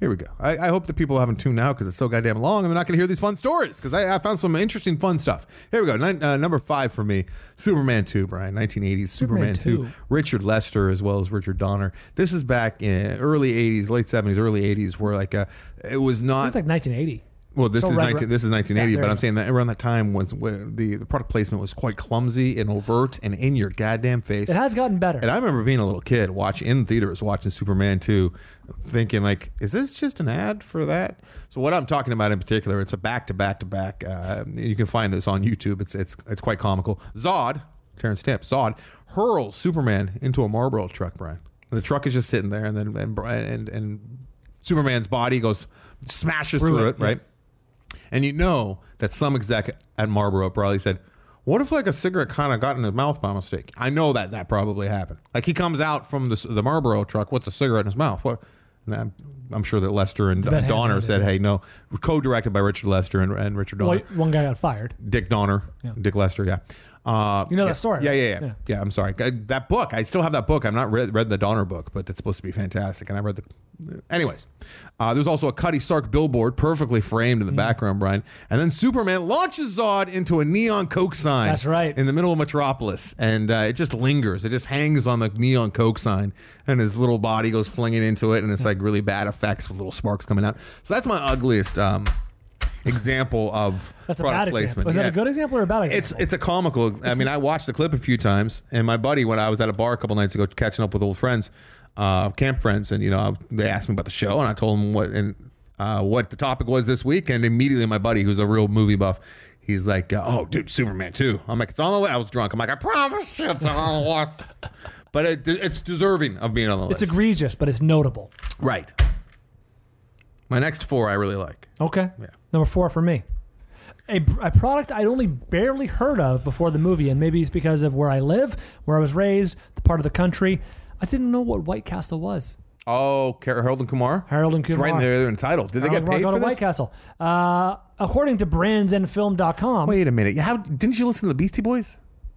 Here we go. I hope that people haven't tuned out because it's so goddamn long and they're not going to hear these fun stories because I found some interesting fun stuff. Here we go. Number 5 for me, Superman 2, Brian, 1980s. Superman 2. Richard Lester as well as Richard Donner. This is back in early 80s, late 70s, early 80s where like it was not... It was like 1980. Well, this is 1980, but I'm saying that around that time was when the product placement was quite clumsy and overt and in your goddamn face. It has gotten better. And I remember being a little kid in theaters watching Superman 2, thinking like, is this just an ad for that? So what I'm talking about in particular, it's a back-to-back-to-back. You can find this on YouTube. It's quite comical. Zod, Terrence Stamp, Zod hurls Superman into a Marlboro truck, Brian. And the truck is just sitting there, and then and Superman's body smashes through it, right? And you know that some exec at Marlboro probably said, what if like a cigarette kind of got in his mouth by mistake? I know that probably happened. Like he comes out from the Marlboro truck with the cigarette in his mouth. I'm sure that Lester and Donner said, hey, no. Co-directed by Richard Lester and Richard Donner. Well, one guy got fired. Dick Donner. Yeah. Dick Lester, yeah. You know that story. Yeah. I'm sorry. That book, I still have that book. I've not read the Donner book, but it's supposed to be fantastic. And I read anyways. There's also a Cutty Sark billboard perfectly framed in the background, Brian. And then Superman launches Zod into a neon Coke sign. That's right. In the middle of Metropolis. And it just lingers. It just hangs on the neon Coke sign. And his little body goes flinging into it. And it's like really bad effects with little sparks coming out. So that's my ugliest example of product placement. Was that a good example or a bad example? It's a comical. I mean, I watched the clip a few times, and my buddy, when I was at a bar a couple nights ago, catching up with old friends, camp friends, and they asked me about the show, and I told them what the topic was this week, and immediately my buddy, who's a real movie buff, he's like, "Oh, dude, Superman 2." I'm like, "It's on the way." I was drunk. I'm like, "I promise you, it's on the list." But it's deserving of being on the list. It's egregious, but it's notable. Right. My next 4 I really like. Okay. Yeah. Number 4 for me. A product I'd only barely heard of before the movie, and maybe it's because of where I live, where I was raised, the part of the country. I didn't know what White Castle was. Oh, Harold and Kumar? Harold and Kumar. It's right there in the title. Did they get paid for this? White Castle. According to brandsandfilm.com. Wait a minute. Didn't you listen to the Beastie Boys?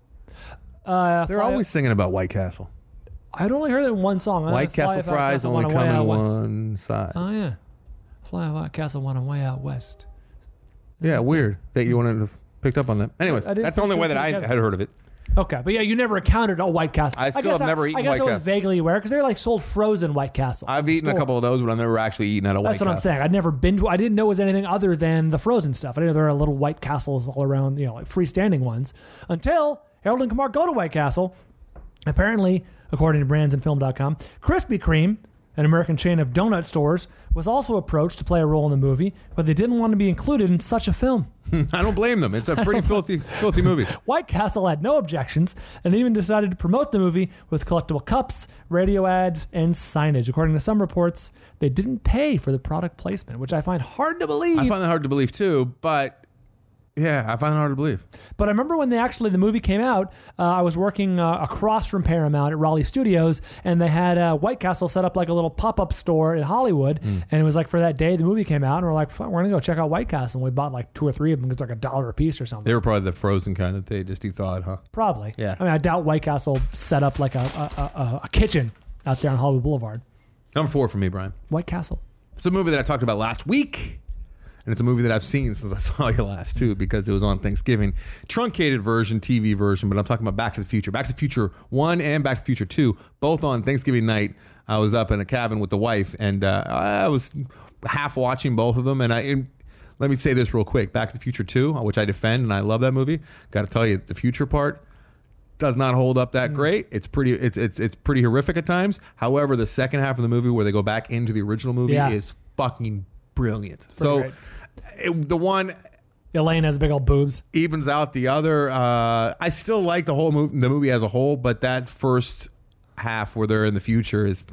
They're always singing about White Castle. I'd only heard it in one song. White Castle fries only come in one size. Oh, yeah. Fly White Castle one way out west. Yeah, weird that you wouldn't have picked up on that. Anyways, that's the only way that I had heard of it. Okay, but yeah, you never encountered a White Castle. I still have never eaten White Castle. I guess I was vaguely aware because they're like sold frozen White Castle. I've eaten a couple of those, but I've never actually eaten at a White Castle. That's what I'm saying. I'd never been to. I didn't know it was anything other than the frozen stuff. I didn't know there are little White Castles all around, like freestanding ones. Until Harold and Kumar go to White Castle. Apparently, according to brandsandfilm.com, Krispy Kreme, an American chain of donut stores, was also approached to play a role in the movie, but they didn't want to be included in such a film. I don't blame them. It's a pretty filthy movie. White Castle had no objections and even decided to promote the movie with collectible cups, radio ads, and signage. According to some reports, they didn't pay for the product placement, which I find hard to believe. I find that hard to believe too, but... Yeah, I find it hard to believe. But I remember when the movie came out, I was working across from Paramount at Raleigh Studios, and they had White Castle set up like a little pop-up store in Hollywood, and it was like for that day the movie came out, and we're like, we're going to go check out White Castle, and we bought like 2 or 3 of them. It's like $1 a piece or something. They were probably the frozen kind that they just thawed, huh? Probably. Yeah. I mean, I doubt White Castle set up like a kitchen out there on Hollywood Boulevard. Number 4 for me, Brian. White Castle. It's a movie that I talked about last week. And it's a movie that I've seen since I saw you last, too, because it was on Thanksgiving. Truncated version, TV version, but I'm talking about Back to the Future. Back to the Future 1 and Back to the Future 2, both on Thanksgiving night. I was up in a cabin with the wife, and I was half watching both of them. And let me say this real quick. Back to the Future 2, which I defend, and I love that movie. Got to tell you, the future part does not hold up that great. It's pretty horrific at times. However, the second half of the movie where they go back into the original movie is fucking brilliant. So great. The one Elaine has big old boobs evens out the other. I still like the movie as a whole, but that first half where they're in the future is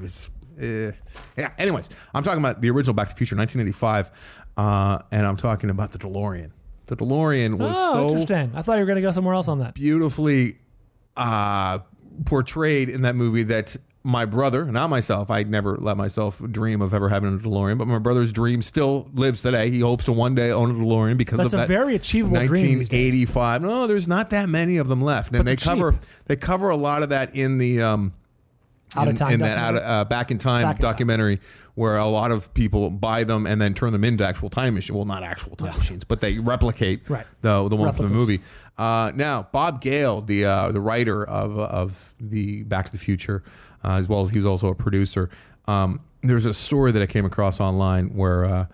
yeah. Anyways, I'm talking about the original Back to the Future, 1985, and I'm talking about the DeLorean. The DeLorean was so interesting. I thought you were going to go somewhere else on that. Beautifully portrayed in that movie that my brother, not myself, I'd never let myself dream of ever having a DeLorean, but my brother's dream still lives today. He hopes to one day own a DeLorean because that's of that. That's a very achievable 1985. dream. No, there's not that many of them left. And but they cover a lot of that in the Back in Time documentary where a lot of people buy them and then turn them into actual time machines. Well, not actual time machines, but they replicate the one from the movie. Now, Bob Gale, the writer of the Back to the Future, as well as he was also a producer. There's a story that I came across online where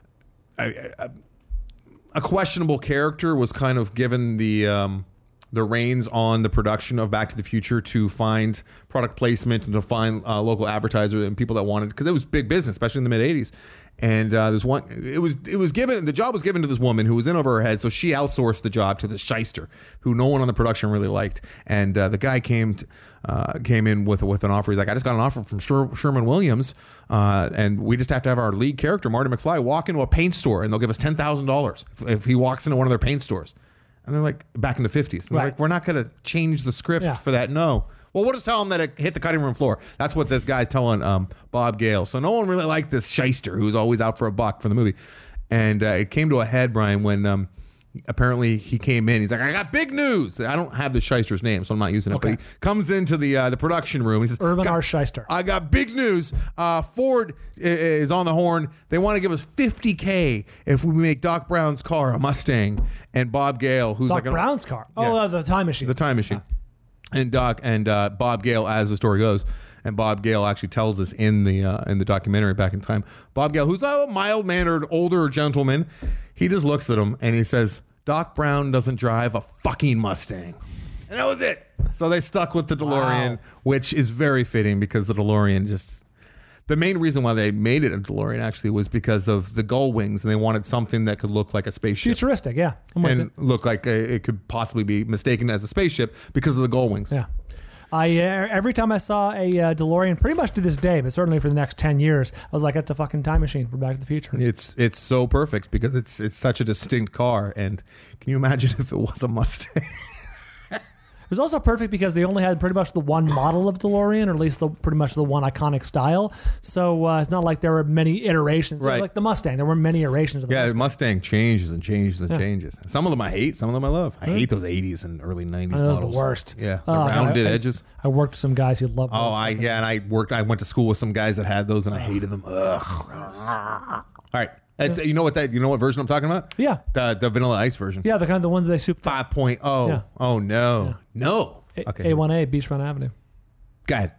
a questionable character was kind of given the reins on the production of Back to the Future to find product placement and to find local advertisers and people that wanted, because it was big business, especially in the mid '80s. And there's one. The job was given to this woman who was in over her head, so she outsourced the job to this shyster who no one on the production really liked. And the guy came in with an offer. He's like, I just got an offer from Sherman Williams, and we just have to have our lead character Marty McFly walk into a paint store, and they'll give us $10,000 if he walks into one of their paint stores. And they're like, back in the 50s. And they're like, we're not going to change the script for that. No. Well, we'll just tell him that it hit the cutting room floor. That's what this guy's telling Bob Gale. So no one really liked this shyster who's always out for a buck for the movie. And it came to a head, Brian, when apparently he came in. He's like, I got big news. I don't have the shyster's name, so I'm not using it. Okay. But he comes into the production room. He says, Urban R. Shyster. I got big news. Ford is on the horn. They want to give us $50K if we make Doc Brown's car a Mustang. And Bob Gale, who's Doc Brown's car. Oh, the time machine. The time machine. And Doc and Bob Gale, as the story goes, and Bob Gale actually tells us in the documentary Back in Time. Bob Gale, who's a mild-mannered older gentleman, he just looks at him and he says, Doc Brown doesn't drive a fucking Mustang. And that was it. So they stuck with the DeLorean, which is very fitting because the DeLorean just... The main reason why they made it a DeLorean actually was because of the gull wings, and they wanted something that could look like a spaceship. Futuristic, yeah. And look like it could possibly be mistaken as a spaceship because of the gull wings. Yeah. Every time I saw a DeLorean, pretty much to this day, but certainly for the next 10 years, I was like, that's a fucking time machine for Back to the Future. It's so perfect because it's such a distinct car. And can you imagine if it was a Mustang? It was also perfect because they only had pretty much the one model of DeLorean, or at least pretty much the one iconic style. So it's not like there were many iterations. Right. Like the Mustang, there were many iterations of the Mustang. The Mustang changes and changes and changes. Some of them I hate, some of them I love. I hate those 80s and early 90s models. Those are the worst. Yeah, the rounded edges. I worked with some guys who loved those. And I went to school with some guys that had those, and I hated them. Ugh, gross. All right. You know what version I'm talking about? Yeah. The Vanilla Ice version. Yeah, the one that they souped 5.0. Yeah. Oh, no. Yeah. No. Okay. A1A, Beachfront Avenue. Go ahead.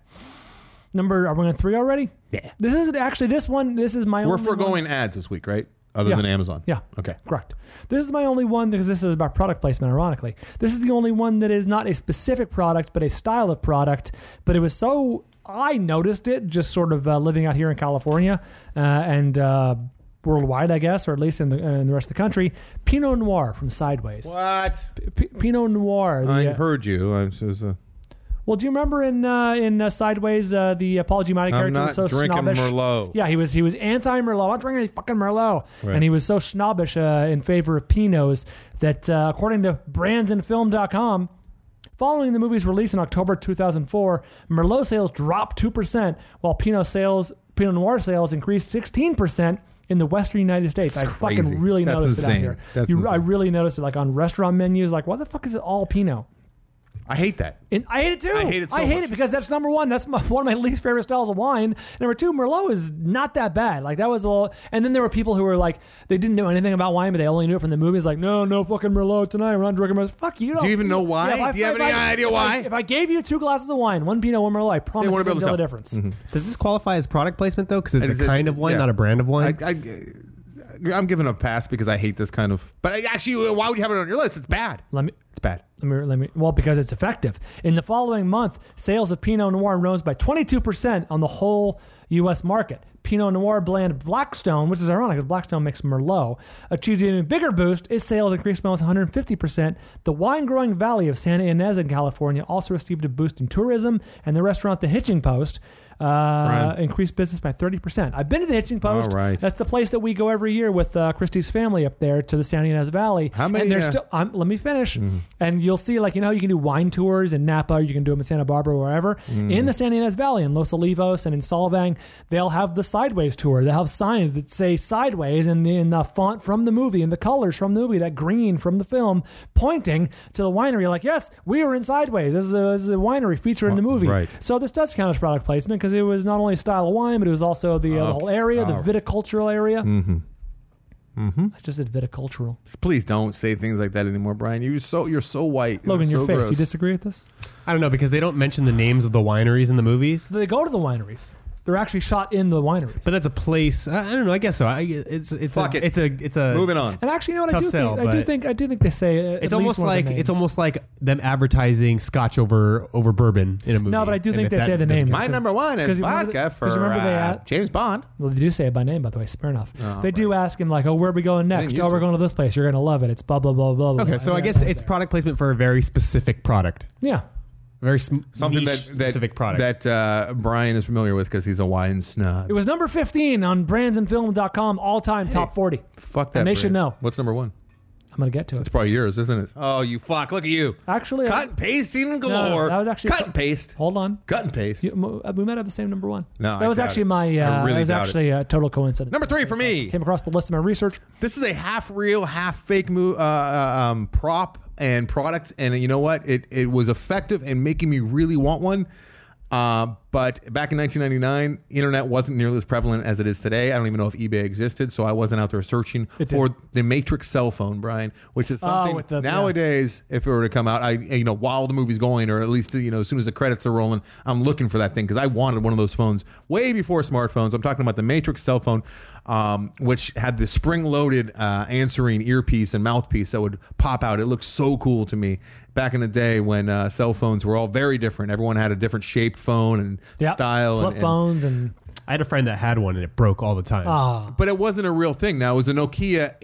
Are we on 3 already? Yeah. This is my only one. We're foregoing ads this week, right? Other than Amazon. Yeah. Okay. Correct. This is my only one because this is about product placement, ironically. This is the only one that is not a specific product, but a style of product. But it was so... I noticed it just sort of living out here in California and... worldwide, I guess, or at least in the rest of the country. Pinot Noir from Sideways. What? Pinot Noir. I heard you. Well, do you remember in Sideways the Paul Giamatti character was so drinking snobbish? Merlot. Yeah, he was anti Merlot. I'm not drinking any fucking Merlot, right. And he was so snobbish in favor of Pinots that according to brandsandfilm.com, following the movie's release in October 2004, Merlot sales dropped 2%, while Pinot Noir sales increased 16%. In the Western United States. That's crazy. Fucking really That's noticed insane. it out here. I really noticed it, like on restaurant menus. Like, why the fuck is it all Pinot? I hate that. And I hate it too. I hate it so I hate much. it because that's number one. That's one of my least favorite styles of wine. Number two, Merlot is not that bad. Like that was all. And then there were people who were like, they didn't know anything about wine, but they only knew it from the movies. Like, no fucking Merlot tonight. We're not drinking Merlot. Fuck you. Do you even know why? Yeah, Do you have any idea why? If I gave you 2 glasses of wine, one Pinot, one Merlot, I promise you wouldn't tell the difference. Mm-hmm. Does this qualify as product placement though? Because it's a kind of wine, not a brand of wine. I'm giving a pass because I hate this kind of. But actually, why would you have it on your list? It's bad. It's bad. Well, because it's effective. In the following month, sales of Pinot Noir rose by 22% on the whole U.S. market. Pinot Noir blend Blackstone, which is ironic because Blackstone makes Merlot, achieved an even bigger boost. Its sales increased by almost 150%. The wine-growing valley of Santa Ynez in California also received a boost in tourism, and the restaurant The Hitching Post increased business by 30%. I've been to the Hitching Post. All right. That's the place that we go every year with Christy's family up there to the Santa Ynez Valley. How many? And there's still. Let me finish. And you'll see, like, you know, you can do wine tours in Napa. You can do them in Santa Barbara, or wherever. In the Santa Ynez Valley, in Los Olivos, and in Solvang, they'll have the Sideways tour. They'll have signs that say Sideways in the font from the movie and the colors from the movie, that green from the film, pointing to the winery. Like, yes, we were in Sideways. This is a winery featured in the movie. Right. So this does count as product placement because it was not only a style of wine, but it was also the whole area, the viticultural area. I just said viticultural. Please don't say things like that anymore, Brian. You're so white. Logan, your so face. gross. You disagree with this? I don't know, because they don't mention the names of the wineries in the movies. They go to the wineries. They're actually shot in the wineries. But that's a place. I don't know. I guess so. It's a moving on. And actually, you know what? Tough sell, I do think they say it's almost like them advertising Scotch over bourbon in a movie. No, but I do think they say the names. My number one is vodka for James Bond. Well, they do say it by name, by the way. Smirnoff. They do ask him, like, oh, where are we going next? Oh, we're going to this place. You're going to love it. It's blah blah blah blah. Okay, so I guess it's product placement for a very specific product. Yeah. Very something specific product that Brian is familiar with because he's a wine snob. It was number 15 on brandsandfilm.com, all-time top 40. Fuck that. And they Brands. should know. What's number one? I'm going to get to it. It's probably yours, isn't it? Oh, you fuck. Look at you. Actually, cut and pasting galore. No, that was actually cut and paste. Hold on. Cut and paste. We might have the same number one. No, that was actually my. That was actually a total coincidence. Number 3 for me. Came across the list of my research. This is a half real, half fake prop and product, and you know what? It was effective in making me really want one. But back in 1999, internet wasn't nearly as prevalent as it is today. I don't even know if eBay existed, so I wasn't out there searching for the Matrix cell phone, Brian, which is something nowadays, if it were to come out, while the movie's going, or at least, as soon as the credits are rolling, I'm looking for that thing because I wanted one of those phones way before smartphones. I'm talking about the Matrix cell phone, which had the spring-loaded answering earpiece and mouthpiece that would pop out. It looked so cool to me back in the day when cell phones were all very different. Everyone had a different shaped phone and style. Flip phones and... I had a friend that had one and it broke all the time. But it wasn't a real thing. Now, it was a Nokia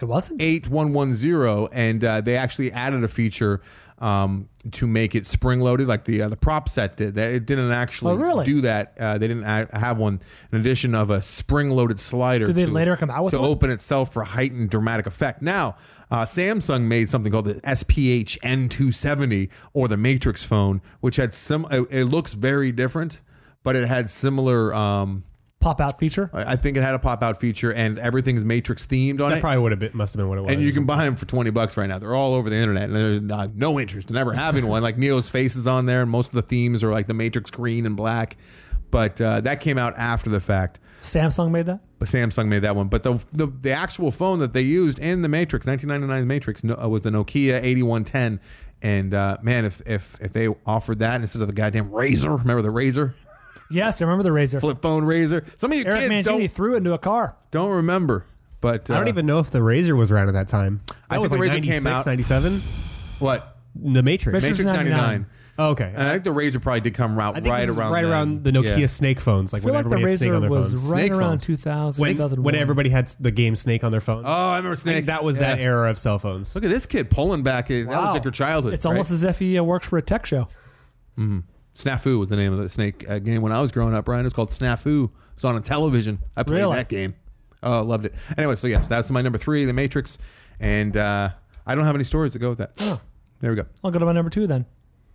8110, and they actually added a feature to make it spring-loaded like the prop set did. It didn't actually do that. They didn't have one, an addition of a spring-loaded slider. Did they later come out with to one? open itself for heightened dramatic effect. Now, Samsung made something called the SPH N270, or the Matrix phone, which had it looks very different, but it had similar pop-out feature. I think it had a pop-out feature, and everything's Matrix themed on it. That probably must have been what it was. And you can buy them for $20 right now. They're all over the internet, and there's no interest in ever having one. Like Neo's face is on there, and most of the themes are like the Matrix green and black. But that came out after the fact. Samsung made that? But Samsung made that one. But the actual phone that they used in the Matrix, 1999 Matrix, was the Nokia 8110. And man, if they offered that instead of the goddamn Razor, remember the Razor? Yes, I remember the Razor. Flip phone Razor. Some of you Eric kids Mangini threw it into a car. Don't remember. But I don't even know if the Razor was around at that time. I think the Razor came out 97. What? The Matrix. Matrix 99. Oh, okay. And I think the Razor probably did come out right around the Nokia Snake phones, like when everybody had Snake on their phones. Right around 2000, 2001. When everybody had the game Snake on their phone. Oh, I remember Snake. That was that era of cell phones. Look at this kid pulling back. That was like your childhood. It's almost as if he works for a tech show. Mm-hmm. Snafu was the name of the Snake game when I was growing up, Brian. It was called Snafu. It was on a television. I played that game. Oh, loved it. Anyway, so yes, that's my number 3, The Matrix. And I don't have any stories to go with that. Oh. There we go. I'll go to my number 2 then.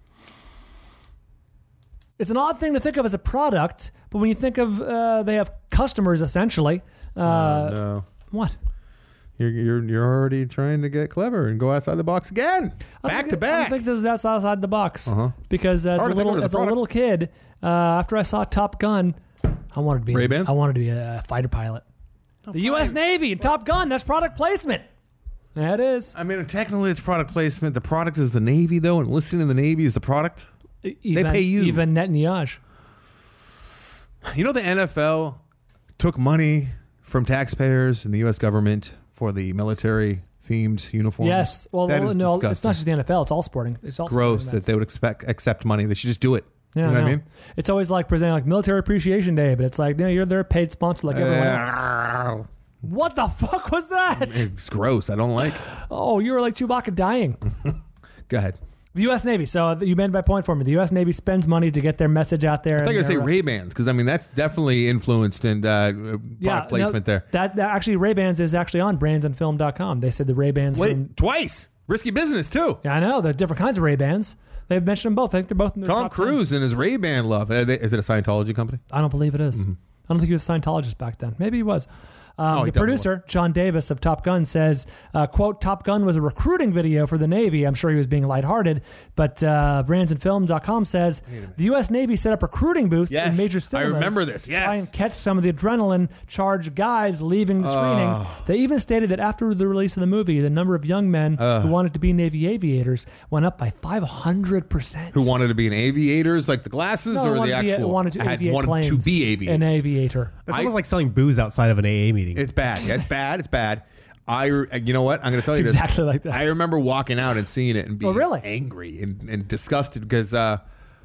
It's an odd thing to think of as a product, but when you think of they have customers essentially. No. What? You're already trying to get clever and go outside the box again. Back to back. I think that's outside the box because as a little kid, after I saw Top Gun, I wanted to be Ray-Bans? I wanted to be a fighter pilot. The U.S. Navy and Top Gun. That's product placement. That is. I mean, technically, it's product placement. The product is the Navy, though, and listening in the Navy is the product. They pay you. Even Netanyahu. You know, the NFL took money from taxpayers and the U.S. government for the military-themed uniforms. Yes. Well, no, disgusting. it's not just the NFL. It's all sporting. It's all gross that they would accept money. They should just do it. Yeah, you know what I mean? It's always like presenting like Military Appreciation Day, but it's like they're a paid sponsor like everyone else. What the fuck was that? It's gross. I don't like. Oh, you were like Chewbacca dying. Go ahead. The U.S. Navy. So you made my point for me. The U.S. Navy spends money to get their message out there. I thought you were going to say Ray-Bans, because, I mean, that's definitely influenced and product placement there. That actually, Ray-Bans is actually on brandsandfilm.com. They said the Ray-Bans. Twice. Risky business, too. Yeah, I know. There's different kinds of Ray-Bans. They've mentioned them both. I think they're both in the Tom Cruise 10. And his Ray-Ban love. Is it a Scientology company? I don't believe it is. Mm-hmm. I don't think he was a Scientologist back then. Maybe he was. The producer, John Davis of Top Gun, says, quote, Top Gun was a recruiting video for the Navy. I'm sure he was being lighthearted. But brandsandfilm.com says the U.S. Navy set up recruiting booths in major cinemas. I remember this, yes. To try and catch some of the adrenaline-charged guys leaving the screenings. They even stated that after the release of the movie, the number of young men who wanted to be Navy aviators went up by 500%. Who wanted to be an aviators, like the glasses, or the actual? Wanted to be aviators. An aviator. That's almost like selling booze outside of an AA meeting. It's bad. Yeah, it's bad. It's bad. You know what? I'm going to tell you this. Exactly like that. I remember walking out and seeing it and being angry and disgusted because, I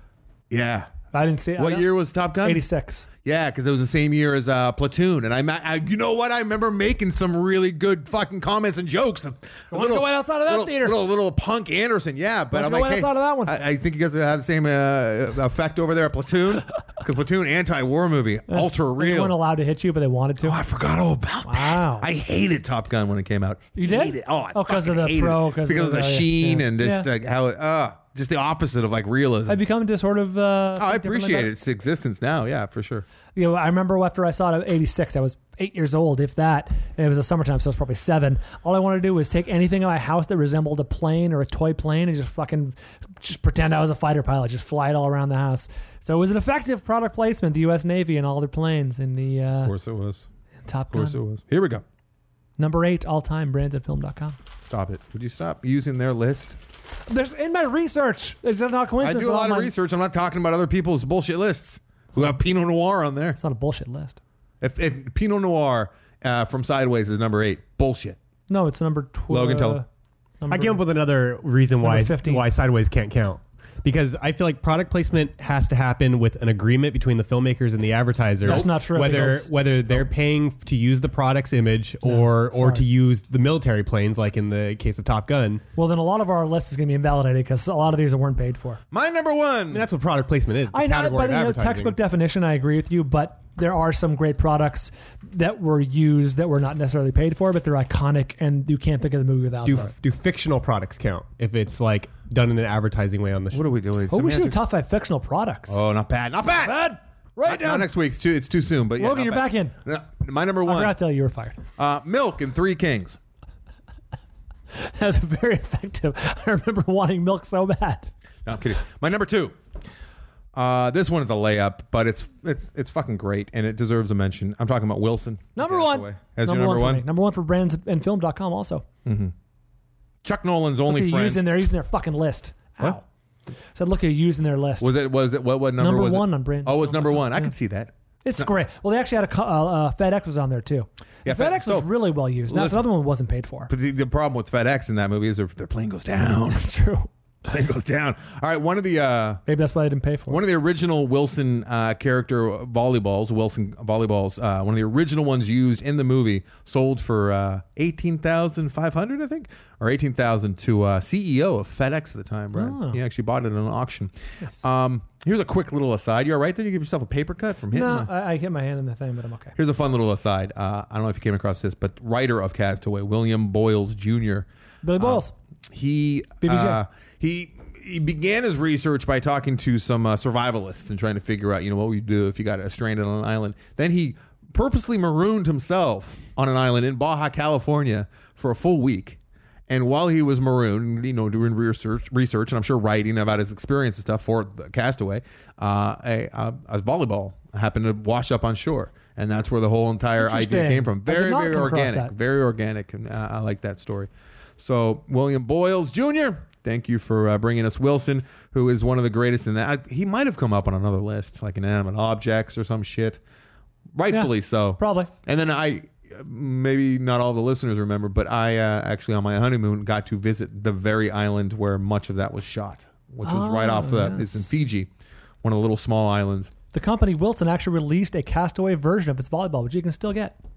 didn't see it. What year was Top Gun? 86. Yeah, because it was the same year as Platoon. And you know what? I remember making some really good fucking comments and jokes. Let's go outside of that theater. Little punk Anderson. Yeah, but I'm like, outside of that one. I think you guys have the same effect over there at Platoon. Because Platoon, anti-war movie, ultra real. They weren't allowed to hit you, but they wanted to. Oh, I forgot all about that. I hated Top Gun when it came out. You did? Because of the pro. Because of the sheen and just like how just the opposite of like realism. I've become to sort of. I appreciate its existence now. Yeah, for sure. I remember after I saw it at 86, I was 8 years old, if that. And it was a summertime, so I was probably 7. All I wanted to do was take anything in my house that resembled a plane or a toy plane and just pretend I was a fighter pilot, just fly it all around the house. So it was an effective product placement, the U.S. Navy and all their planes in the... of course it was. Top Gun. Of course it was. Here we go. Number 8 all time, brandsandfilm.com. Stop it. Would you stop using their list? There's in my research. It's not coincidence. I do a lot of research. I'm not talking about other people's bullshit lists who have Pinot Noir on there. It's not a bullshit list. If Pinot Noir from Sideways is number 8, bullshit. No, it's number 12. Logan, tell him. I came up with another reason why Sideways can't count. Because I feel like product placement has to happen with an agreement between the filmmakers and the advertisers. That's not true. Whether they're paying to use the product's image or to use the military planes, like in the case of Top Gun. Well, then a lot of our list is going to be invalidated because a lot of these weren't paid for. My number 1. I mean, that's what product placement is. I know, by the textbook definition, I agree with you, but there are some great products that were used that were not necessarily paid for, but they're iconic, and you can't think of the movie without them. Do fictional products count if it's like done in an advertising way on the show? What are we doing? We should talk about fictional products. Oh, not bad. Not bad. Right now. Not next week. It's too soon. But Logan, you're back in. No, my number 1. I forgot to tell you were fired. Milk and 3 Kings. That was very effective. I remember wanting milk so bad. No, I'm kidding. My number 2. This one is a layup, but it's fucking great, and it deserves a mention. I'm talking about Wilson. Number 1. As your number 1? Number 1 for brandsandfilm.com also. Mm-hmm. Chuck Nolan's only friend. They're using their fucking list. What? Said look at using their list. Was it what number was it? Number 1 on Brands. Oh, it was number 1. I can see that. It's great. Well, they actually had FedEx was on there too. Yeah, FedEx was really well used. That's another one wasn't paid for. But the problem with FedEx in that movie is their plane goes down. That's true. Plane goes down. All right, one of the maybe that's why they didn't pay for it. One of the original Wilson character volleyballs, one of the original ones used in the movie, sold for $18,500, I think, or $18,000 to CEO of FedEx at the time. Brian, he actually bought it at an auction. Yes. Here's a quick little aside. You all right there? You give yourself a paper cut from hitting? No, I hit my hand in the thing, but I'm okay. Here's a fun little aside. I don't know if you came across this, but writer of Castaway, William Boyles Jr. Billy Boyles. He began his research by talking to some survivalists and trying to figure out, what you do if you got stranded on an island. Then he purposely marooned himself on an island in Baja, California for a full week. And while he was marooned, doing research, and I'm sure writing about his experience and stuff for the Castaway, a volleyball happened to wash up on shore. And that's where the whole entire idea came from. Very, very organic. Very organic. And I like that story. So William Boyles Jr., thank you for bringing us Wilson, who is one of the greatest in that. He might have come up on another list, like Inanimate Objects or some shit. Rightfully so. Probably. And then maybe not all the listeners remember, but I actually on my honeymoon got to visit the very island where much of that was shot, which was right off it's in Fiji, one of the little small islands. The company Wilson actually released a Castaway version of its volleyball, which you can still get.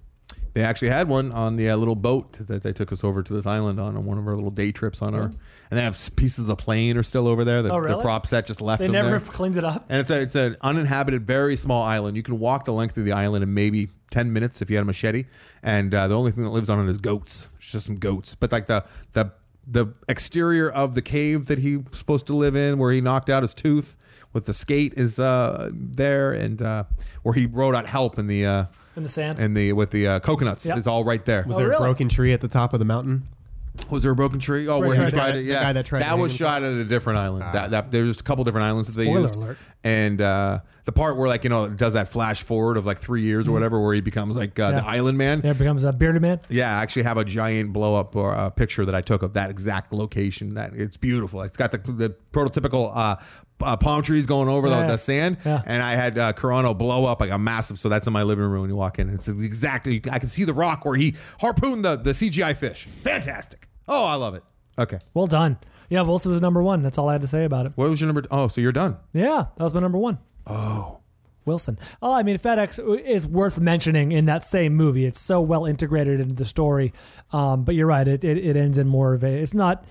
They actually had one on the little boat that they took us over to this island on one of our little day trips on our. And they have pieces of the plane are still over there. The prop set just left. They them never there. cleaned it up. And it's an uninhabited, very small island. You can walk the length of the island in maybe 10 minutes if you had a machete. And the only thing that lives on it is goats. It's just some goats. But like the exterior of the cave that he was supposed to live in, where he knocked out his tooth with the skate, is there, and where he wrote out help in the sand and with the coconuts is all right there. Was there a broken tree at the top of the mountain? Was there a broken tree? Oh, where he tried it. Yeah, the guy that was shot at a different island. That there's a couple different islands that they used. Alert. And the part where it does that flash forward of like 3 years or whatever, where he becomes like the island man. Yeah, becomes a bearded man. Yeah, I actually have a giant blow up or picture that I took of that exact location. That it's beautiful. It's got the prototypical palm trees going over the sand, and I had Carano blow up like a massive. So that's in my living room when you walk in. It's exactly. I can see the rock where he harpooned the CGI fish. Fantastic. Oh, I love it. Okay, well done. Yeah, Wilson was number one. That's all I had to say about it. What was your number? Oh, so you're done. Yeah, that was my number one. Oh. Wilson. Oh, I mean, FedEx is worth mentioning in that same movie. It's so well integrated into the story. But you're right. It ends in more of a. It's not.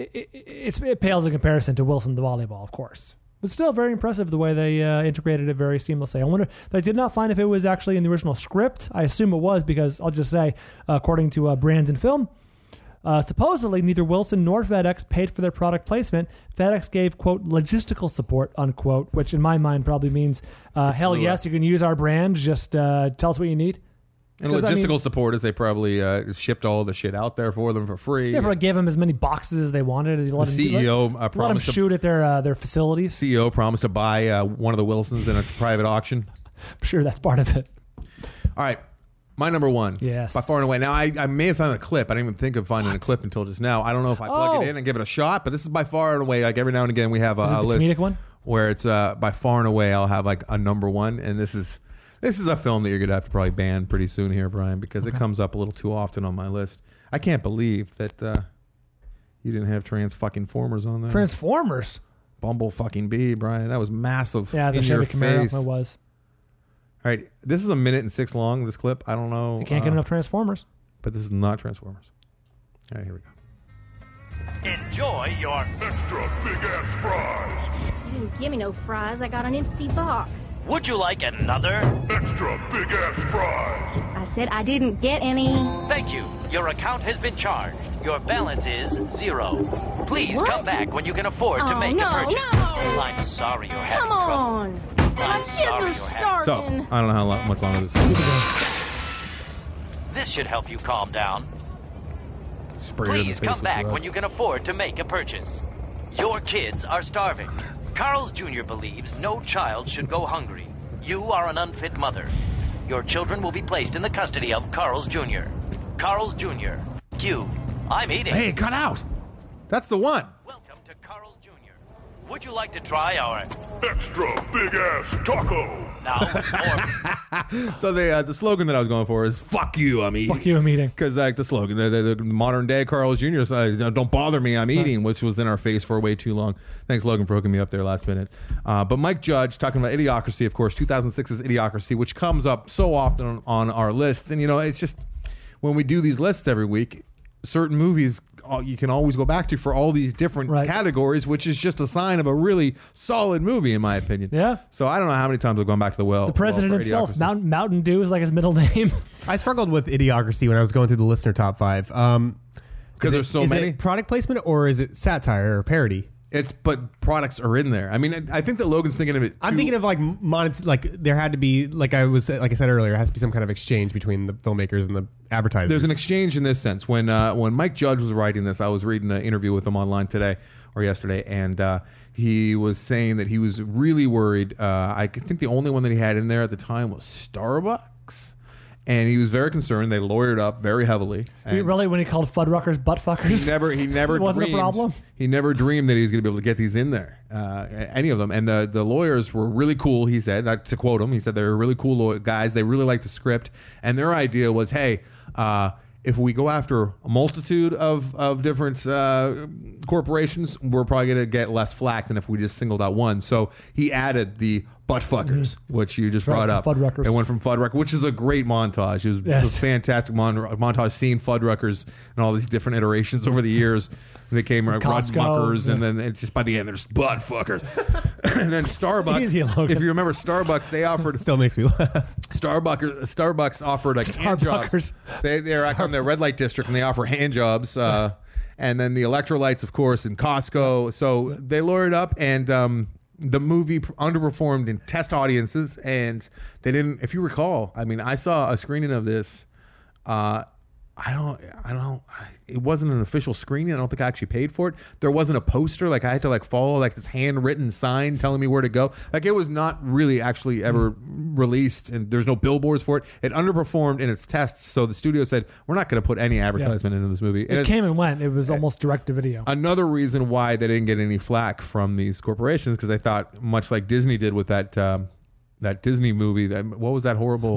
It pales in comparison to Wilson the volleyball, of course. But still very impressive the way they integrated it very seamlessly. I wonder. I did not find if it was actually in the original script. I assume it was because I'll just say, according to Brands and Film. Supposedly, neither Wilson nor FedEx paid for their product placement. FedEx gave, quote, logistical support, unquote, which in my mind probably means, hell yes, you can use our brand. Just tell us what you need. And logistical support is they probably shipped all the shit out there for them for free. They probably gave them as many boxes as they wanted. They let the CEO let them shoot at their facilities. CEO promised to buy one of the Wilsons in a private auction. I'm sure that's part of it. All right. My number one. Yes. By far and away. Now, I may have found a clip. I didn't even think of finding a clip until just now. I don't know if I plug it in and give it a shot, but this is by far and away, like every now and again, we have a list. Comedic one? Where it's by far and away, I'll have like a number one. And this is a film that you're going to have to probably ban pretty soon here, Brian, because it comes up a little too often on my list. I can't believe that you didn't have Transfucking-Formers on there. Transformers? Bumble fucking bee, Brian. That was massive. Yeah, the Chevy Camaro. It was. All right, this is 1:06 long, this clip. I don't know. You can't get enough Transformers. But this is not Transformers. All right, here we go. Enjoy your extra big-ass fries. You didn't give me no fries. I got an empty box. Would you like another? Extra big-ass fries. I said I didn't get any. Thank you. Your account has been charged. Your balance is 0. Please come back when you can afford to make a purchase. No. I'm sorry you're having Come trouble. on. My kids are starving. So, I don't know how much longer this is. This should help you calm down. Spray Please come back when you can afford to make a purchase. Your kids are starving. Carl's Jr. believes no child should go hungry. You are an unfit mother. Your children will be placed in the custody of Carl's Jr. Carl's Jr. Q. I'm eating. Hey, cut out! That's the one. Welcome to Carl's Jr. Would you like to try our extra big-ass taco? Now, So the slogan that I was going for is "Fuck you, I'm eating." Fuck you, I'm eating. Because like the slogan, the modern day Carl's Jr. "Don't bother me, I'm eating," which was in our face for way too long. Thanks, Logan, for hooking me up there last minute. But Mike Judge talking about Idiocracy, of course, 2006's Idiocracy, which comes up so often on our list, and it's just when we do these lists every week, certain movies you can always go back to for all these different categories, which is just a sign of a really solid movie, in my opinion. Yeah. So I don't know how many times I've gone back to the well. The president himself, Mountain Dew is like his middle name. I struggled with Idiocracy when I was going through the listener top 5. Because there's so many. Is it product placement or is it satire or parody? But products are in there. I mean, I think that Logan's thinking of it. I'm thinking of like there had to be like I said earlier, it has to be some kind of exchange between the filmmakers and the advertisers. There's an exchange in this sense. When Mike Judge was writing this, I was reading an interview with him online today or yesterday, and he was saying that he was really worried. I think the only one that he had in there at the time was Starbucks. And he was very concerned. They lawyered up very heavily. Really, when he called Fuddruckers butt fuckers? He never it wasn't dreamed, a problem. He never dreamed that he was going to be able to get these in there, any of them. And the lawyers were really cool. He said, to quote him, he said they were really cool guys. They really liked the script, and their idea was, hey, if we go after a multitude of different corporations, we're probably going to get less flack than if we just singled out one. So he added the Buttfuckers, which you just brought up. Fuddruckers. It went from Fuddruckers, which is a great montage. It was a fantastic montage seeing Fuddruckers and all these different iterations over the years. They came Rudmuckers, and then just by the end, there's Buttfuckers. And then Starbucks, Easy, if you remember Starbucks, they offered... Still makes me laugh. Starbucks offered like hand jobs. They're on the red light district, and they offer hand jobs. And then the electrolytes, of course, in Costco. So they lured up, and the movie underperformed in test audiences, and they didn't. If you recall, I mean, I saw a screening of this. I don't. It wasn't an official screening. I don't think I actually paid for it. There wasn't a poster. Like I had to like follow like this handwritten sign telling me where to go. Like it was not really actually ever released, and there's no billboards for it. It underperformed in its tests, so the studio said we're not going to put any advertisement into this movie. It came and went. It was almost direct to video. Another reason why they didn't get any flack from these corporations, because they thought, much like Disney did with that Disney movie, what was that horrible?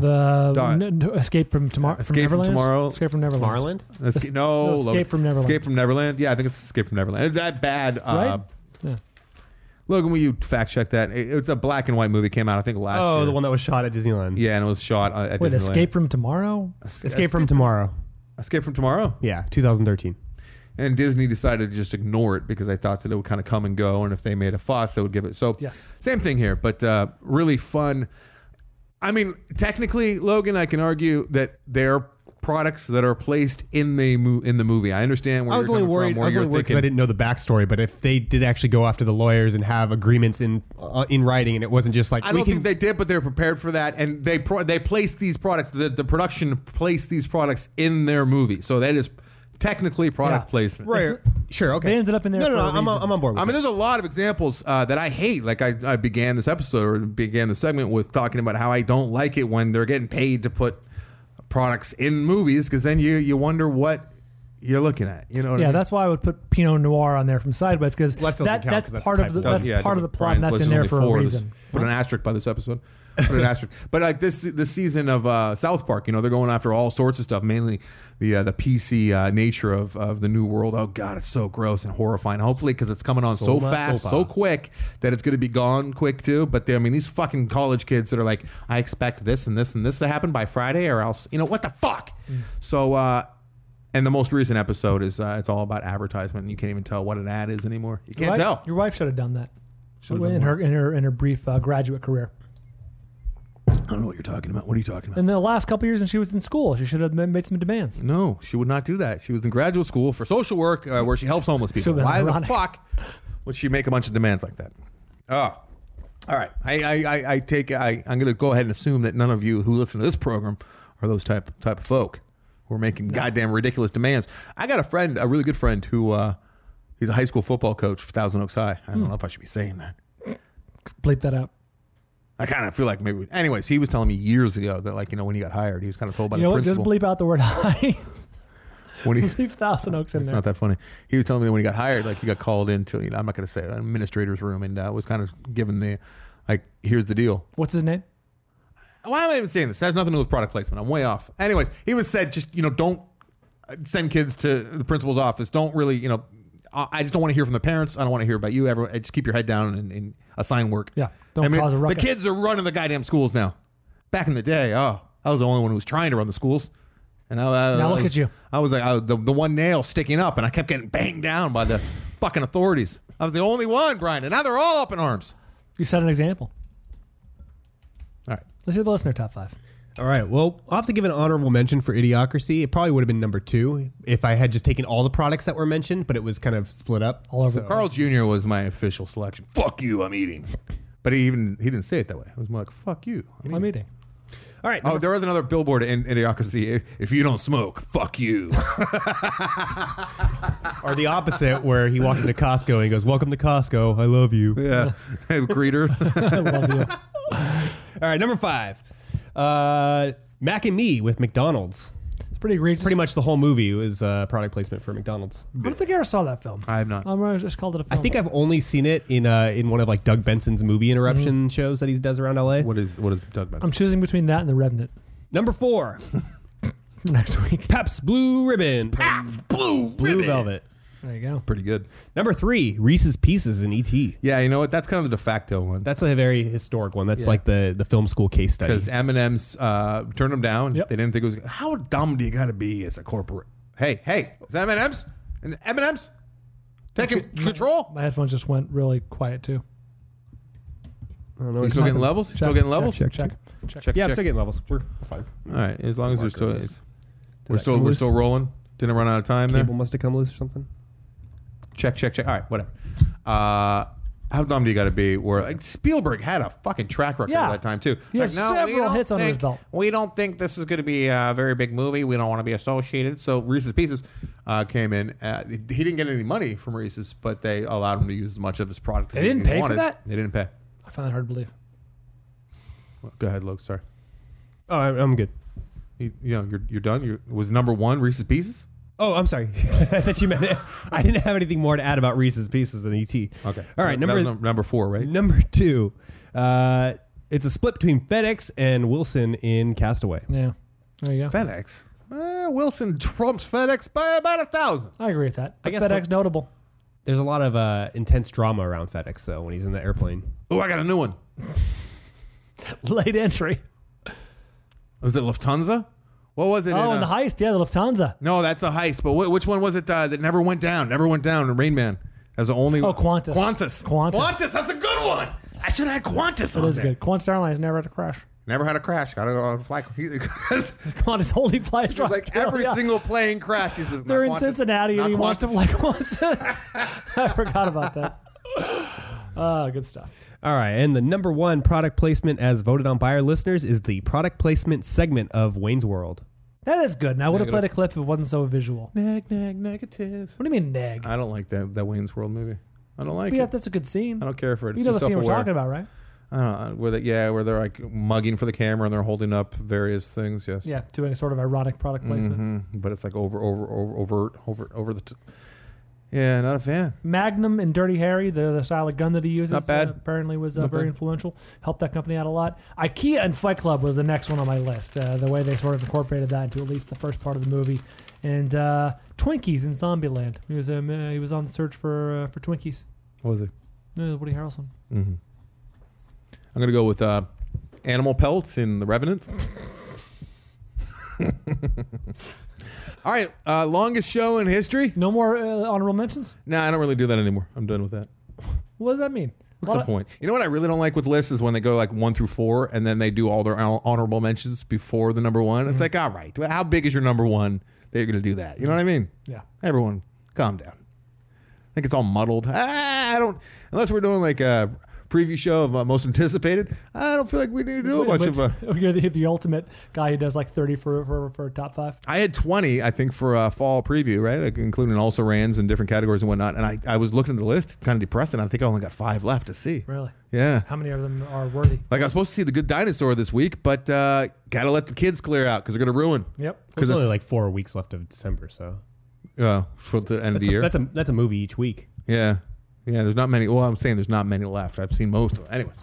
Escape from Tomorrow. Escape from Tomorrow. Escape from Neverland. Escape from Neverland. Escape from Neverland. Yeah, I think it's Escape from Neverland. It's that bad. Right? Yeah. Logan, will you fact check that? It's a black and white movie. Came out, I think, last year. Oh, the one that was shot at Disneyland. Yeah, and it was shot at Disneyland. Escape from Tomorrow? Escape from Tomorrow. Escape from Tomorrow? Yeah, 2013. And Disney decided to just ignore it because they thought that it would kind of come and go, and if they made a fuss, they would give it. So, yes. Same thing here, but really fun. I mean, technically, Logan, I can argue that they're products that are placed in the movie. I understand where I was only worried because I didn't know the backstory, but if they did actually go after the lawyers and have agreements in writing, and it wasn't just like... I don't think they did, but they're prepared for that, and they placed these products, the production placed these products in their movie. So that is... technically product placement. Right. Sure, okay. They ended up in there. No, I'm on board with I mean, there's a lot of examples that I hate. Like I began this episode or began the segment with talking about how I don't like it when they're getting paid to put products in movies, because then you wonder what you're looking at. You know what I mean? That's why I would put Pinot Noir on there from Sideways, because that's part of the plot, and that's in there for a reason. Put an asterisk by this episode. Put an asterisk. But like this season of South Park, they're going after all sorts of stuff, mainly the PC nature of the new world. Oh God, it's so gross and horrifying. Hopefully, because it's coming on so fast, so quick that it's going to be gone quick too. But these fucking college kids that are like, I expect this and this and this to happen by Friday, or else what the fuck. So and the most recent episode is it's all about advertisement, and you can't even tell what an ad is anymore. You can't tell. Your wife should have done that in her brief graduate career. I don't know what you're talking about. What are you talking about? In the last couple of years when she was in school, she should have made some demands. No, she would not do that. She was in graduate school for social work where she helps homeless people. Why the fuck would she make a bunch of demands like that? Oh, all right. I'm going to go ahead and assume that none of you who listen to this program are those type of folk who are making goddamn ridiculous demands. I got a friend, a really good friend, who he's a high school football coach for Thousand Oaks High. I don't know if I should be saying that. Bleep that out. I kind of feel like maybe... Anyways, he was telling me years ago that, when he got hired, he was kind of told by the principal... Just bleep out the word high. Leave Thousand Oaks in there. It's not that funny. He was telling me that when he got hired, he got called into, I'm not going to say it, an administrator's room, and was kind of given the, here's the deal. What's his name? Why am I even saying this? It has nothing to do with product placement. I'm way off. Anyways, he was said, just, don't send kids to the principal's office. Don't really, I just don't want to hear from the parents. I don't want to hear about you ever. Just keep your head down and assign work. Yeah. Don't cause a ruckus. The kids are running the goddamn schools now. Back in the day, I was the only one who was trying to run the schools. And now look at you. I was like the one nail sticking up, and I kept getting banged down by the fucking authorities. I was the only one, Brian, and now they're all up in arms. You set an example. All right. Let's do the listener top 5. All right. Well, I'll have to give an honorable mention for Idiocracy. It probably would have been number 2 if I had just taken all the products that were mentioned, but it was kind of split up. All over. Carl Jr. was my official selection. Fuck you, I'm eating. But he didn't say it that way. It was more like, fuck you, I'm eating. All right. There was another billboard in Idiocracy. If you don't smoke, fuck you. Or the opposite, where he walks into Costco and he goes, welcome to Costco. I love you. Yeah. Hey, greeter. I love you. All right. Number 5. Mac and Me with McDonald's. It's pretty egregious. Pretty much the whole movie was product placement for McDonald's. I don't think I ever saw that film. I have not. I just called it a film. I think I've only seen it in one of Doug Benson's movie interruption shows that he does around LA. What is Doug Benson? I'm choosing between that and The Revenant. Number 4. next week. Pabst Blue Ribbon. Pabst Blue Ribbon. Velvet. There you go. Pretty good. Number 3, Reese's Pieces in E.T. Yeah, you know what? That's kind of the de facto one. That's a very historic one. That's like the film school case study. Because M&M's turned them down. Yep. They didn't think it was. How dumb do you got to be as a corporate? Hey, is M&M's? And M&M's taking control? My headphones just went really quiet too. I don't know. You still getting levels? Check, Still getting levels? Check. Yeah, I'm still getting levels. We're fine. All right, as long as Mark we're goes. we're still rolling. Didn't run out of time there. Cable must have come loose or something. Check. All right, whatever. How dumb do you got to be? Where like Spielberg had a fucking track record at that time too. He has like, several hits under his belt. We don't think this is going to be a very big movie. We don't want to be associated. So Reese's Pieces came in. He didn't get any money from Reese's, but they allowed him to use as much of his product. They didn't pay for that? They didn't pay. I find that hard to believe. Well, go ahead, Luke. Sorry. Oh, I'm good. You're done. It was number 1 Reese's Pieces. Oh, I'm sorry. I thought you meant I didn't have anything more to add about Reese's Pieces and E.T. Okay. All right. Number 4, right? Number 2. It's a split between FedEx and Wilson in Castaway. Yeah. There you go. FedEx. Wilson trumps FedEx by about 1,000. I agree with that. I guess FedEx notable. There's a lot of intense drama around FedEx, though, when he's in the airplane. Oh, I got a new one. Late entry. Was it Lufthansa? What was it? Oh, in the heist. Yeah, the Lufthansa. No, that's the heist. But which one was it that never went down? Never went down in Rain Man. That was the only. Oh, Qantas. Qantas. That's a good one. I should have had Qantas on It is there. good. Qantas Airlines never had a crash. Never had a crash. Got to go on flight. Because Qantas only flies to like every single plane crashes. They're in Cincinnati and he wants to fly Qantas. I forgot about that. Good stuff. All right, and the number 1 product placement as voted on by our listeners is the product placement segment of Wayne's World. That is good. And I would have played a clip if it wasn't so visual. Negative. What do you mean, neg? I don't like that Wayne's World movie. I don't like it. Yeah, that's a good scene. I don't care for it. You know the scene we're talking about, right? I don't know. Where they're like mugging for the camera and they're holding up various things. Yes. Yeah, doing a sort of erotic product placement. Mm-hmm. But it's like overt over the. Yeah, not a fan. Magnum and Dirty Harry, the style of gun that he uses, Not bad. Apparently was Not very bad. influential. Helped that company out a lot. IKEA and Fight Club was the next one on my list. The way they sort of incorporated that into at least the first part of the movie. And Twinkies in Zombieland. He was on the search for Twinkies. What was it? Woody Harrelson. Mm-hmm. I'm gonna go with animal pelts in The Revenant. All right, longest show in history. No more honorable mentions? Nah, I don't really do that anymore. I'm done with that. What does that mean? What's the point? You know what I really don't like with lists is when they go like 1 through 4 and then they do all their honorable mentions before the number 1. It's like, all right, how big is your number 1? They're going to do that. You know what I mean? Yeah. Everyone, calm down. I think it's all muddled. I don't, unless we're doing like a preview show of most anticipated. I don't feel like we need to do a bunch of. You're the ultimate guy who does like 30 for top 5. I had 20, I think, for a fall preview, right? Like including also rans and different categories and whatnot. And I was looking at the list, kind of depressed, and I think I only got 5 left to see. Really? Yeah. How many of them are worthy? Like I was supposed to see The Good Dinosaur this week, but gotta let the kids clear out because they're gonna ruin. Yep. There's only like 4 weeks left of December, so for the end of the year. That's a movie each week. Yeah. There's not many. Well, I'm saying there's not many left. I've seen most of them. Anyways,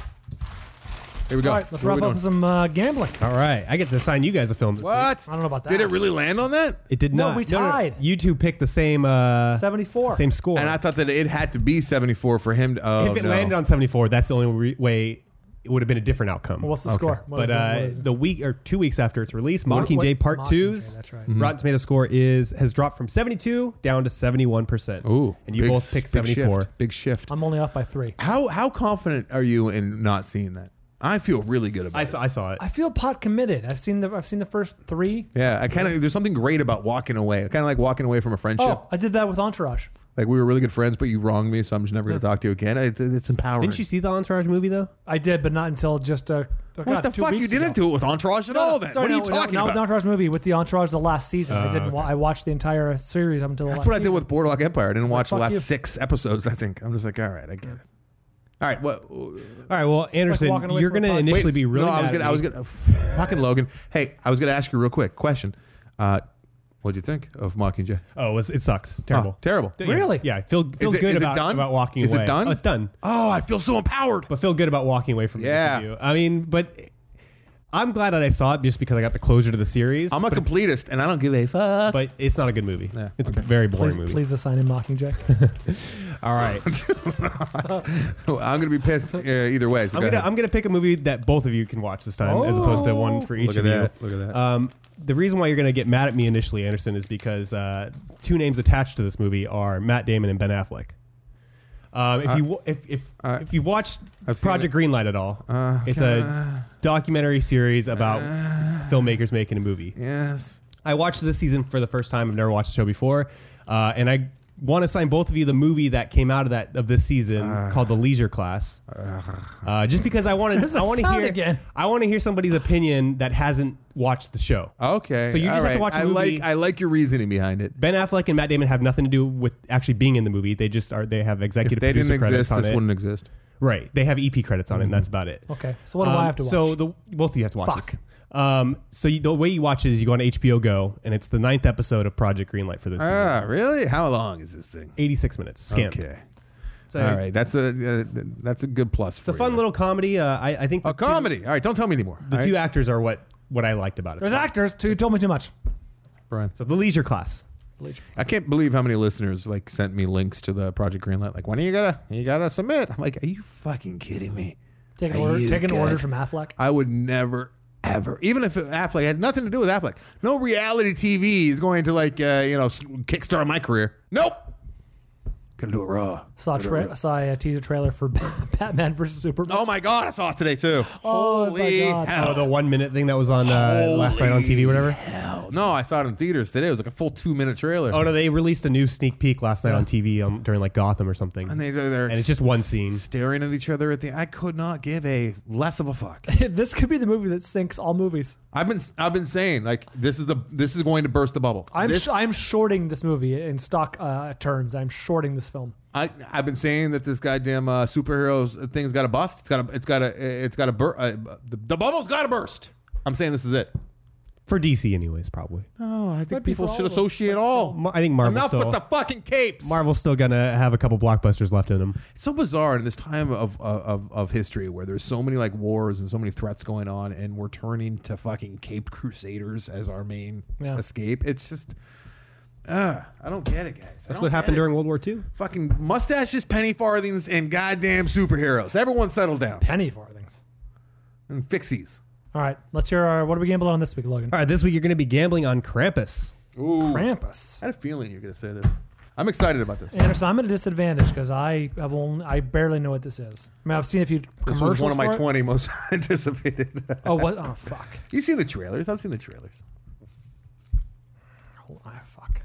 here we go. All right, let's wrap up with some gambling. All right, I get to assign you guys a film this week. What? I don't know about that. Did it really land on that? It did No, not. we tied. You two picked the same 74. same score. And I thought that it had to be 74 for him to. Oh, if it landed on 74, that's the only way it would have been a different outcome. Well, what's the score? What But is it? the week or 2 weeks after its release, Mockingjay Part Mockingjay, 2's that's right. Rotten Tomato score has dropped from 72 down to 71%. Ooh, and you both picked 74. Big shift. I'm only off by 3. How confident are you in not seeing that? I feel really good about it. I saw it. I feel pot committed. I've seen the first 3. Yeah, I kind of. There's something great about walking away. I kind of like walking away from a friendship. Oh, I did that with Entourage. Like we were really good friends, but you wronged me, so I'm just never going to talk to you again. It's empowering. Didn't you see the Entourage movie though? I did, but not until just What the 2 fuck? weeks You didn't ago. do it with Entourage at all. Then Sorry, what are you talking not with the about? Entourage movie, with the Entourage the last season. I didn't. I watched the entire series up until the That's last what I did season. with Boardwalk Empire. I didn't watch the fuck last you. 6 episodes. I think I'm just like, all right, I get it. All right, what? All right, well, Anderson, walking away you're from a going to podcast. initially be really No, I mad was at me. gonna fucking Logan. Hey, I was gonna ask you a real quick question. What'd you think of Mockingjay? Oh, it sucks. It's terrible. Oh, terrible. Really? Yeah, I feel Is it good done? about walking Is away. it done? Oh, it's done. Oh, I feel so empowered. But feel good about walking away from the Yeah. interview. I mean, but I'm glad that I saw it just because I got the closure to the series. I'm a completist, and I don't give a fuck. But it's not a good movie. Yeah, it's a very boring movie. Please assign him Mockingjay. All right. I'm going to be pissed either way. So I'm gonna pick a movie that both of you can watch this time, as opposed to one for each of you. Look at that. The reason why you're going to get mad at me initially, Anderson, is because two names attached to this movie are Matt Damon and Ben Affleck. If you've watched Project Greenlight at all, it's a documentary series about filmmakers making a movie. Yes. I watched this season for the first time. I've never watched the show before, and I want to assign both of you the movie that came out of this season called The Leisure Class. Just because I want to hear somebody's opinion that hasn't watched the show. Okay. So you just have to watch the movie. I like your reasoning behind it. Ben Affleck and Matt Damon have nothing to do with actually being in the movie. They just are. They have executive producer credits on it. This wouldn't exist. Right. They have EP credits on it, and that's about it. Okay. So what do I have to watch? So both of you have to watch this. The way you watch it is you go on HBO Go, and it's the 9th episode of Project Greenlight for this season. Really? How long is this thing? 86 minutes. Scanned. Okay. So, all right. That's a good plus. It's a fun little comedy. I think. A comedy. All right. Don't tell me anymore. The two actors are what I liked about it. There's actors. You told me too much. Brian. So The Leisure Class. I can't believe how many listeners sent me links to the Project Greenlight. Like, when are you gotta submit? I'm like, are you fucking kidding me? Taking orders from Affleck. I would never, ever, even if Affleck had nothing to do with Affleck. No reality TV is going to kickstart my career. Nope. Gonna do it raw. Saw a teaser trailer for Batman vs Superman. Oh my god, I saw it today too. Holy hell! Oh, the 1 minute thing that was on last night on TV, whatever. Hell, no, I saw it in theaters today. It was like a full 2-minute trailer. Oh no, they released a new sneak peek last night on TV during Gotham or something. And it's just one scene staring at each other I could not give a less of a fuck. This could be the movie that sinks all movies. I've been saying this is going to burst the bubble. I'm shorting this movie in stock terms. I'm shorting this film. I've been saying that this goddamn superheroes thing's got to bust. It's got to burst. The bubble's got to burst. I'm saying this is it for DC, anyways. Probably. Oh, I think people should associate all. I think Marvel. Enough with the fucking capes. Marvel's still gonna have a couple blockbusters left in them. It's so bizarre in this time of history where there's so many wars and so many threats going on, and we're turning to fucking caped crusaders as our main escape. It's just. I don't get it, guys. That's what happened during World War II. Fucking mustaches, penny farthings, and goddamn superheroes. Everyone settle down. Penny farthings. And fixies. All right, let's hear what are we gambling on this week, Logan? All right, this week you're going to be gambling on Krampus. Ooh. Krampus. I had a feeling you're going to say this. I'm excited about this. Anderson, I'm at a disadvantage because I barely know what this is. I mean, I've seen a few commercials. This was one of my 20 most anticipated. Oh, what? Oh, fuck. You seen the trailers? I've seen the trailers. Fuck.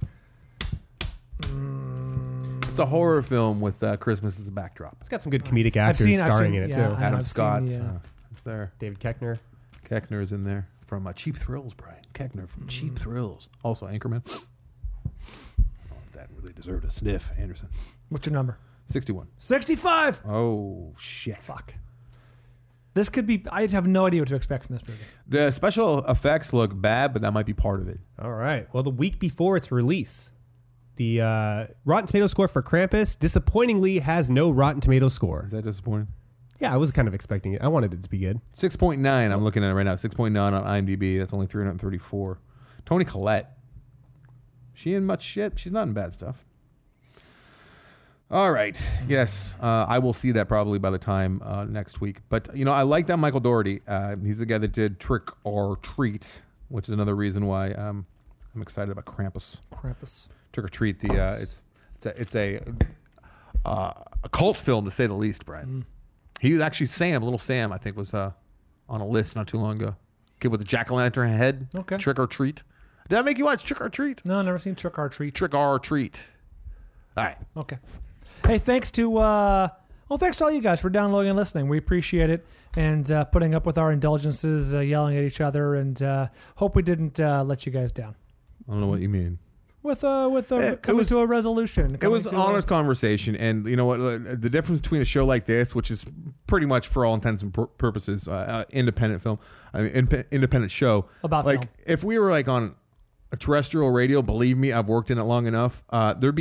It's a horror film with Christmas as a backdrop. It's got some good comedic actors starring in it, too. Adam Scott is there. David Koechner. Koechner's in there from Cheap Thrills, Brian. Koechner from Cheap Thrills. Also Anchorman. I don't know if that really deserved a sniff, Anderson. What's your number? 61. 65! Oh, shit. Fuck. This could be... I have no idea what to expect from this movie. The special effects look bad, but that might be part of it. All right. Well, the week before its release, the Rotten Tomatoes score for Krampus disappointingly has no Rotten Tomatoes score. Is that disappointing? Yeah, I was kind of expecting it. I wanted it to be good. 6.9. I'm looking at it right now. 6.9 on IMDb. That's only 334. Toni Collette. She in much shit? She's not in bad stuff. All right. Yes, I will see that probably by the time next week. But, I like that Michael Dougherty. He's the guy that did Trick or Treat, which is another reason why I'm excited about Krampus. Trick or Treat. It's a cult film, to say the least, Brian. He was actually Little Sam, I think, was on a list not too long ago. Kid with a jack-o'-lantern head. Okay. Trick or Treat. Did that make you watch Trick or Treat? No, I've never seen Trick or Treat. Trick or Treat. All right. Okay. Hey, thanks to all you guys for downloading and listening. We appreciate it, and putting up with our indulgences, yelling at each other, and hope we didn't let you guys down. I don't know what you mean. Coming to a resolution. It was an honest conversation, and you know what? The difference between a show like this, which is pretty much for all intents and purposes, independent film, independent show, about if we were on a terrestrial radio, believe me, I've worked in it long enough. There'd be a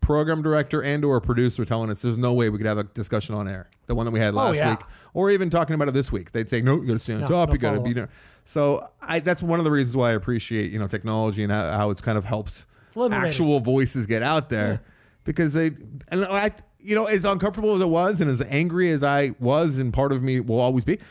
program director and or a producer telling us there's no way we could have a discussion on air. The one that we had last week, or even talking about it this week. They'd say, no, you got to stay on top. You got to be there. So that's one of the reasons why I appreciate, technology and how it's kind of helped actual voices get out there, because as uncomfortable as it was and as angry as I was, and part of me will always be,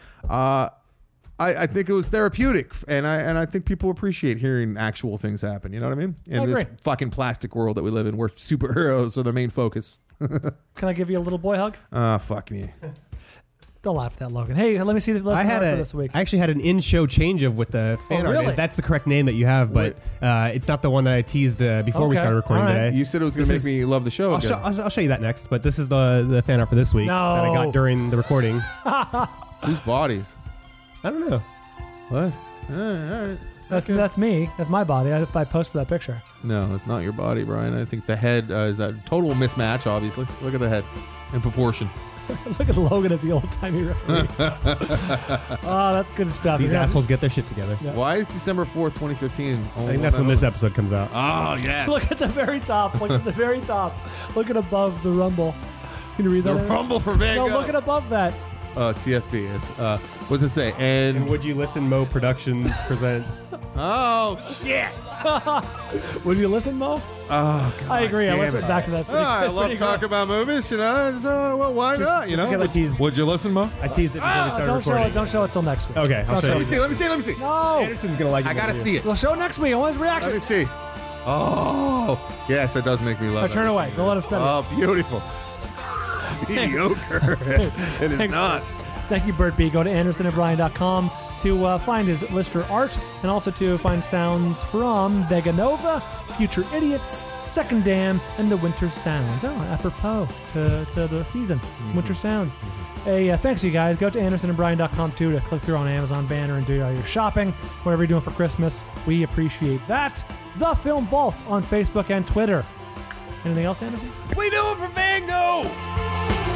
I think it was therapeutic, and I think people appreciate hearing actual things happen. You know what I mean? In this fucking plastic world that we live in, where superheroes are the main focus. Can I give you a little boy hug? Fuck me. Don't laugh at that, Logan. Hey, let me see the list for this week. I actually had an in-show change of with the fan art. Really? That's the correct name that you have, but it's not the one that I teased before we started recording today. You said it was going to make me love the show. I'll show you that next, but this is the fan art for this week that I got during the recording. Whose bodies? I don't know. What? All right. That's me. That's my body. I posed for that picture. No, it's not your body, Brian. I think the head is a total mismatch, obviously. Look at the head in proportion. Look at Logan as the old-timey referee. Oh, that's good stuff. These assholes get their shit together. Yeah. Why is December 4th, 2015? I think that's when this episode comes out. Oh, yeah. Look at the very top. Look at the very top. Look at above the rumble. Can you read that? The rumble for Vanguard. No, look at above that. TFB is. What's it say? And Would You Listen Mo Productions present. Oh, shit. Would you listen, Mo? Oh, God, I agree. I listened back to that. I love talking about movies, well, why not? Would you listen, Mo? I teased it before we started recording. Don't show it till next week. Okay, I'll show you. Let me see. No. Anderson's going to like it. I got to see it. We'll show it next week. I want his reaction. Let me see. Oh, yes, that does make me love it. Turn away. Don't let him study. Oh, beautiful. Mediocre. It is not. Thank you, Bert B. Go to AndersonandBrian.com to find his Lister art, and also to find sounds from Veganova, Future Idiots, Second Dam, and the Winter Sounds. Oh, apropos to the season, Winter Sounds. Hey, thanks, you guys. Go to AndersonandBrian.com too to click through on Amazon banner and do all your shopping, whatever you're doing for Christmas. We appreciate that. The Film Vault on Facebook and Twitter. Anything else, Anderson? We do it for Vango!